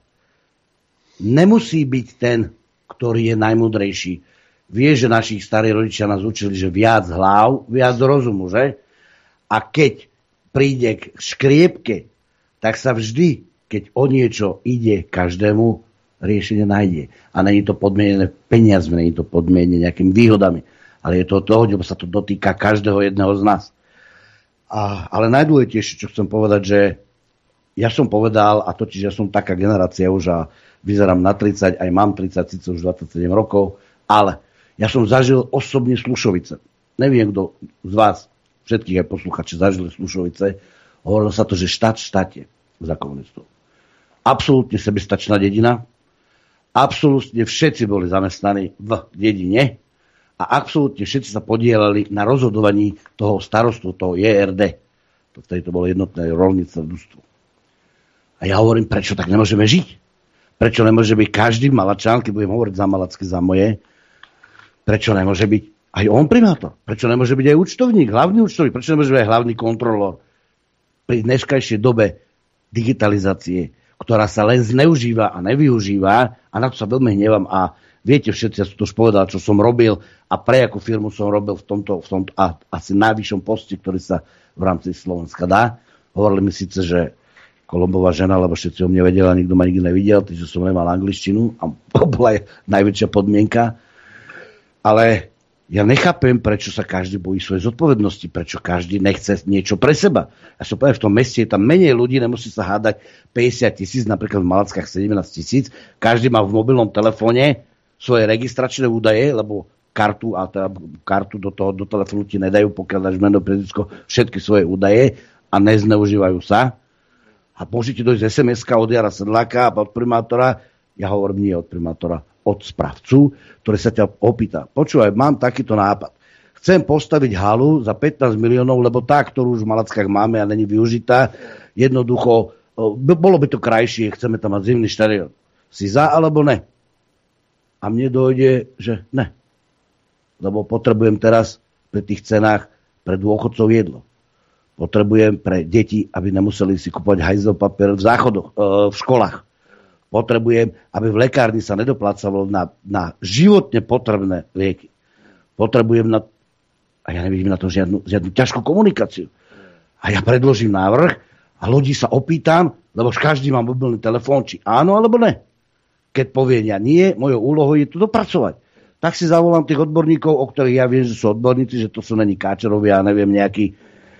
nemusí byť ten, ktorý je najmudrejší. Vie, že našich starí rodičia nás učili, že viac hlav, viac rozumu, že? A keď príde k škriepke, tak sa vždy, keď o niečo ide každému, riešenie nájde. A není to podmienené peniazmi, není to podmienené nejakými výhodami, ale je to toho, že sa to dotýka každého jedného z nás. A, ale najdôležitejšie, čo chcem povedať, že ja som povedal, a totiž ja som taká generácia už a vyzerám na tridsať, aj mám tridsať, síce už dvadsaťsedem rokov, ale ja som zažil osobne Slušovice. Neviem, kto z vás, všetkých aj posluchači, zažili Slušovice. Hovorilo sa to, že štát v štáte za komunistov. Absolútne sebestačná dedina. Absolútne všetci boli zamestnaní v dedine a absolútne všetci sa podielali na rozhodovaní toho starostu, toho J R D. Vtedy to bolo jednotné rolníctvo družstvo. A ja hovorím, prečo tak nemôžeme žiť? Prečo nemôže byť každý Malačan, keď budem hovoriť za Malacky, za moje, prečo nemôže byť aj on primátor? Prečo nemôže byť aj účtovník, hlavný účtovník? Prečo nemôže byť aj hlavný kontrolór? Pri dneškajšej dobe digitalizácie, ktorá sa len zneužíva a nevyužíva, a na to sa veľmi hnevam a viete všetci, ja som to už povedal, čo som robil a pre akú firmu som robil v tomto, v tomto a, asi najvyššom poste, ktorý sa v rámci Slovenska dá. Hovorili mi síce, že Kolumbová žena, lebo všetci o mne vedeli a nikto ma nikdy nevidel, takže som nemal angličtinu a to bola aj najväčšia podmienka. Ale ja nechápem, prečo sa každý bojí svojej zodpovednosti, prečo každý nechce niečo pre seba. Ja som povedal, v tom meste je tam menej ľudí, nemusí sa hádať päťdesiat tisíc, napríklad v Malackách sedemnásť tisíc. Každý má v mobilnom telefóne svoje registračné údaje, lebo kartu a teda kartu do toho do telefónu ti nedajú, pokiaľ dáš meno, priezvisko, všetky svoje údaje a nezneužívajú sa. A môžete dojsť es em eska od Jara Sedláka a od primátora, ja hovorím nie od primátora, od správcu, ktorý sa ťa opýta. Počúvaj, mám takýto nápad. Chcem postaviť halu za pätnásť miliónov, lebo tá, ktorú už v Malackách máme a není využitá, jednoducho, bolo by to krajšie, chceme tam mať zimný štadión. Si za alebo ne? A mne dojde, že ne. Lebo potrebujem teraz pri tých cenách pre dôchodcov jedlo. Potrebujem pre deti, aby nemuseli si kúpať hajzel papier v záchodoch, v školách. Potrebujem, aby v lekárni sa nedoplácalo na, na životne potrebné lieky. Potrebujem na... A ja nevidím na to žiadnu, žiadnu ťažkú komunikáciu. A ja predložím návrh a ľudí sa opýtam, lebo každý má mobilný telefón, či áno alebo ne. Keď povie ja nie, mojou úlohou je to dopracovať. Tak si zavolám tých odborníkov, o ktorých ja viem, že sú odborníci, že to sú není káčerovia, ja neviem, nejaký...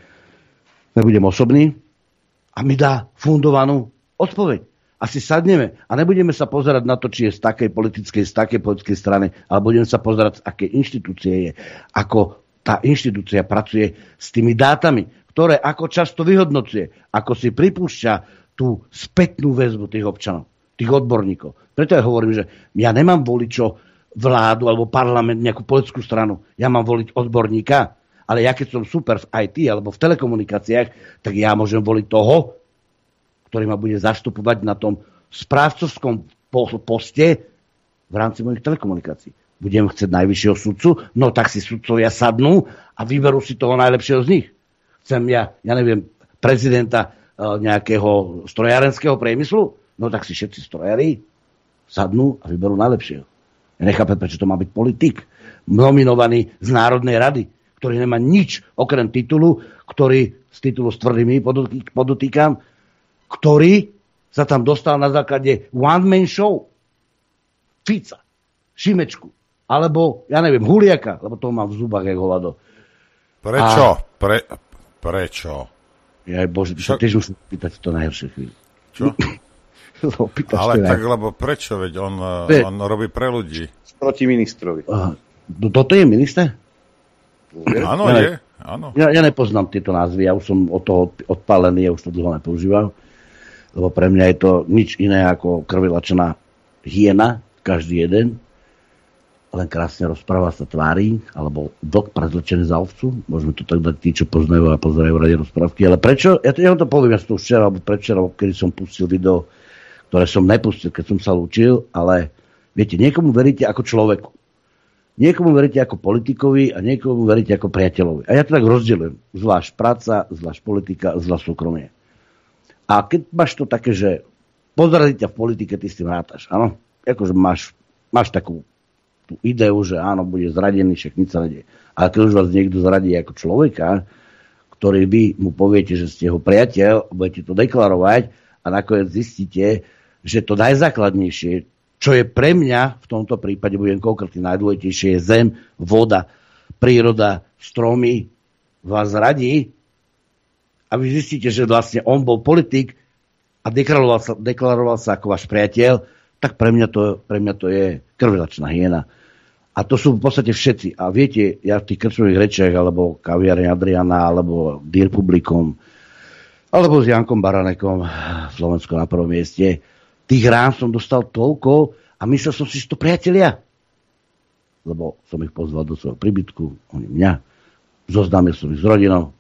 Nebudem osobný. A mi dá fundovanú odpoveď. Asi sadneme a nebudeme sa pozerať na to, či je z takej politickej, z takej politickej strany, ale budeme sa pozerať, z aké inštitúcie je, ako tá inštitúcia pracuje s tými dátami, ktoré ako často vyhodnocuje, ako si pripúšťa tú spätnú väzbu tých občanov, tých odborníkov. Preto ja hovorím, že ja nemám voliť čo vládu alebo parlament, nejakú politickú stranu. Ja mám voliť odborníka, ale ja keď som super v í té alebo v telekomunikáciách, tak ja môžem voliť toho, ktorý ma bude zastupovať na tom správcovskom poste v rámci mojich telekomunikácií. Budem chcieť najvyššieho sudcu, no tak si sudcovia sadnú a vyberú si toho najlepšieho z nich. Chcem ja, ja neviem, prezidenta e, nejakého strojárenského priemyslu, no tak si všetci strojári sadnú a vyberú najlepšieho. Ja nechápem, prečo to má byť politik, nominovaný z Národnej rady, ktorý nemá nič okrem titulu, ktorý z titulu s tvrdými podotýkam, ktorý sa tam dostal na základe one-man show. Fica, Šimečku, alebo, ja neviem, Huliaka, lebo to mám v zubách, jak hovado. Prečo? A... Pre... Prečo? Ja, bože, ty sa tiež musím pýtať v to najhoršie chvíli. Čo? Ale tak, lebo prečo? Veď on, Ve... on robí pre ľudí. Proti ministrovi. Uh, toto je minister? Áno, ja, je. Áno. Ja, ja nepoznám tieto názvy, ja už som od toho odpálený, ja už to dlho nepoužíval. Lebo pre mňa je to nič iné ako krvilačná hyena, každý jeden. Len krásne rozpráva sa tvári, alebo vlk prezlečený za ovcu. Môžeme to tak dať tí, čo poznajú a pozerajú rade rozprávky. Ale prečo? Ja, to, ja vám to poviem, ja som to včera, alebo predvčera, kedy som pustil video ktoré som nepustil, keď som sa lúčil, ale viete, niekomu veríte ako človeku. Niekomu veríte ako politikovi a niekomu veríte ako priateľovi. A ja to tak rozdielujem. Zvlášť práca, zvlášť politika, zvlášť súkromie. A keď máš to také, že pozradí ťa v politike, ty s tým rátaš. Áno? Akože máš, máš takú tú ideu, že áno, bude zradený, však nič sa nedie. Ale keď už vás niekto zradí ako človeka, ktorý vy mu poviete, že ste ho priateľ, budete to deklarovať a nakoniec zistíte, že to najzákladnejšie, čo je pre mňa, v tomto prípade budem konkrétne najdôležitejšie, je zem, voda, príroda, stromy, vás radí a vy zistíte, že vlastne on bol politik a deklaroval sa, deklaroval sa ako váš priateľ, tak pre mňa to, pre mňa to je krvelačná hyena. A to sú v podstate všetci. A viete, ja v tých krčmových rečiach, alebo kaviareň Adriana, alebo Dear Publikum, alebo s Jankom Baranekom, Slovensko na prvom mieste, tých rán som dostal toľko a myslel som si, že to priatelia. Lebo som ich pozval do svojho príbytku, oni mňa, zoznámil som ich s rodinou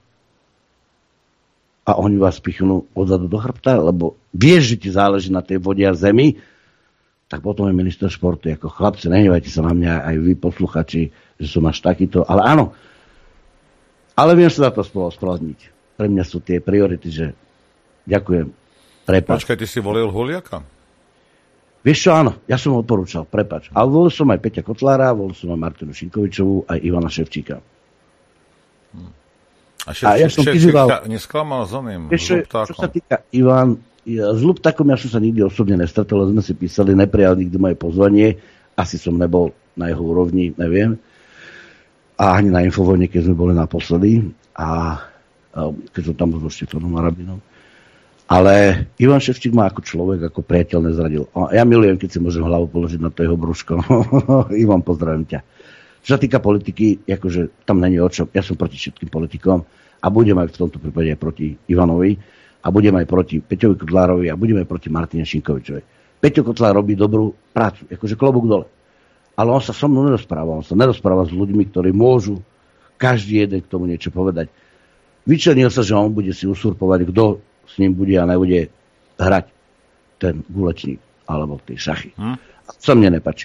a oni vás pichnú odzadu do chrbta, lebo vieš, že ti záleží na tej vode a zemi, tak potom je minister športu, ako chlapci, nehnevajte sa na mňa, aj vy posluchači, že som až takýto, ale áno, ale viem sa za to spolu ospravedlniť. Pre mňa sú tie priority, že ďakujem, prepáč. Počkaj, ty si volil Huliaka? Vieš čo, áno, ja som ho odporúčal, prepáč. Ale volil som aj Peťa Kotlára, volil som aj Martinu Šinkovičovú, aj Ivana Ševčíka. Hm. A Ševčík, ja som Ševčík vyzýval... nesklamal s oným Vieš, Luptákom? Čo sa týka Ivan, ja, s Luptákom ja som sa nikdy osobne nestretol, sme si písali, neprijal nikdy moje pozvanie, asi som nebol na jeho úrovni, neviem. A ani na Infovojne, keď sme boli naposledy, a, a keď som tam bol so Štefánom Arabinom. Ale Ivan Ševčík ma ako človek, ako priateľ nezradil. A ja milujem, keď si môžem hlavu položiť na to jeho brúško. Ivan, pozdravím ťa. Čo sa týka politiky, akože tam není o čom. Ja som proti všetkým politikom a budem aj v tomto prípade aj proti Ivanovi a budem aj proti Peťovi Kotlárovi a budem aj proti Martine Šinkovičovej. Peťo Kotlár robí dobrú prácu, akože klobúk dole. Ale on sa so mnou nerozpráva. On sa nerozpráva s ľuďmi, ktorí môžu každý jeden k tomu niečo povedať. Vyčlenil sa, že on bude si usurpovať, kto s ním bude a nebude hrať ten gulečník alebo tie šachy. Hm? A to sa mne nepáči.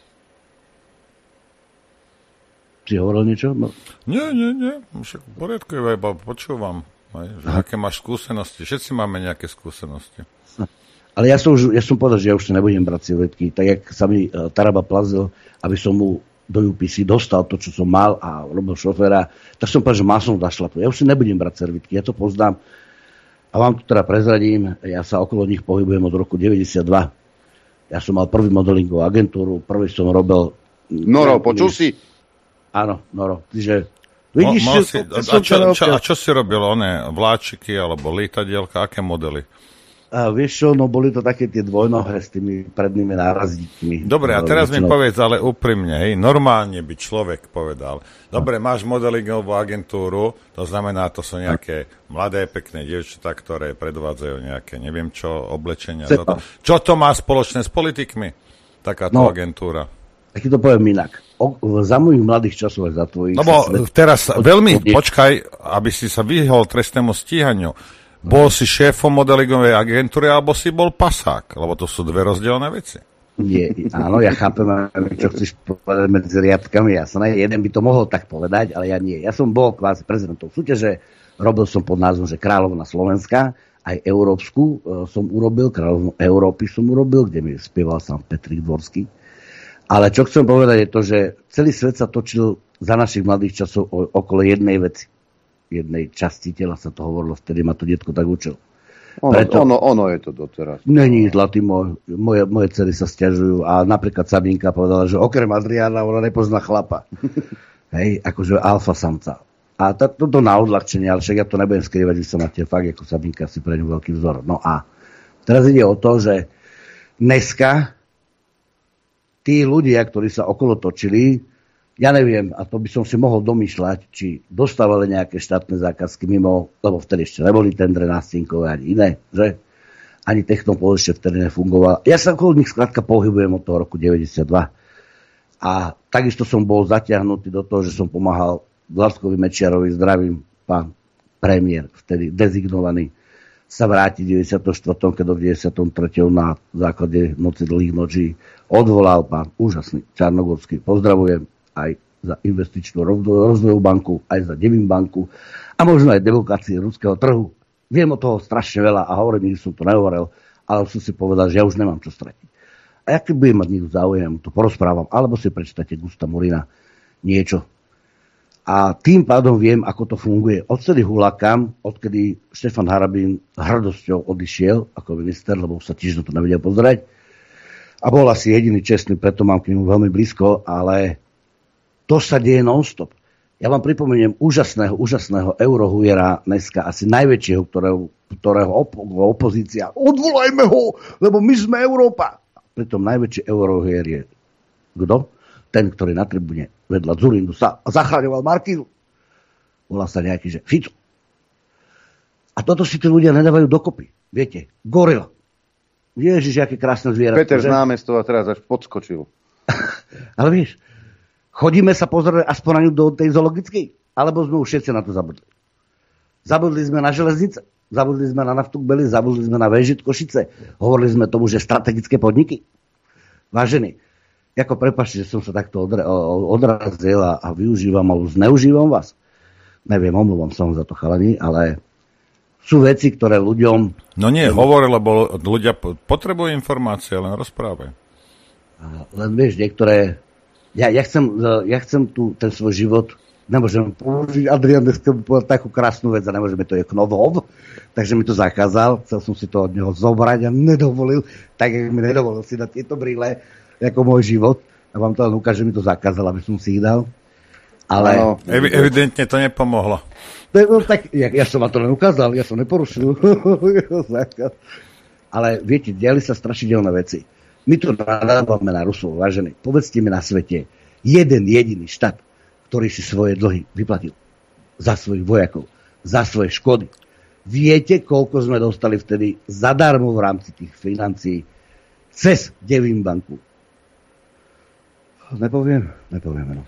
Si hovoril niečo? No. Nie, nie, nie. Však v poriadku, iba počúvam. Aj, že aké máš skúsenosti. Všetci máme nejaké skúsenosti. Ale ja som, už, ja som povedal, že ja už nebudem brať servetky. Tak jak sa mi uh, Taraba plazil, aby som mu do ú pé cé dostal to, čo som mal a robil šoféra, tak som povedal, že má som zašlapu. Ja už si nebudem brať servetky. Ja to poznám. A vám to teda prezradím, ja sa okolo nich pohybujem od roku deväťdesiatdva. Ja som mal prvý modelingovú agentúru, prvý som robil... Noro, počul si? Áno, Noro. Čiže vidíš, Mo, si, a, čo, čo, a čo si robil? Oné vláčiky alebo lietadielka? Aké modely? A vieš čo, no boli to také tie dvojnohé s tými prednými nárazdíkmi. Dobre, a teraz mi povedz, ale úprimne, hej, normálne by človek povedal, dobre, máš modelingovú agentúru, to znamená, to sú nejaké mladé, pekné dievčatá, ktoré predvádzajú nejaké, neviem čo, oblečenia. To. Čo to má spoločné s politikmi? Takáto no, agentúra. Tak to poviem inak. O, za mojich mladých časov aj za tvojich... No bo teraz veľmi, počkaj, aby si sa vyhol trestnému stíhaniu. Bol si šéfom modelingovej agentúry, alebo si bol pasák? Lebo to sú dve rozdielne veci. Nie, áno, ja chápem, čo chceš povedať medzi riadkami, jasné. Jeden by to mohol tak povedať, ale ja nie. Ja som bol kvázi prezidentom súťaže, robil som pod názvom, že Kráľovna Slovenska, aj európsku som urobil, Kráľovnu Európy som urobil, kde mi spieval sám Petrik Dvorský. Ale čo chcem povedať je to, že celý svet sa točil za našich mladých časov okolo jednej veci. Jednej časti tela sa to hovorilo, vtedy ma to detko tak učil. Ono, Preto, ono, ono je to doteraz. Není zlatý môj, moje, moje dcery sa sťažujú a napríklad Sabinka povedala, že okrem Adriána ona nepozná chlapa. Hej, akože alfa samca. A toto na odľahčenie, ale však ja to nebudem skrývať, vy sa máte fakt, ako Sabinka si pre ňu veľký vzor. No a teraz ide o to, že dneska tí ľudia, ktorí sa okolo točili, ja neviem, a to by som si mohol domýšľať, či dostávali nejaké štátne zákazky mimo, lebo vtedy ešte neboli tendre na Stinkové ani iné, že? Ani Technopol ešte vtedy nefungoval. Ja sa okolo nich skrátka pohybujem od toho roku deväťdesiatdva. A takisto som bol zatiahnutý do toho, že som pomáhal Vládkovi Mečiarovi, zdravím pán premiér, vtedy dezignovaný, sa vráti v deväťdesiatom štvrtom keď v deväťdesiatom treťom na základe Noci dlhých nočí odvolal pán úžasný Čarnogórsky. Pozdravujem aj za investičnú rozvojovú banku, aj za Devin banku a možno aj demokracie ruského trhu. Viem o toho strašne veľa a hovorím, že som to nehovoril, ale som si povedal, že ja už nemám čo stratiť. A ja keď budem mať niekto záujem, to porozprávam, alebo si prečítate Gusta Murina niečo. A tým pádom viem, ako to funguje. Odtedy hulakám, odkedy Štefan Harabín hrdosťou odišiel ako minister, lebo sa tiež to nevedel pozrieť. A bol asi jediný čestný, preto mám k nemu veľmi blízko, ale to sa deje non-stop. Ja vám pripomeniem úžasného, úžasného eurohujera dneska, asi najväčšieho, ktorého, ktorého op- opozícia. Odvolajme ho, lebo my sme Európa. A pritom najväčší eurohujer je kto? Ten, ktorý na tribúne vedľa Dzurindu sa zachraňoval Markízu. Volá sa nejaký, že Fico. A toto si tí ľudia nedávajú dokopy. Viete, gorila. Ježiš, aké krásne zvieratko. Peter z námestova teraz až podskočil. Ale vieš, chodíme sa pozrieť aspoň na ňu do tej zoologickej? Alebo sme už všetci na to zabudli? Zabudli sme na železnice, zabudli sme na naftu Bely, zabudli sme na Vežit Košice. Hovorili sme tomu, že strategické podniky. Vážení, ako prepáčte, že som sa takto odra- odrazil a, a využívam, alebo zneužívam vás. Neviem, omluvom som za to, chalani, ale sú veci, ktoré ľuďom... No nie, hovor, lebo ľudia potrebujú informácie, len rozprávaj. Len vieš, niektoré... Ja, ja, chcem, ja chcem tu ten svoj život... Nemôžem použiť, Adrian dneska povedal takú krásnu vec a nemôžeme to je Knovov, takže mi to zakázal, chcel som si to od neho zobrať a nedovolil, tak jak mi nedovolil si dať tieto brýle, ako môj život. A vám to len ukáže, že mi to zakázal, aby som si ich dal. Ale... No, ev- evidentne to nepomohlo. No, tak, ja, ja som vám to len ukázal, ja som neporušil. Ale viete, diali sa strašidelné veci. My tu nadávame na Rusov, vážení. Povedzte mi na svete jeden jediný štát, ktorý si svoje dlhy vyplatil. Za svojich vojakov. Za svoje škody. Viete, koľko sme dostali vtedy zadarmo v rámci tých financií cez Devin banku? Nepoviem? Nepoviem, no.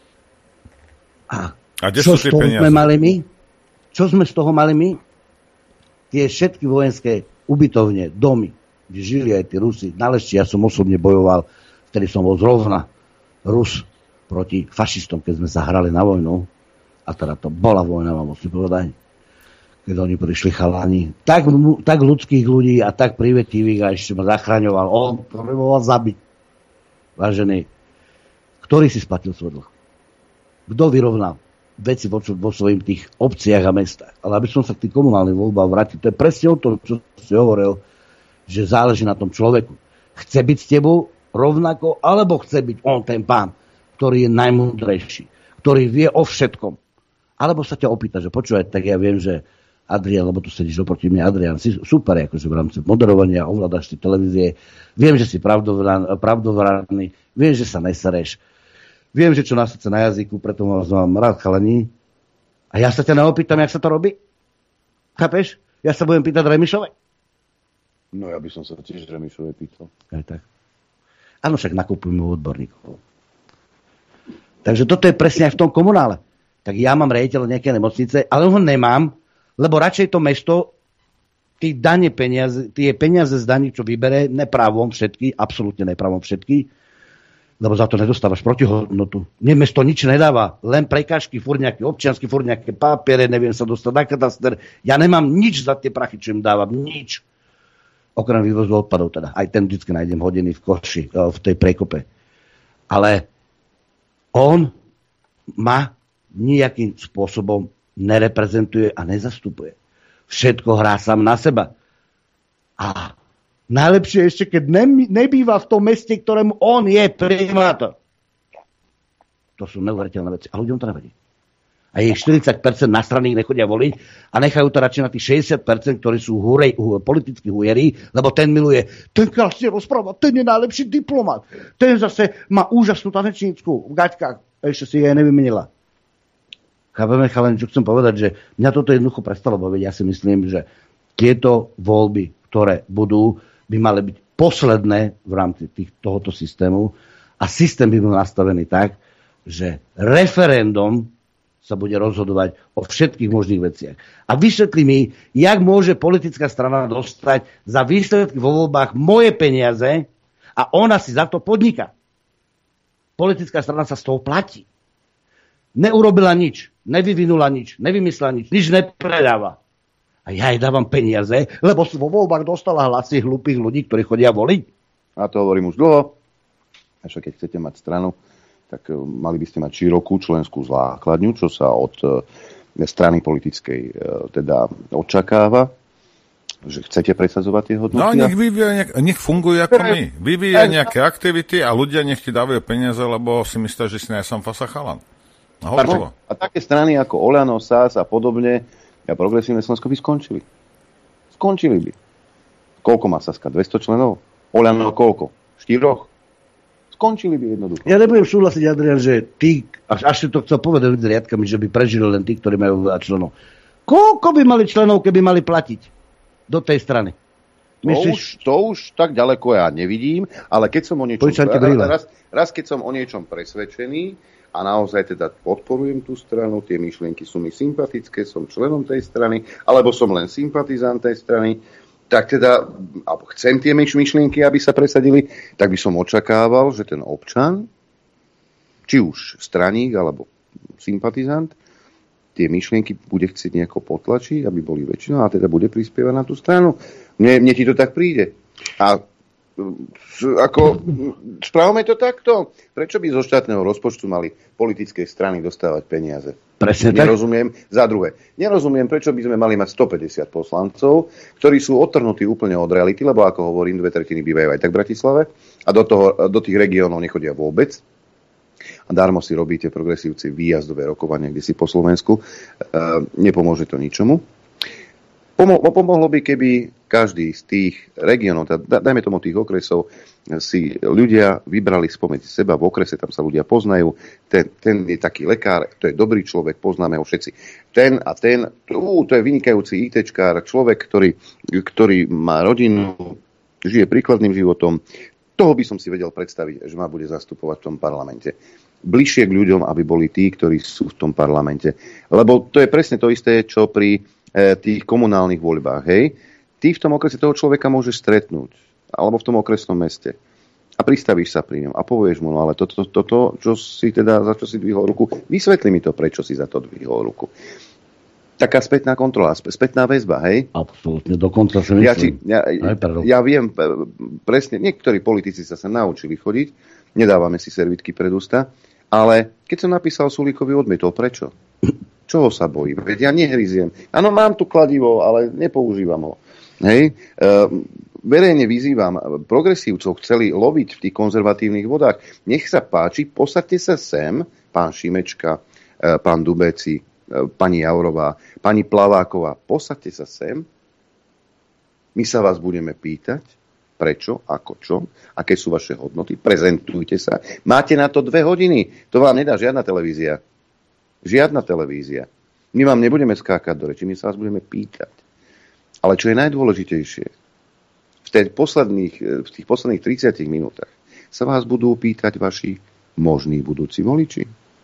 A, a čo z toho sme mali my? Čo sme z toho mali my? Tie všetky vojenské ubytovne, domy, kde žili aj tí Rusi. Na Lešti ja som osobne bojoval, vtedy som bol zrovna Rus proti fašistom, keď sme sa hrali na vojnu. A teda to bola vojna, vám musím povedať. Keď oni prišli chalani. Tak, tak ľudských ľudí a tak privetivých a ešte ma zachraňoval. On potreboval zabiť. Vážený, ktorý si splatil svoj dlh? Kto vyrovnal veci vo, vo svojim tých obciach a mestách? Ale aby som sa k tým komunálnym voľbám vrátil, to je presne o tom, čo si hovoril, že záleží na tom človeku. Chce byť s tebou rovnako, alebo chce byť on ten pán, ktorý je najmúdrejší, ktorý vie o všetkom. Alebo sa ťa opýta, že počúvaj, tak ja viem, že Adrian, lebo tu sedíš oproti mne, Adrian, si super, akože v rámci moderovania, ovládaš si televízie, viem, že si pravdovraný, viem, že sa nesereš, viem, že čo na srdce na jazyku, preto vás mám rád, chalani. A ja sa ťa neopýtam, jak sa to robí? Chápeš? Ja sa budem pýtať Remišovej. No ja by som sa tiež Remišovej pýtal. Aj tak. Áno, však nakupujeme odborníkov. Takže toto je presne aj v tom komunále. Tak ja mám riaditeľa nejaké nemocnice, ale ho nemám, lebo radšej to mesto tí dane peniaze, tie peniaze z daní, čo vybere, neprávom všetky, absolútne neprávom všetky, lebo za to nedostávaš protihodnotu. Mne mesto nič nedáva, len prekážky, furt nejaké občiansky, furt nejaké papiere, neviem sa dostať na kataster. Ja nemám nič za tie prachy, čo im dávam, nič. Okrem vývozu odpadov teda. Aj ten vždycky nájdem hodený v koši, v tej prekope. Ale on ma nejakým spôsobom nereprezentuje a nezastupuje. Všetko hrá sám na seba. A najlepšie ešte, keď ne, nebýva v tom meste, ktorému on je primátor. To sú neuveriteľné veci. A ľuďom to nevadí. A je štyridsať percent na strany nechodia voliť a nechajú to radšej na tých šesťdesiat percent, ktorí sú hurej, hu, politickí hujerí, lebo ten miluje, ten krásne rozpráva, ten je najlepší diplomat. Ten zase má úžasnú tanečnícku v gaťkách. Ešte si jej nevymenila. Chápeme, chalani, čo chcem povedať, že mňa toto jednoducho prestalo baviť. Ja si myslím, že tieto voľby, ktoré budú, by mali byť posledné v rámci tých, tohoto systému a systém by bol nastavený tak, že referendum sa bude rozhodovať o všetkých možných veciach. A vysvetlí mi, jak môže politická strana dostať za výsledky vo voľbách moje peniaze a ona si za to podniká. Politická strana sa z toho platí. Neurobila nič, nevyvinula nič, nevymyslela nič, nič nepredáva. A ja jej dávam peniaze, lebo si vo voľbách dostala hlasy hlúpych ľudí, ktorí chodia voliť. A to hovorím už dlho. A však keď chcete mať stranu, tak mali by ste mať širokú členskú základňu, čo sa od strany politickej teda očakáva, že chcete presadzovať tie hodnoty. No nech, vyvíja, nech fungujú ako my. Vyvíja nejaké aktivity a ľudia nech ti dávajú peniaze, lebo si myslia, že si nie som fasa chalan. A, a také strany ako Oľano, es á es a podobne a Progresívne Slovensko by skončili. Skončili by. Koľko má Saska? dvesto členov? Oľano koľko? Štyroch? Skončili by jednoducho. Ja nebudem súhlasiť, Adrian, že tí, až, až si to chcel povedať riadkami, že by prežili len tí, ktorí majú veľa členov. Koľko by mali členov, keby mali platiť do tej strany? Myslíš? To, už, to už tak ďaleko ja nevidím, ale keď som o niečom raz, raz keď som o niečom presvedčený a naozaj teda podporujem tú stranu, tie myšlienky sú mi sympatické, som členom tej strany, alebo som len sympatizant tej strany, tak teda, alebo chcem tie myšlienky, aby sa presadili, tak by som očakával, že ten občan, či už straník, alebo sympatizant, tie myšlienky bude chcieť nejako potlačiť, aby boli väčšinou, a teda bude prispievať na tú stranu. Mne, mne ti to tak príde. A ako, správame to takto. Prečo by zo štátneho rozpočtu mali politické strany dostávať peniaze? Presne tak. Nerozumiem. Za druhé, nerozumiem, prečo by sme mali mať stopäťdesiat poslancov, ktorí sú odtrhnutí úplne od reality, lebo ako hovorím, dve tretiny bývajú aj tak v Bratislave a do, toho, do tých regiónov nechodia vôbec. A darmo si robíte progresívci výjazdové rokovanie, kde si po Slovensku. E, nepomôže to ničomu. Pomo- pomohlo by, keby každý z tých regiónov, dajme tomu tých okresov, si ľudia vybrali spomedzi seba. V okrese tam sa ľudia poznajú. Ten, ten je taký lekár, to je dobrý človek, poznáme ho všetci. Ten a ten, to, to je vynikajúci ITčkár, človek, ktorý, ktorý má rodinu, žije príkladným životom. Toho by som si vedel predstaviť, že ma bude zastupovať v tom parlamente. Bližšie k ľuďom, aby boli tí, ktorí sú v tom parlamente. Lebo to je presne to isté, čo pri tých komunálnych voľbách, hej, ty v tom okrese toho človeka môžeš stretnúť, alebo v tom okresnom meste a pristavíš sa pri ňom a povieš mu, no ale toto, to, to, to, čo si teda, za čo si dvihol ruku, vysvetli mi to, prečo si za to dvihol ruku. Taká spätná kontrola, spätná väzba, hej? Absolútne, dokonca sa myslím. Ja, či, ja, ja viem presne, niektorí politici sa sa naučili chodiť, nedávame si servitky pred ústa, ale keď som napísal Sulíkovi, odmietol, prečo? Čoho sa bojí? Veď ja nehryziem. Áno, mám tu kladivo, ale nepoužívam ho. Hej? E, verejne vyzývam, progresívcov chceli loviť v tých konzervatívnych vodách. Nech sa páči, posaďte sa sem, pán Šimečka, e, pán Dubeci, e, pani Jaurová, pani Plaváková, posaďte sa sem. My sa vás budeme pýtať, prečo, ako, čo, aké sú vaše hodnoty, prezentujte sa. Máte na to dve hodiny. To vám nedá žiadna televízia. Žiadna televízia. My vám nebudeme skákať do reči, my sa vás budeme pýtať. Ale čo je najdôležitejšie, v, posledných, v tých posledných tridsiatich minútach sa vás budú pýtať vaši možní budúci voliči.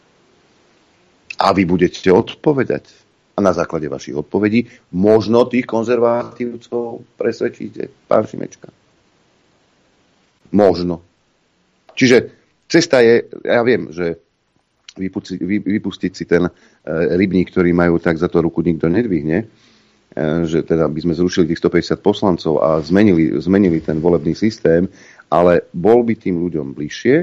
A vy budete odpovedať. A na základe vašich odpovedí možno tých konzervatívcov presvedčíte, pán Šimečka. Možno. Čiže cesta je, ja viem, že Vypustiť, vypustiť si ten rybník, ktorý majú, tak za to ruku nikto nedvihne, že teda by sme zrušili tých stopäťdesiat poslancov a zmenili, zmenili ten volebný systém, ale bol by tým ľuďom bližšie.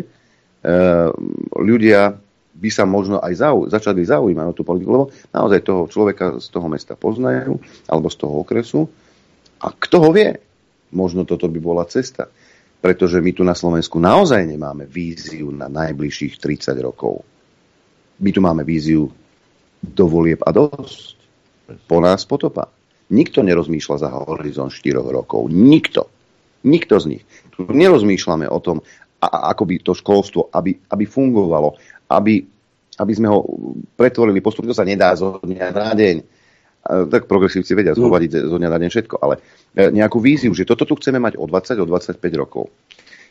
Ľudia by sa možno aj zau, začali zaujímať o tú politiku, lebo naozaj toho človeka z toho mesta poznajú, alebo z toho okresu. A kto ho vie? Možno toto by bola cesta. Pretože my tu na Slovensku naozaj nemáme víziu na najbližších tridsať rokov. My tu máme víziu do volieb a dosť. Po nás potopa. Nikto nerozmýšľa za horizont štyroch rokov. Nikto. Nikto z nich. Tu nerozmýšľame o tom, a, ako by to školstvo, aby, aby fungovalo, aby, aby sme ho pretvorili postupne. To sa nedá zo dňa na deň. Tak progresívci vedia zhovadiť zo dňa na deň všetko. Ale nejakú víziu, že toto tu chceme mať o dvadsať, o dvadsaťpäť rokov.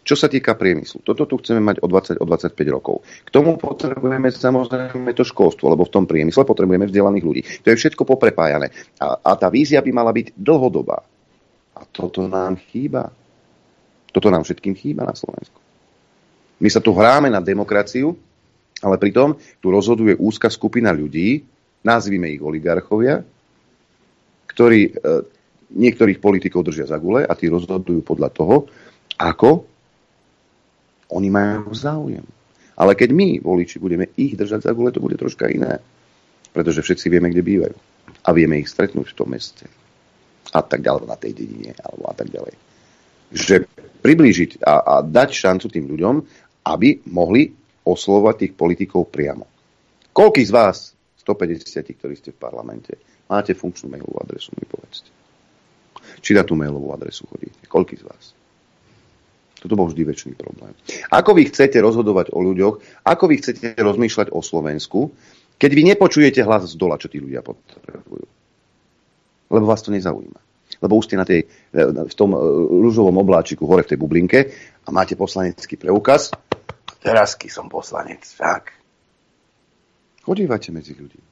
Čo sa týka priemyslu, toto tu chceme mať o dvadsať, o dvadsaťpäť rokov. K tomu potrebujeme samozrejme to školstvo, lebo v tom priemysle potrebujeme vzdelaných ľudí. To je všetko poprepájané. A, a tá vízia by mala byť dlhodobá. A toto nám chýba. Toto nám všetkým chýba na Slovensku. My sa tu hráme na demokraciu, ale pritom tu rozhoduje úzka skupina ľudí, nazvime ich oligarchovia, ktorí e, niektorých politikov držia za gule a tí rozhodujú podľa toho, ako oni majú záujem. Ale keď my, voliči, budeme ich držať za gule, to bude troška iné. Pretože všetci vieme, kde bývajú. A vieme ich stretnúť v tom meste. A tak ďalej, na tej dedine, alebo a tak ďalej. Že priblížiť a, a dať šancu tým ľuďom, aby mohli oslovať tých politikov priamo. Koľký z vás, stopäťdesiat, ktorí ste v parlamente, máte funkčnú mailovú adresu, mi povedzte. Či na tú mailovú adresu chodíte? Koľký z vás? Toto bol vždy väčší problém. Ako vy chcete rozhodovať o ľuďoch, ako vy chcete rozmýšľať o Slovensku, keď vy nepočujete hlas z dola, čo tí ľudia potrebujú? Lebo vás to nezaujíma. Lebo už ste na tej, v tom ružovom obláčiku hore v tej bublinke a máte poslanecký preukaz. Teraz, keď som poslanec, tak. Chodívajte medzi ľudí.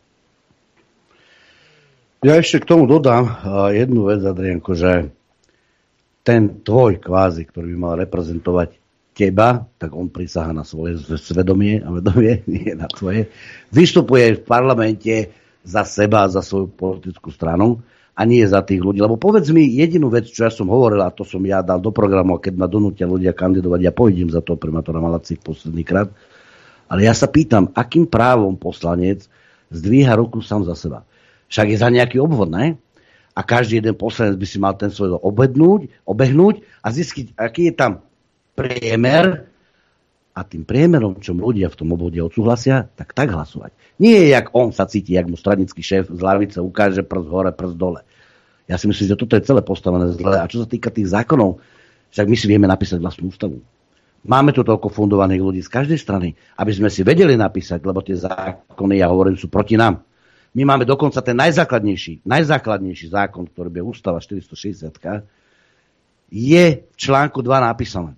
Ja ešte k tomu dodám jednu vec, Adrianko, že ten tvoj kvázi, ktorý by mal reprezentovať teba, tak on prisahá na svoje svedomie a vedomie, nie na tvoje. Vystupuje v parlamente za seba, za svoju politickú stranu a nie za tých ľudí. Lebo povedz mi jedinú vec, čo ja som hovoril, a to som ja dal do programu, keď ma donútia ľudia kandidovať, ja pôjdem za toho primátora Malaci posledný krát. Ale ja sa pýtam, akým právom poslanec zdvíha ruku sám za seba. Však je za nejaký obvod, ne? A každý jeden poslanec by si mal ten svoj obednúť, obehnúť a zistiť, aký je tam priemer a tým priemerom, čo ľudia v tom obvode odsúhlasia, tak tak hlasovať. Nie je, jak on sa cíti, jak mu stranický šéf z lavice ukáže prst hore, prst dole. Ja si myslím, že toto je celé postavené zle. A čo sa týka tých zákonov, však my si vieme napísať vlastnú ústavu. Máme tu toľko fundovaných ľudí z každej strany, aby sme si vedeli napísať, lebo tie zákony, ja hovorím, sú proti nám. My máme dokonca ten najzákladnejší, najzákladnejší zákon, ktorý je ústava štyristošesťdesiat, je v článku dva napísané.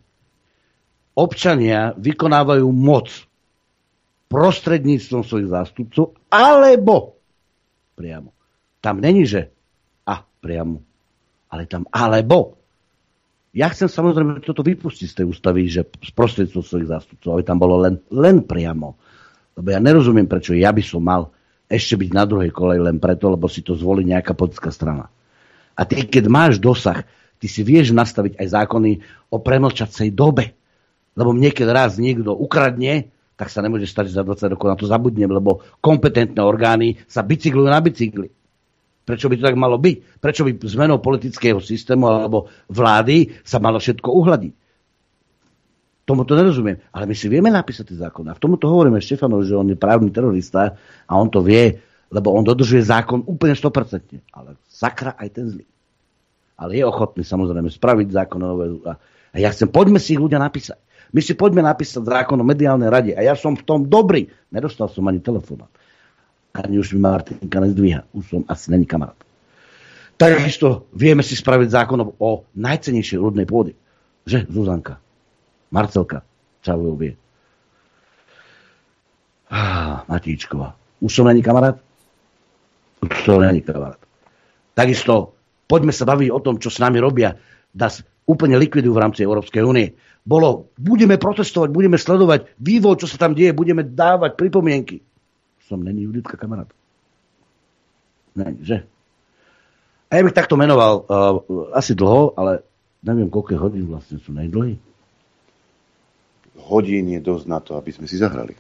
Občania vykonávajú moc prostredníctvom svojich zástupcov, alebo priamo. Tam není, že a priamo, ale tam alebo. Ja chcem samozrejme toto vypustiť z tej ústavy, že z prostredníctvom svojich zástupcov, aby tam bolo len, len priamo. Lebo ja nerozumiem, prečo ja by som mal ešte byť na druhej koleji len preto, lebo si to zvolí nejaká politická strana. A ty, keď máš dosah, ty si vieš nastaviť aj zákony o premlčacej dobe. Lebo mne, keď raz niekto ukradne, tak sa nemôže stať, že za dvadsať rokov na to zabudnem, lebo kompetentné orgány sa bicyklujú na bicykli. Prečo by to tak malo byť? Prečo by zmenou politického systému alebo vlády sa malo všetko uhladiť? Tomu to nerozumiem. Ale my si vieme napísať tie zákony. A v tomuto hovoríme Štefanovi, že on je právny terorista a on to vie, lebo on dodržuje zákon úplne sto percent. Ale sakra aj ten zlý. Ale je ochotný samozrejme spraviť zákon. A ja chcem, poďme si ich ľudia napísať. My si poďme napísať zákon o mediálnej rade. A ja som v tom dobrý. Nedostal som ani telefónat. Ani už mi Martinka nezdvíha. Už som asi není kamarát. Takisto vieme si spraviť zákon o najcennejšej ľudnej pôde. Že, Zuzanka? Marcelka, čau vie. Ah, Matíčková. Už som není kamarát? Už som není kamarát. Takisto, poďme sa baviť o tom, čo s nami robia. Das úplne likvidujú v rámci Európskej únie. Bolo, budeme protestovať, budeme sledovať vývoj, čo sa tam deje, budeme dávať pripomienky. Som není Juditka kamarát. Není, že? A ja bych takto menoval uh, asi dlho, ale neviem, koľko hodín vlastne sú najdlhý. Hodín je dosť na to, aby sme si zahrali.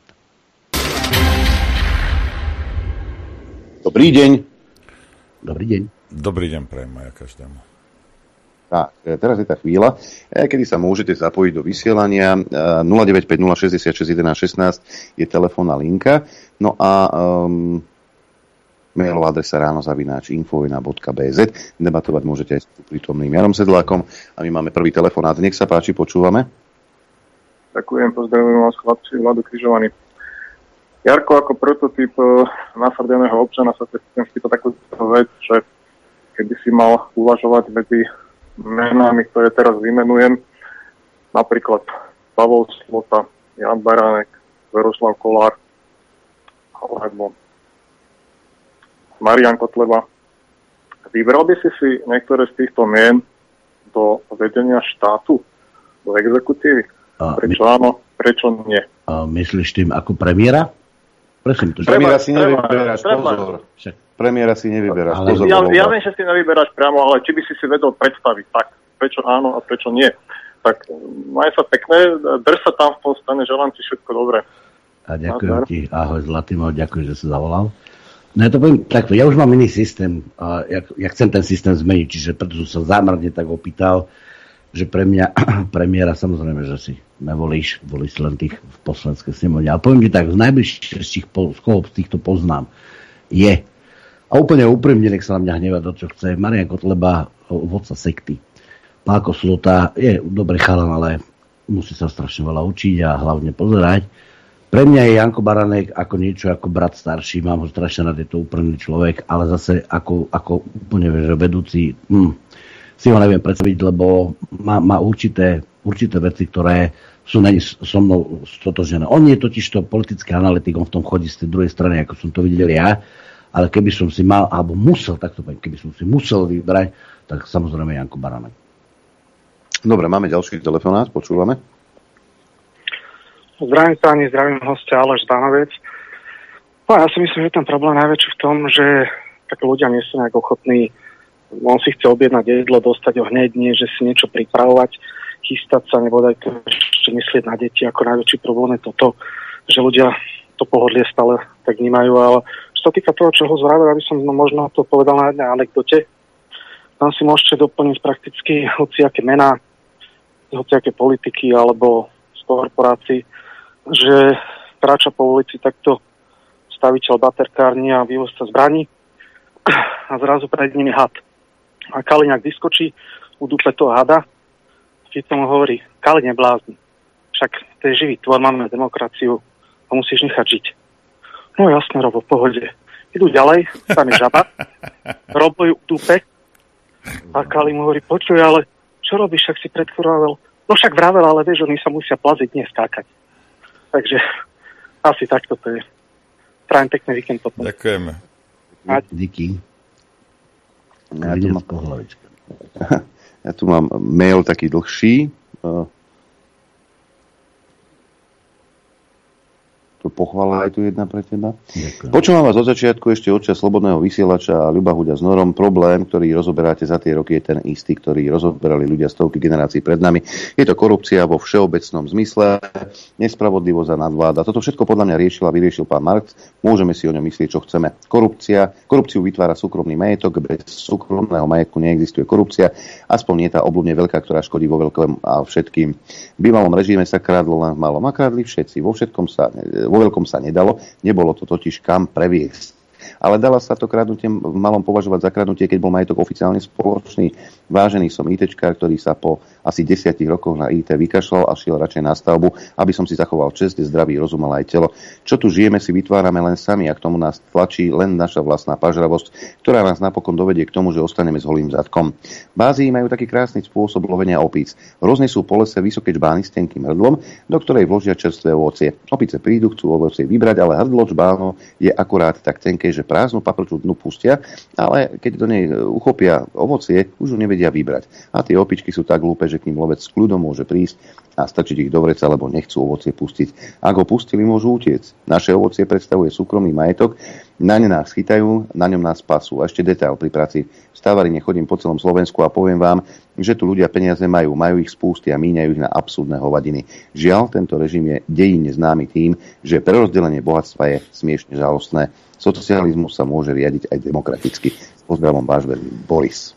Dobrý deň. Dobrý deň. Dobrý deň prajem aj každému. Tak, teraz je tá chvíľa, kedy sa môžete zapojiť do vysielania. nula deväť päť nula šesťdesiatšesť jedenásť šestnásť je telefónna linka. No a um, mailová adresa ráno zavináč infovina bodka bé zet. Debatovať môžete aj s prítomným Jarom Sedlákom. A my máme prvý telefonát. Nech sa páči, počúvame. Ďakujem, pozdravujem vás chlapci, Vlado Križovaný. Jarko, ako prototyp nasrdeného občana sa chcem spýtať takú vec, že keby si mal uvažovať medzi menami, ktoré teraz vymenujem, napríklad Pavol Slota, Jan Baránek, Veroslav Kolár alebo Marian Kotleba. Vybral by si si niektoré z týchto mien do vedenia štátu, do exekutívy? Prečo áno, prečo nie? A myslíš tým ako premiéra? Prosím, to premiéra si nevyberáš, pozor. Premiéra si nevyberáš, pozor. Ja, ja viem, že si nevyberáš priamo, ale či by si si vedel predstaviť tak, prečo áno a prečo nie. Tak maj sa pekné, drž sa tam v tom stane, želám ti všetko dobré. A ďakujem ti, ahoj Zlatýmo, ďakujem, že si zavolal. No ja to poviem takto, ja už mám iný systém, a ja, ja chcem ten systém zmeniť, čiže preto som sa zámerne tak opýtal, že pre mňa, premiéra, samozrejme, že si nevolíš, volíš len tých v poslaneckej snemovne. Ale poviem ti tak, z najbližších z koho z týchto poznám je, a úplne úprimne, nech sa na mňa hnevá to, čo chce, Marian Kotleba, vodca sekty. Pálko Slota je dobrý chalan, ale musí sa strašne veľa učiť a hlavne pozerať. Pre mňa je Janko Baranek ako niečo ako brat starší, mám ho strašne rád, je to úprimný človek, ale zase ako, ako úplne že vedúci, hm, si ho neviem predstaviť, lebo má, má určité, určité veci, ktoré sú není so mnou stotožené. On je totiž to politický analytik, on v tom chodí z tej druhej strany, ako som to videl ja, ale keby som si mal, alebo musel, tak to poviem, keby som si musel vybrať, tak samozrejme Janko Baranek. Dobre, máme ďalší telefonát, počúvame. Zdravím sa, ani zdravím hostia, Aleš Danovec. No ja si myslím, že ten problém najväčší v tom, že tak ľudia nie sú nejak ochotní, on si chce objednať jedlo, dostať ho hneď, nie, že si niečo pripravovať, chystať sa, nebodaj to ešte myslieť na deti, ako najväčší problém je toto, že ľudia to pohodlie stále tak vnímajú, ale čo sa týka toho, čo ho zvravil, aby som no, možno to povedal na jednej anekdote, tam si môžete doplniť prakticky hociaké mená, hociaké politiky alebo z korporácií, že kráča po ulici takto staviteľ baterkárny a vývozca zbraní a zrazu pred nimi had. A Kaliňák vyskočí, uduple toho hada, Fico mu hovorí, Kali neblázni, však to je živý tvor, máme demokraciu, ho musíš nechať žiť. No jasne, Robo, v pohode. Idú ďalej, tam je žaba, Robo ju udupe a Kali mu hovorí, počuj, ale čo robíš, však si predchorával? No však vravel, ale vieš, oni sa musia plaziť, nie skákať. Takže asi takto to je. Prajem pekný víkend potom. Ďakujeme. Díky. Ja tu, mám, ja tu mám mail taký dlhší. Tu pochvala aj tu jedna pre teba. Ďakujem. Počúvam vás od začiatku ešte od čas Slobodného vysielača a Ľuba Huďa s Norom. Problém, ktorý rozoberáte za tie roky, je ten istý, ktorý rozoberali ľudia stovky generácií pred nami. Je to korupcia vo všeobecnom zmysle, nespravodlivosť a nadvláda. Toto všetko podľa mňa riešil a vyriešil pán Marx. Môžeme si o ňom myslieť, čo chceme. Korupcia, korupciu vytvára súkromný majetok, bez súkromného majetku neexistuje korupcia. Aspoň nie tá obľudne veľká, ktorá škodí vo veľkom a všetkým. V bývalom režime sa krádlo len v malom a krádli všetci. Vo všetkom sa Vo veľkom sa nedalo, nebolo to totiž kam previesť. Ale dala sa to kradnutie v malom považovať za kradnutie, keď bol majetok oficiálne spoločný. Vážený som ITčkár, ktorý sa po asi desiatich rokoch na í té vykašľal a šiel radšej na stavbu, aby som si zachoval česť, zdravý rozum, ale aj telo. Čo tu žijeme, si vytvárame len sami a k tomu nás tlačí len naša vlastná pažravosť, ktorá nás napokon dovedie k tomu, že ostaneme s holým zadkom. V Ázii majú taký krásny spôsob lovenia opíc. Roznesú sú po lese vysoké čbány s tenkým hrdlom, do ktorej vložia čerstvé ovocie. Opice prídu, chcú ovocie vybrať, ale hrdlo čbáno je akurát tak tenké, že prázdnu paprčú dnu pustia, ale keď do nej uchopia ovocie, už ju nevedia vybrať. A tie opičky sú tak hlúpe, že k ním lovec s kľudom môže prísť a stačiť ich do vreca, lebo nechcú ovocie pustiť. Ak ho pustili, môžu utiecť. Naše ovocie predstavuje súkromný majetok, na ne nás chytajú, na ňom nás pasú. A ešte detail pri práci v stavarine chodím po celom Slovensku a poviem vám, že tu ľudia peniaze majú, majú ich spústy a míňajú ich na absurdné hovadiny. Žiaľ, tento režim je dejine známy tým, že prerozdelenie bohatstva je smiešne žalostné. Socializmus sa môže riadiť aj demokraticky. S pozdravom váš verný Boris.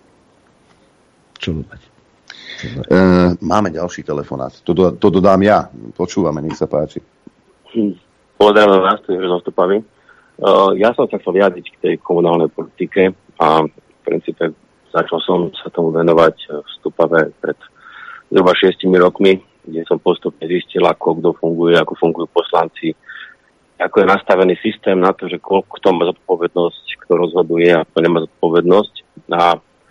Čo dodať? E, máme ďalší telefonát. To, do, to dodám ja. Počúvame, nech sa páči. Pozdravujem vás, tu je Zostupavý. Uh, ja som sa chcel vyjadriť k tej komunálnej politike a v princípe začal som sa tomu venovať v Stupave pred zhruba šiestimi rokmi, kde som postupne zistil, ako kto funguje, ako fungujú poslanci, ako je nastavený systém na to, že kto má zodpovednosť, kto rozhoduje a kto nemá zodpovednosť. A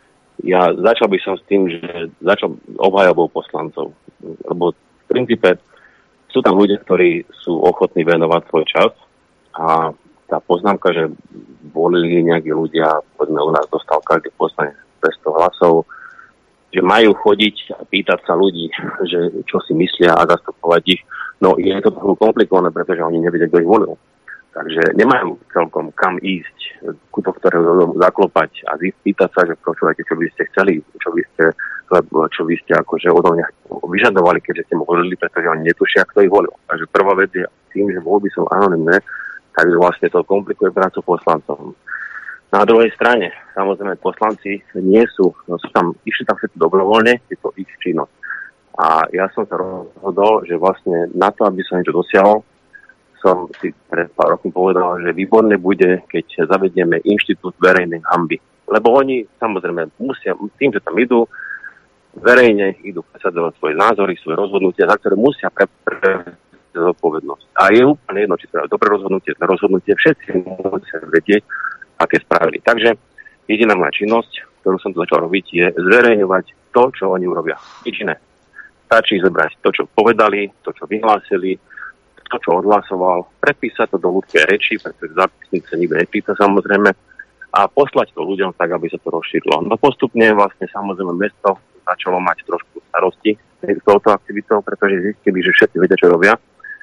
ja začal by som s tým, že začal obhajobou poslancov. Lebo v princípe sú tam ľudia, ktorí sú ochotní venovať svoj čas a tá poznámka, že volili nejakí ľudia, poďme u nás dostal každý poslanec dvesto hlasov, že majú chodiť a pýtať sa ľudí, že čo si myslia a zastupovať ich. No je to trochu komplikované, pretože oni nevedia, kto ich volil. Takže nemajú celkom kam ísť, ku to, ktoré zaklopať a pýtať sa, že počúvajte, čo by ste chceli, čo by ste, čo by ste akože odo mňa vyžadovali, keďže ste mu volili, pretože oni netušia, kto ich volil. Takže prvá vec je tým, že voľby sú anonymné, takže vlastne to komplikuje prácu poslancom. Na druhej strane, samozrejme, poslanci nie sú, no sú tam, išli tam všetko dobrovoľne, je to ich činnosť. A ja som sa rozhodol, že vlastne na to, aby som niečo dosiahol, som si pred pár rokmi povedal, že výborné bude, keď zavedieme inštitút verejnej hanby. Lebo oni, samozrejme, musia, tým, že tam idú, verejne idú presadzovať svoje názory, svoje rozhodnutia, za ktoré musia pre, pre zodpovednosť. A je úplne jedno, či to je dobré rozhodnutie, rozhodnutie, všetci musia vedieť, aké spravili. Takže jediná moja činnosť, ktorú som tu začal robiť, je zverejňovať to, čo oni urobia. Nič iné. Stačí zobrať to, čo povedali, to, čo vyhlásili, to, čo odhlasoval, predpísať to do ľudskej reči, pretože zápisník sa nikto nepýta samozrejme, a poslať to ľuďom tak, aby sa to rozšírilo. No postupne vlastne samozrejme mesto začalo mať trošku starosti s touto aktivitou, pretože zistili, že všetci vedia, čo robia.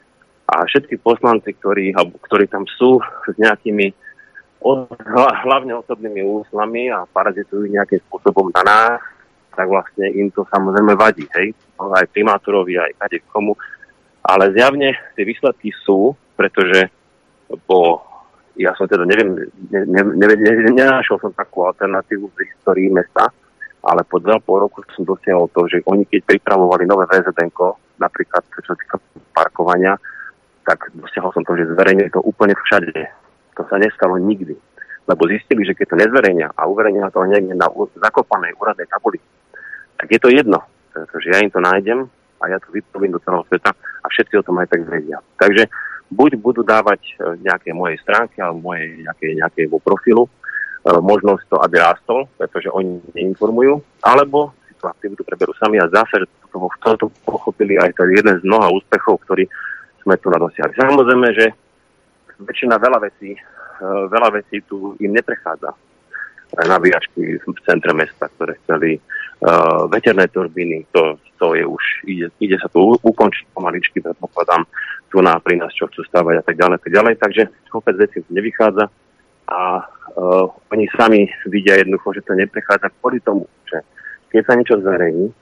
A všetky poslanci, ktorí, ktorí tam sú s nejakými hlavne osobnými úslami a parazitujú nejakým spôsobom na nás, tak vlastne im to samozrejme vadí, hej, aj primátorovi, aj kade komu. Ale zjavne tie výsledky sú, pretože po, ja som teda neviem, ne, ne, ne, ne, nenašiel som takú alternatívu v histórii mesta, ale po dva pol roku som dosiahol to, že oni keď pripravovali nové vé zet enko, napríklad čo týka parkovania, tak dosiahol som to, že zverejňuje to úplne všade. To sa nestalo nikdy. Lebo zistili, že keď to nezverejnia a uverejnia to niekde na zakopanej úradnej tabuli, tak je to jedno. Pretože ja im to nájdem a ja to vypoviem do celého sveta a všetci o tom aj tak vedia. Takže buď budú dávať nejaké mojej stránke alebo moje nejaké, nejaké profilu možnosť to, aby rástol, pretože oni neinformujú, alebo si tú aktivitu preberú sami a zase, že to, to pochopili aj to jeden z mnoha úspechov, ktorý sme tu nadosiahli. Samozrejme, že väčšina veľa vecí, veľa vecí tu im neprechádza. Nabíjačky v centre mesta, ktoré chceli, uh, veterné turbíny, to, to je už, ide, ide sa tu ukončiť pomaličky, predpokladám, tu na pri nás, čo chcú stavať a tak ďalej, tak ďalej. Takže kopec vecí tu nevychádza a uh, oni sami vidia jednoducho, že to neprechádza kvôli tomu, že keď sa niečo zverejní,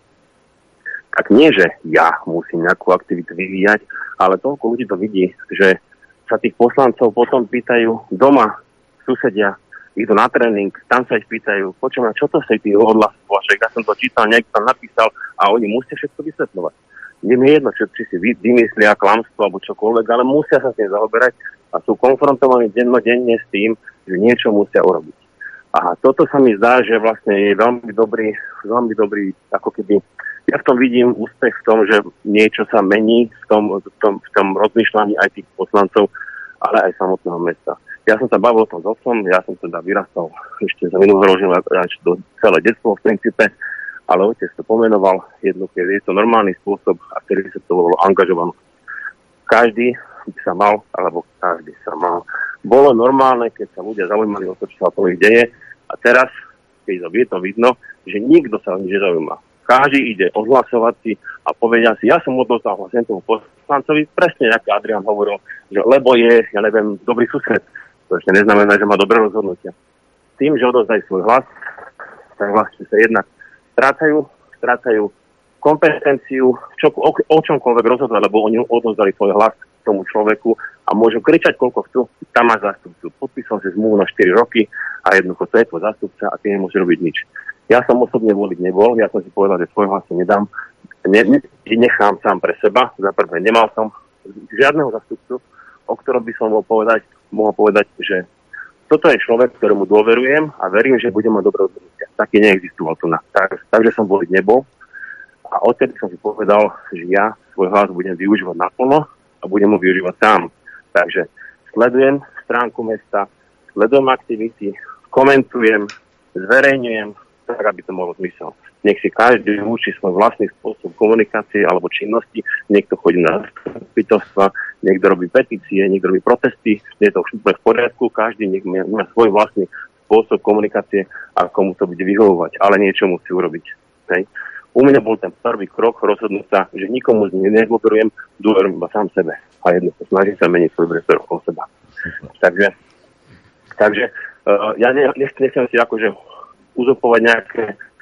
tak nie, že ja musím nejakú aktivitu vyvíjať, ale toľko ľudí to vidí, že sa tých poslancov potom pýtajú doma, susedia, idú na tréning, tam sa ich pýtajú, počujem, čo to sa ty odhlasoval, že ja som to čítal, niekto tam napísal a oni musia všetko vysvetľovať. Nie je jedno, čo, či si vymyslia klamstvo alebo čokoľvek, ale musia sa s tým zaoberať a sú konfrontovaní dennodenne s tým, že niečo musia urobiť. A toto sa mi zdá, že vlastne je veľmi dobrý, veľmi dobrý, ako keby, ja v tom vidím úspech v tom, že niečo sa mení v tom, v tom, v tom rozmýšľaní aj tých poslancov, ale aj samotného mesta. Ja som sa bavil o tom s otcom, ja som teda vyrastal ešte za minulého rožila až do celé detstvo v princípe, ale otec to pomenoval jedno, keď je to normálny spôsob a ktorý sa to bolo angažované. Každý by sa mal, alebo každý sa mal. Bolo normálne, keď sa ľudia zaujímali o to, čo sa to ich deje a teraz, keď je to vidno, že nikto sa o nič nezaujíma. Každý ide odhlasovať si a povedia si, ja som odnosil hlasen tomu poslancovi, presne ako Adrián hovoril, že lebo je, ja neviem, dobrý sused. To ešte neznamená, že má dobré rozhodnutia. Tým, že odozdajú svoj hlas, tak vlastne sa jednak strácajú, strácajú kompetenciu, čo, o, o čomkoľvek rozhodovať, lebo oni odozdali svoj hlas tomu človeku a môžu kričať, koľko chcú, tam má zástupcu. Podpísal si zmluvu na štyri roky a jednoducho to je tvoj zástupca a ty nemôže robiť nič. Ja som osobne voliť nebol, ja som si povedal, že svoj hlas si nedám, ne, ne, nechám sám pre seba, za prvé nemal som žiadneho zástupcu, o ktorom by som mohol povedať, mohol povedať, že toto je človek, ktorému dôverujem a verím, že budem mať dobré rozhodnutia. Taký neexistoval tu na. Tak, takže som voliť nebol a odtedy som si povedal, že ja svoj hlas budem využívať naplno a budem ho využívať sám. Takže sledujem stránku mesta, sledujem aktivity, komentujem, zverejňujem tak, aby to malo zmysel. Nech si každý učí svoj vlastný spôsob komunikácie alebo činnosti, niekto chodí na zastupiteľstva, niekto robí petície, niekto robí protesty, je to všetko v poriadku, každý nech má svoj vlastný spôsob komunikácie a komu to bude vyhovovať, ale niečo musí urobiť. Hej. U mňa bol ten prvý krok rozhodnúť sa, že nikomu nedôverujem, dôverujem iba sám sebe a jedno sa snažím sa meniť svoj priestor okolo seba. Takže, takže uh, ja nechcem, nechcem si akože uzopovať nejaké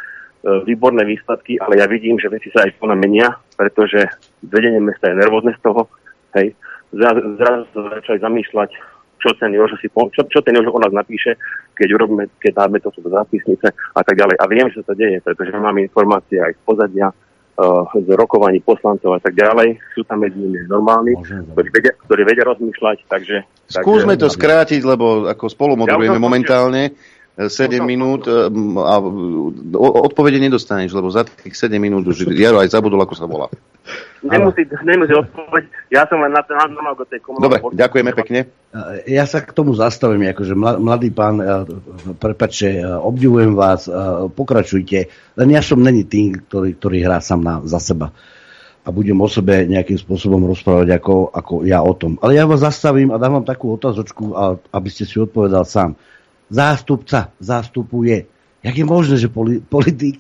výborné výsledky, ale ja vidím, že veci sa aj to menia, pretože vedenie mesta je nervózne z toho, hej, zrazu, zrazu sa začali zamýšľať, čo ten Jožo si, čo, čo ten Jožo o nás napíše, keď urobíme, keď dáme to do zápisnice a tak ďalej. A viem, že sa to deje, pretože máme informácie aj z pozadia, uh, z rokovaní poslancov a tak ďalej. Sú tam medzi nimi normálni, ktorí vedia, ktorí vedia rozmýšľať, takže... Skúsme takže, to skrátiť, lebo ako spolu moderujeme ja momentálne sedem minút a odpovede nedostaneš, lebo za tých sedem minút už Jaro aj zabudol, ako sa volá. Nemusí, nemusí odpoveď. Ja som len na ten do tej komunálnej... Dobre, ďakujeme pekne. Ja sa k tomu zastavím, akože mladý pán, prepáčte, obdivujem vás, pokračujte, len ja som není tým, ktorý, ktorý hrá sám na, za seba a budem o sebe nejakým spôsobom rozprávať ako, ako ja o tom. Ale ja vás zastavím a dám vám takú otázočku, aby ste si odpovedal sám. Zástupca zastupuje. Jak je možné, že poli, politik,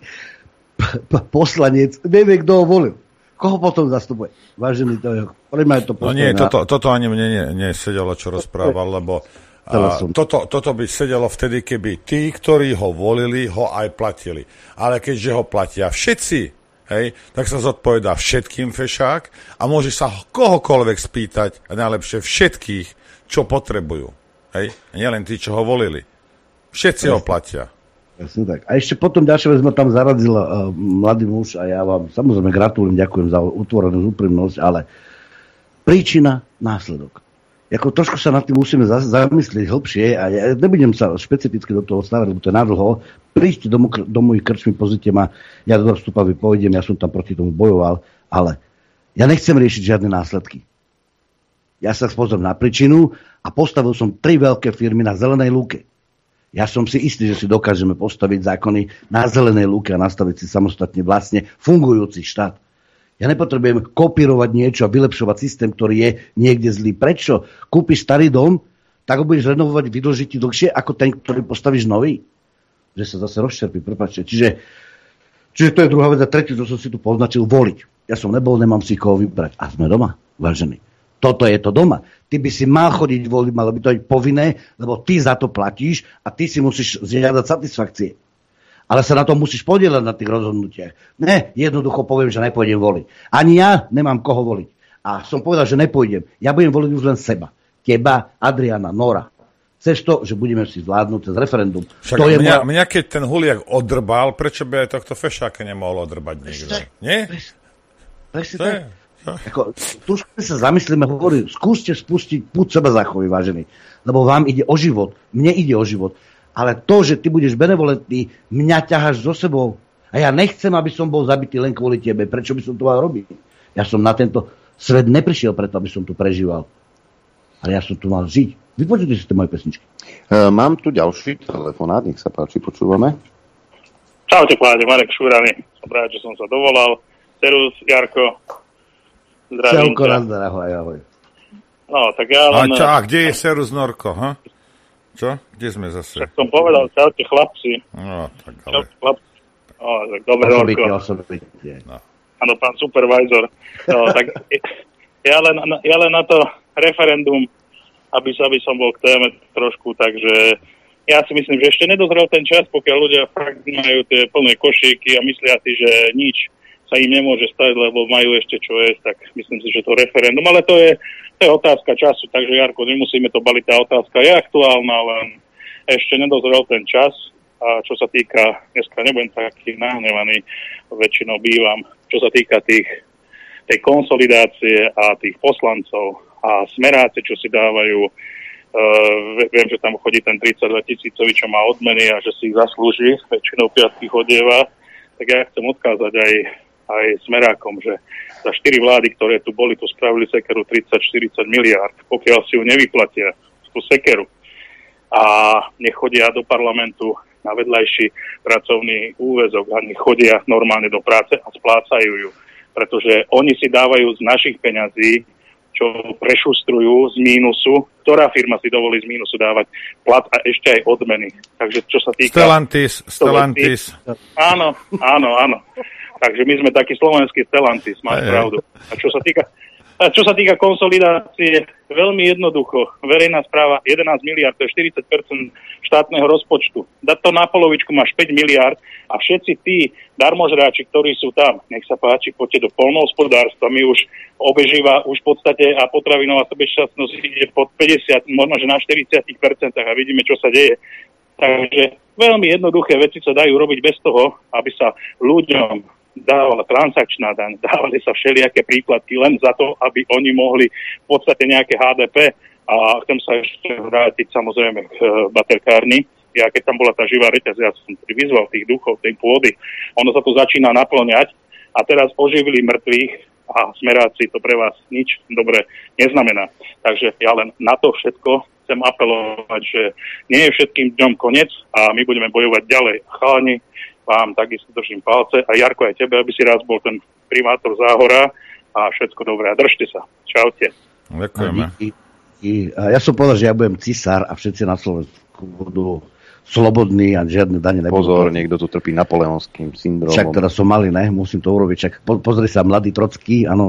p- p- poslanec, nevie, kto ho volil. Koho potom zastupuje? Vážený, to je... to no nie, toto, toto ani mne nesedelo, čo rozprával, lebo a, toto, toto by sedelo vtedy, keby tí, ktorí ho volili, ho aj platili. Ale keďže ho platia všetci, hej, tak sa zodpovedá všetkým fešák a môže sa kohokoľvek spýtať, a najlepšie všetkých, čo potrebujú. Hej, nielen tí, čo ho volili. Všetci ho platia. Jasne tak. A ešte potom ďalšia vec ma tam zaradil uh, mladý muž a ja vám samozrejme gratulujem, ďakujem za utvorenú úprimnosť, ale príčina, následok. Jako trošku sa nad tým musíme zamyslieť hlbšie a ja nebudem sa špecificky do toho stavať, lebo to je nadlho. Príďte do, do mojich krčmy, pozrite ma, ja do vstupavy pôjdem, ja som tam proti tomu bojoval, ale ja nechcem riešiť žiadne následky. Ja sa pozriem na príčinu a postavil som tri veľké firmy na zelenej lúke. Ja som si istý, že si dokážeme postaviť zákony na zelenej lúke a nastaviť si samostatne vlastne fungujúci štát. Ja nepotrebujem kopírovať niečo a vylepšovať systém, ktorý je niekde zlý. Prečo? Kúpiš starý dom, tak ho budeš renovovať, vydlžiť ti dlhšie ako ten, ktorý postavíš nový. Že sa zase rozčerpí, prepáčte. Čiže, čiže to je druhá vec. A tretiu, čo som si tu poznačil, voliť. Ja som nebol, nemám si koho vybrať. A sme doma, vážení. Toto je to doma. Ty by si mal chodiť voliť, malo by to byť povinné, lebo ty za to platíš a ty si musíš žiadať satisfakcie. Ale sa na to musíš podieľať na tých rozhodnutiach. Ne, jednoducho poviem, že nepôjdem voliť. Ani ja nemám koho voliť. A som povedal, že nepôjdem. Ja budem voliť už len seba. Teba, Adriana, Nora. Cez to, že budeme si zvládnuť cez referendum. Však to je mňa, moja... mňa keď ten Huliak odrbal, prečo by aj tohto fešáka nemohol odrbať nikto? Nie? Presne tak. Ako, tu sa zamyslíme, hovorím, skúste spustiť púd seba záchovy, vážený. Lebo vám ide o život, mne ide o život. Ale to, že ty budeš benevolentný, mňa ťaháš so sebou. A ja nechcem, aby som bol zabitý len kvôli tebe. Prečo by som to mal robiť? Ja som na tento svet neprišiel preto, aby som tu prežíval. Ale ja som tu mal žiť. Vypočujte si tie moje pesničky. Uh, mám tu ďalší telefonát, nech sa páči, počúvame. Čaute, kláde, Marek Šúrany. Som rád, že som sa dovolal. Serus, Jarko. Zdravím Čauko, nazdar, ahoj, ahoj. No, tak ja len... A, čo, a kde je Serus Norko, ha? Čo? Kde sme zase? Tak som povedal, čaute chlapci. No, tak ale... Čaute chlapci. No, tak dobre, Norko. Osobite, no. Áno, pán supervisor. No, tak ja len, ja len na to referendum, aby, aby som bol k téme trošku, takže ja si myslím, že ešte nedozrel ten čas, pokiaľ ľudia fakt majú tie plné košíky a myslia si, že nič sa im nemôže stať, lebo majú ešte čo jesť, tak myslím si, že to referendum, ale to je, to je otázka času, takže Jarko, nemusíme to baliť, tá otázka je aktuálna, len ešte nedozrel ten čas a čo sa týka, dneska nebudem taký nahnevaný, väčšinou bývam, čo sa týka tých, tej konsolidácie a tých poslancov a smeráci, čo si dávajú, uh, viem, že tam chodí ten tridsaťdva tisícovi, čo má odmeny a že si ich zaslúži, väčšinou piatky chodieva, tak ja chcem odkázať aj aj smerákom, že za štyri vlády, ktoré tu boli, tu spravili sekeru tridsať štyridsať miliárd, pokiaľ si ju nevyplatia, tú sekeru, a nechodia do parlamentu na vedľajší pracovný úväzok a chodia normálne do práce a splácajú ju. Pretože oni si dávajú z našich peňazí, čo prešustrujú z mínusu, ktorá firma si dovolí z mínusu dávať plat a ešte aj odmeny. Takže čo sa týka... Stellantis, Stellantis. Áno, áno, áno. Takže my sme takí slovenskí Stellantis, máš pravdu. A čo sa týka... A čo sa týka konsolidácie, veľmi jednoducho. Verejná správa jedenásť miliárd, to je štyridsať percent štátneho rozpočtu. Dať to na polovičku máš päť miliárd a všetci tí darmožráči, ktorí sú tam, nech sa páči, poďte do poľnohospodárstva. My už obežíva už v podstate a potravinová sebestačnosť ide pod päťdesiat, možno že na štyridsať percent a vidíme, čo sa deje. Takže veľmi jednoduché veci sa dajú robiť bez toho, aby sa ľuďom dávala transakčná daň, dávali sa všelijaké príkladky len za to, aby oni mohli v podstate nejaké há dé pé. A chcem sa ešte vrátiť samozrejme k baterkárni. Ja keď tam bola tá živá reťaz, ja som vyzval tých duchov, tej pôdy, ono sa to začína naplňať a teraz oživili mŕtvych a smeráci to pre vás nič dobre neznamená. Takže ja len na to všetko chcem apelovať, že nie je všetkým dňom koniec a my budeme bojovať ďalej. Chalani, vám takisto držím palce a Jarko aj tebe, aby si raz bol ten primátor Záhora a všetko dobré. A držte sa. Čaute. Ďakujeme. Ja som povedal, že ja budem cisár a všetci na Slovensku budú slobodní a žiadne dane nebudú. Pozor, niekto tu trpí napoleonským syndromom. Však teda som malý, ne? Musím to urobiť. Však po, pozri sa, mladý Trocký, áno,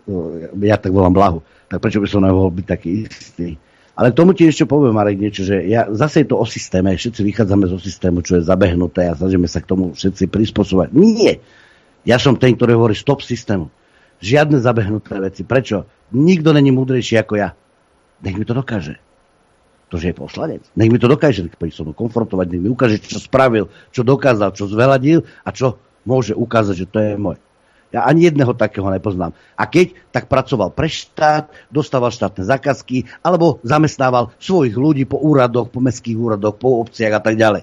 ja tak volám Blahu. Tak prečo by som nemohol byť taký istý? Ale k tomu ti ešte poviem, Marek, niečo, že ja, zase je to o systéme, všetci vychádzame zo systému, čo je zabehnuté a snažíme sa k tomu všetci prispôsobovať. Nie! Ja som ten, ktorý hovorí stop systému. Žiadne zabehnuté veci. Prečo? Nikto není múdrejší ako ja. Nech mi to dokáže. To, že je poslanec. Nech mi to dokáže, nech sa mnou konfrontovať, nech mi ukáže, čo spravil, čo dokázal, čo zveladil a čo môže ukázať, že to je moje. Ja ani jedného takého nepoznám. A keď, tak pracoval pre štát, dostával štátne zákazky, alebo zamestnával svojich ľudí po úradoch, po mestských úradoch, po obciach a tak ďalej.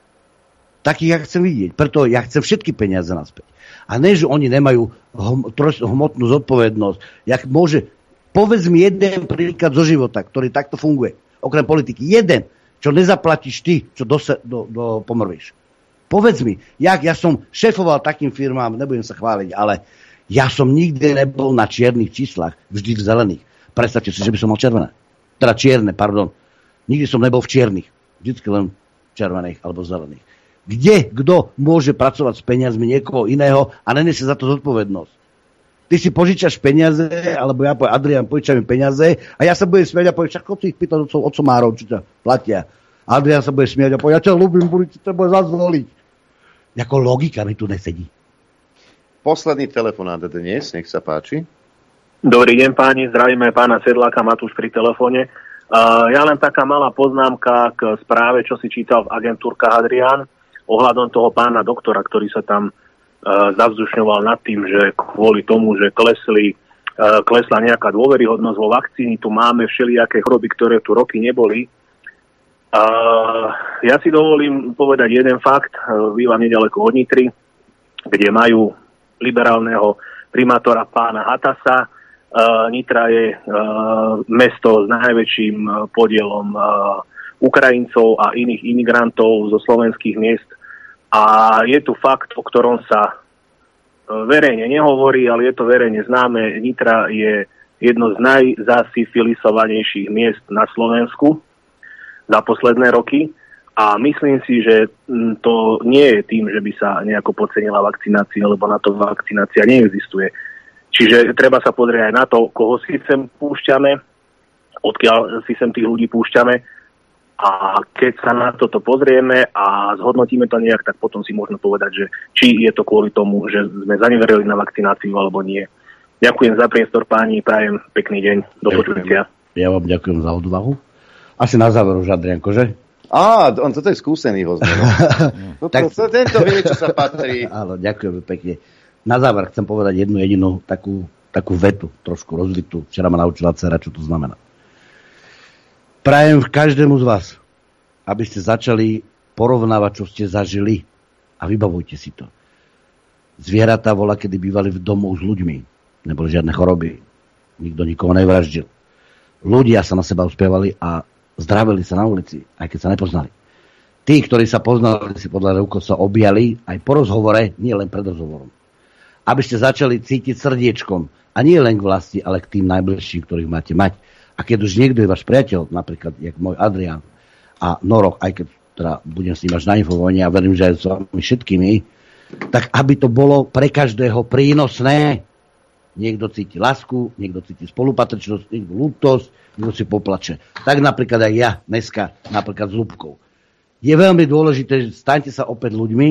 Takých ja chcem vidieť. Preto ja chcem všetky peniaze naspäť. A ne, že oni nemajú hom- hmotnú zodpovednosť. Jak môže, povedz mi jeden príklad zo života, ktorý takto funguje. Okrem politiky. Jeden, čo nezaplatíš ty, čo do, do, do pomrvíš. Povedz mi, jak ja som šéfoval takým firmám, nebudem sa chváliť, ale ja som nikdy nebol na čiernych číslach, vždy v zelených. Predstavte si, že by som mal červené. Teda čierne, pardon. Nikdy som nebol v čiernych. Vždycky len červených alebo zelených. Kde, kto môže pracovať s peniazmi niekoho iného a nenesie za to zodpovednosť? Ty si požičaš peniaze, alebo ja poviem, Adrián, požičaj mi peniaze a ja sa budem smiať a poviem, však si ich pýtať od somárov, či ťa platia. Adrián sa bude smiať a poviem, ja ťa ľúbim, budem ti treba zazvoliť. Jako logika mi tu nesedí. Posledný telefonát dnes, nech sa páči. Dobrý deň páni, zdravíme pána Sedláka, Matúš pri telefóne. Uh, ja len taká malá poznámka k správe, čo si čítal v agentúrkach Adrián, ohľadom toho pána doktora, ktorý sa tam uh, zavzdušňoval nad tým, že kvôli tomu, že klesli, uh, klesla nejaká dôveryhodnosť vo vakcíny, tu máme všelijaké choroby, ktoré tu roky neboli. Uh, ja si dovolím povedať jeden fakt. Uh, bývam nedaleko od Nitry, kde majú liberálneho primátora pána Hatasa. Uh, Nitra je uh, mesto s najväčším uh, podielom uh, Ukrajincov a iných imigrantov zo slovenských miest. A je tu fakt, o ktorom sa uh, verejne nehovorí, ale je to verejne známe. Nitra je jedno z najzasyfilisovanejších miest na Slovensku za posledné roky a myslím si, že to nie je tým, že by sa nejako podcenila vakcinácia, lebo na to vakcinácia neexistuje. Čiže treba sa pozrieť aj na to, koho si sem púšťame, odkiaľ si sem tých ľudí púšťame a keď sa na toto pozrieme a zhodnotíme to nejak, tak potom si môžeme povedať, že či je to kvôli tomu, že sme zaneverili na vakcináciu alebo nie. Ďakujem za priestor páni, prajem pekný deň, do počutia. Ja vám ďakujem za odvahu. Asi na záver už, Adrianko, že? Á, on toto je skúsený host. No. tak... to, tento vie, čo sa patrí. Áno, ďakujem pekne. Na záver chcem povedať jednu jedinú takú, takú vetu, trošku rozvitú. Včera ma naučila dcera, čo to znamená. Prajem každému z vás, aby ste začali porovnávať, čo ste zažili a vybavujte si to. Zvieratá voľa, kedy bývali v domoch s ľuďmi. Neboli žiadne choroby. Nikto nikoho nevraždil. Ľudia sa na seba uspievali a zdravili sa na ulici, aj keď sa nepoznali. tí, ktorí sa poznali, si podľa rukou sa objali aj po rozhovore, nie len pred rozhovorom. Aby ste začali cítiť srdiečkom. A nie len k vlasti, ale k tým najbližším, ktorých máte mať. A keď už niekto je váš priateľ, napríklad, jak môj Adrián a Norok, aj keď teda budem s ním až na Infovojne a verím, že aj s vami všetkými, tak aby to bolo pre každého prínosné. Niekto cíti lásku, niekto cíti spolupatričnosť, niekto ľútosť, niekto si poplače. Tak napríklad aj ja dneska, napríklad s Ľubkou. Je veľmi dôležité, že staňte sa opäť ľuďmi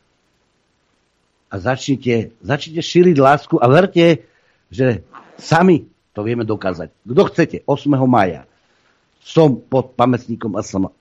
a začnite, začnite šíriť lásku a verte, že sami to vieme dokázať. Kto chcete, osiameho mája som pod pamätníkom es en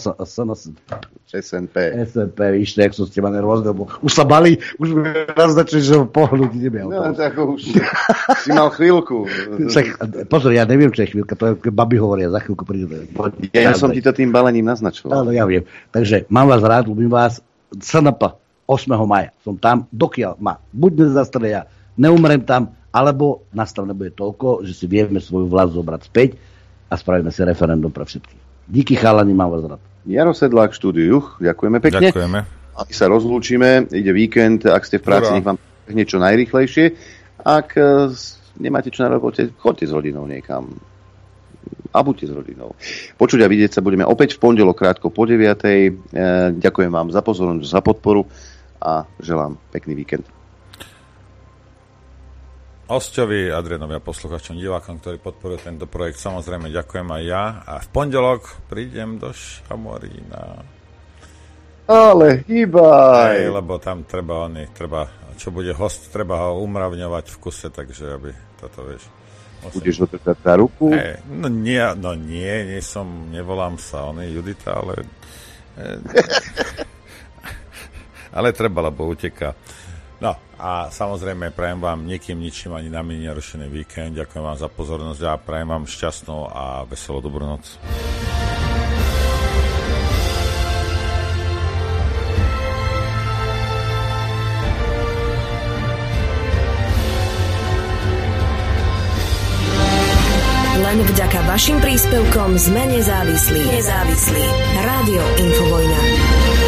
pé, víš, jak som ste ma nervózne, lebo už sa bali, už mi naznačili, že ho pohnúť ideme. No, tak už si mal chvíľku. Pozor, ja neviem, čo je chvíľka, to je, babi hovoria, za chvíľku príde. Ja, ja som ti to tým balením naznačoval. Áno, ja viem. Takže mám vás rád, ľúbim vás, es en pé, osiameho mája som tam, dokiaľ ma buď nezastrelia, neumrem tam, alebo nás tam nebude toľko, že si vieme svoju vlast zobrať späť a spravíme si referendum pre všetkých. Díky chalani, mám vás rád. Jaro Sedlák, štúdiu Juch, ďakujeme pekne. Ďakujeme. A my sa rozlúčime, ide víkend, ak ste v práci, Ura. Nech vám niečo najrýchlejšie. Ak uh, nemáte čo na robote, choďte s rodinou niekam. A buďte s rodinou. Počuť a vidieť sa budeme opäť v pondelok krátko po deviatej. E, ďakujem vám za pozornosť, za podporu a želám pekný víkend. Osťovi, Adrianovi a posluchačom, divákom, ktorí podporujú tento projekt, samozrejme ďakujem aj ja. A v pondelok prídem do Šamorína. Ale hýbaj! Aj, lebo tam treba, oni, treba, čo bude host, treba ho umravňovať v kuse, takže aby toto, vieš. Musím... Budeš ho držať za ruku? Hey, no nie, no nie, nie som, nevolám sa, on je Judita, ale... ale treba, lebo uteká. No a samozrejme prajem vám nikým ničím ani nami nerušený víkend. Ďakujem vám za pozornosť a prajem vám šťastnú a veselú dobrú noc. Len vďaka vašim príspevkom sme nezávislí. Nezávislí. Rádio Infovojna.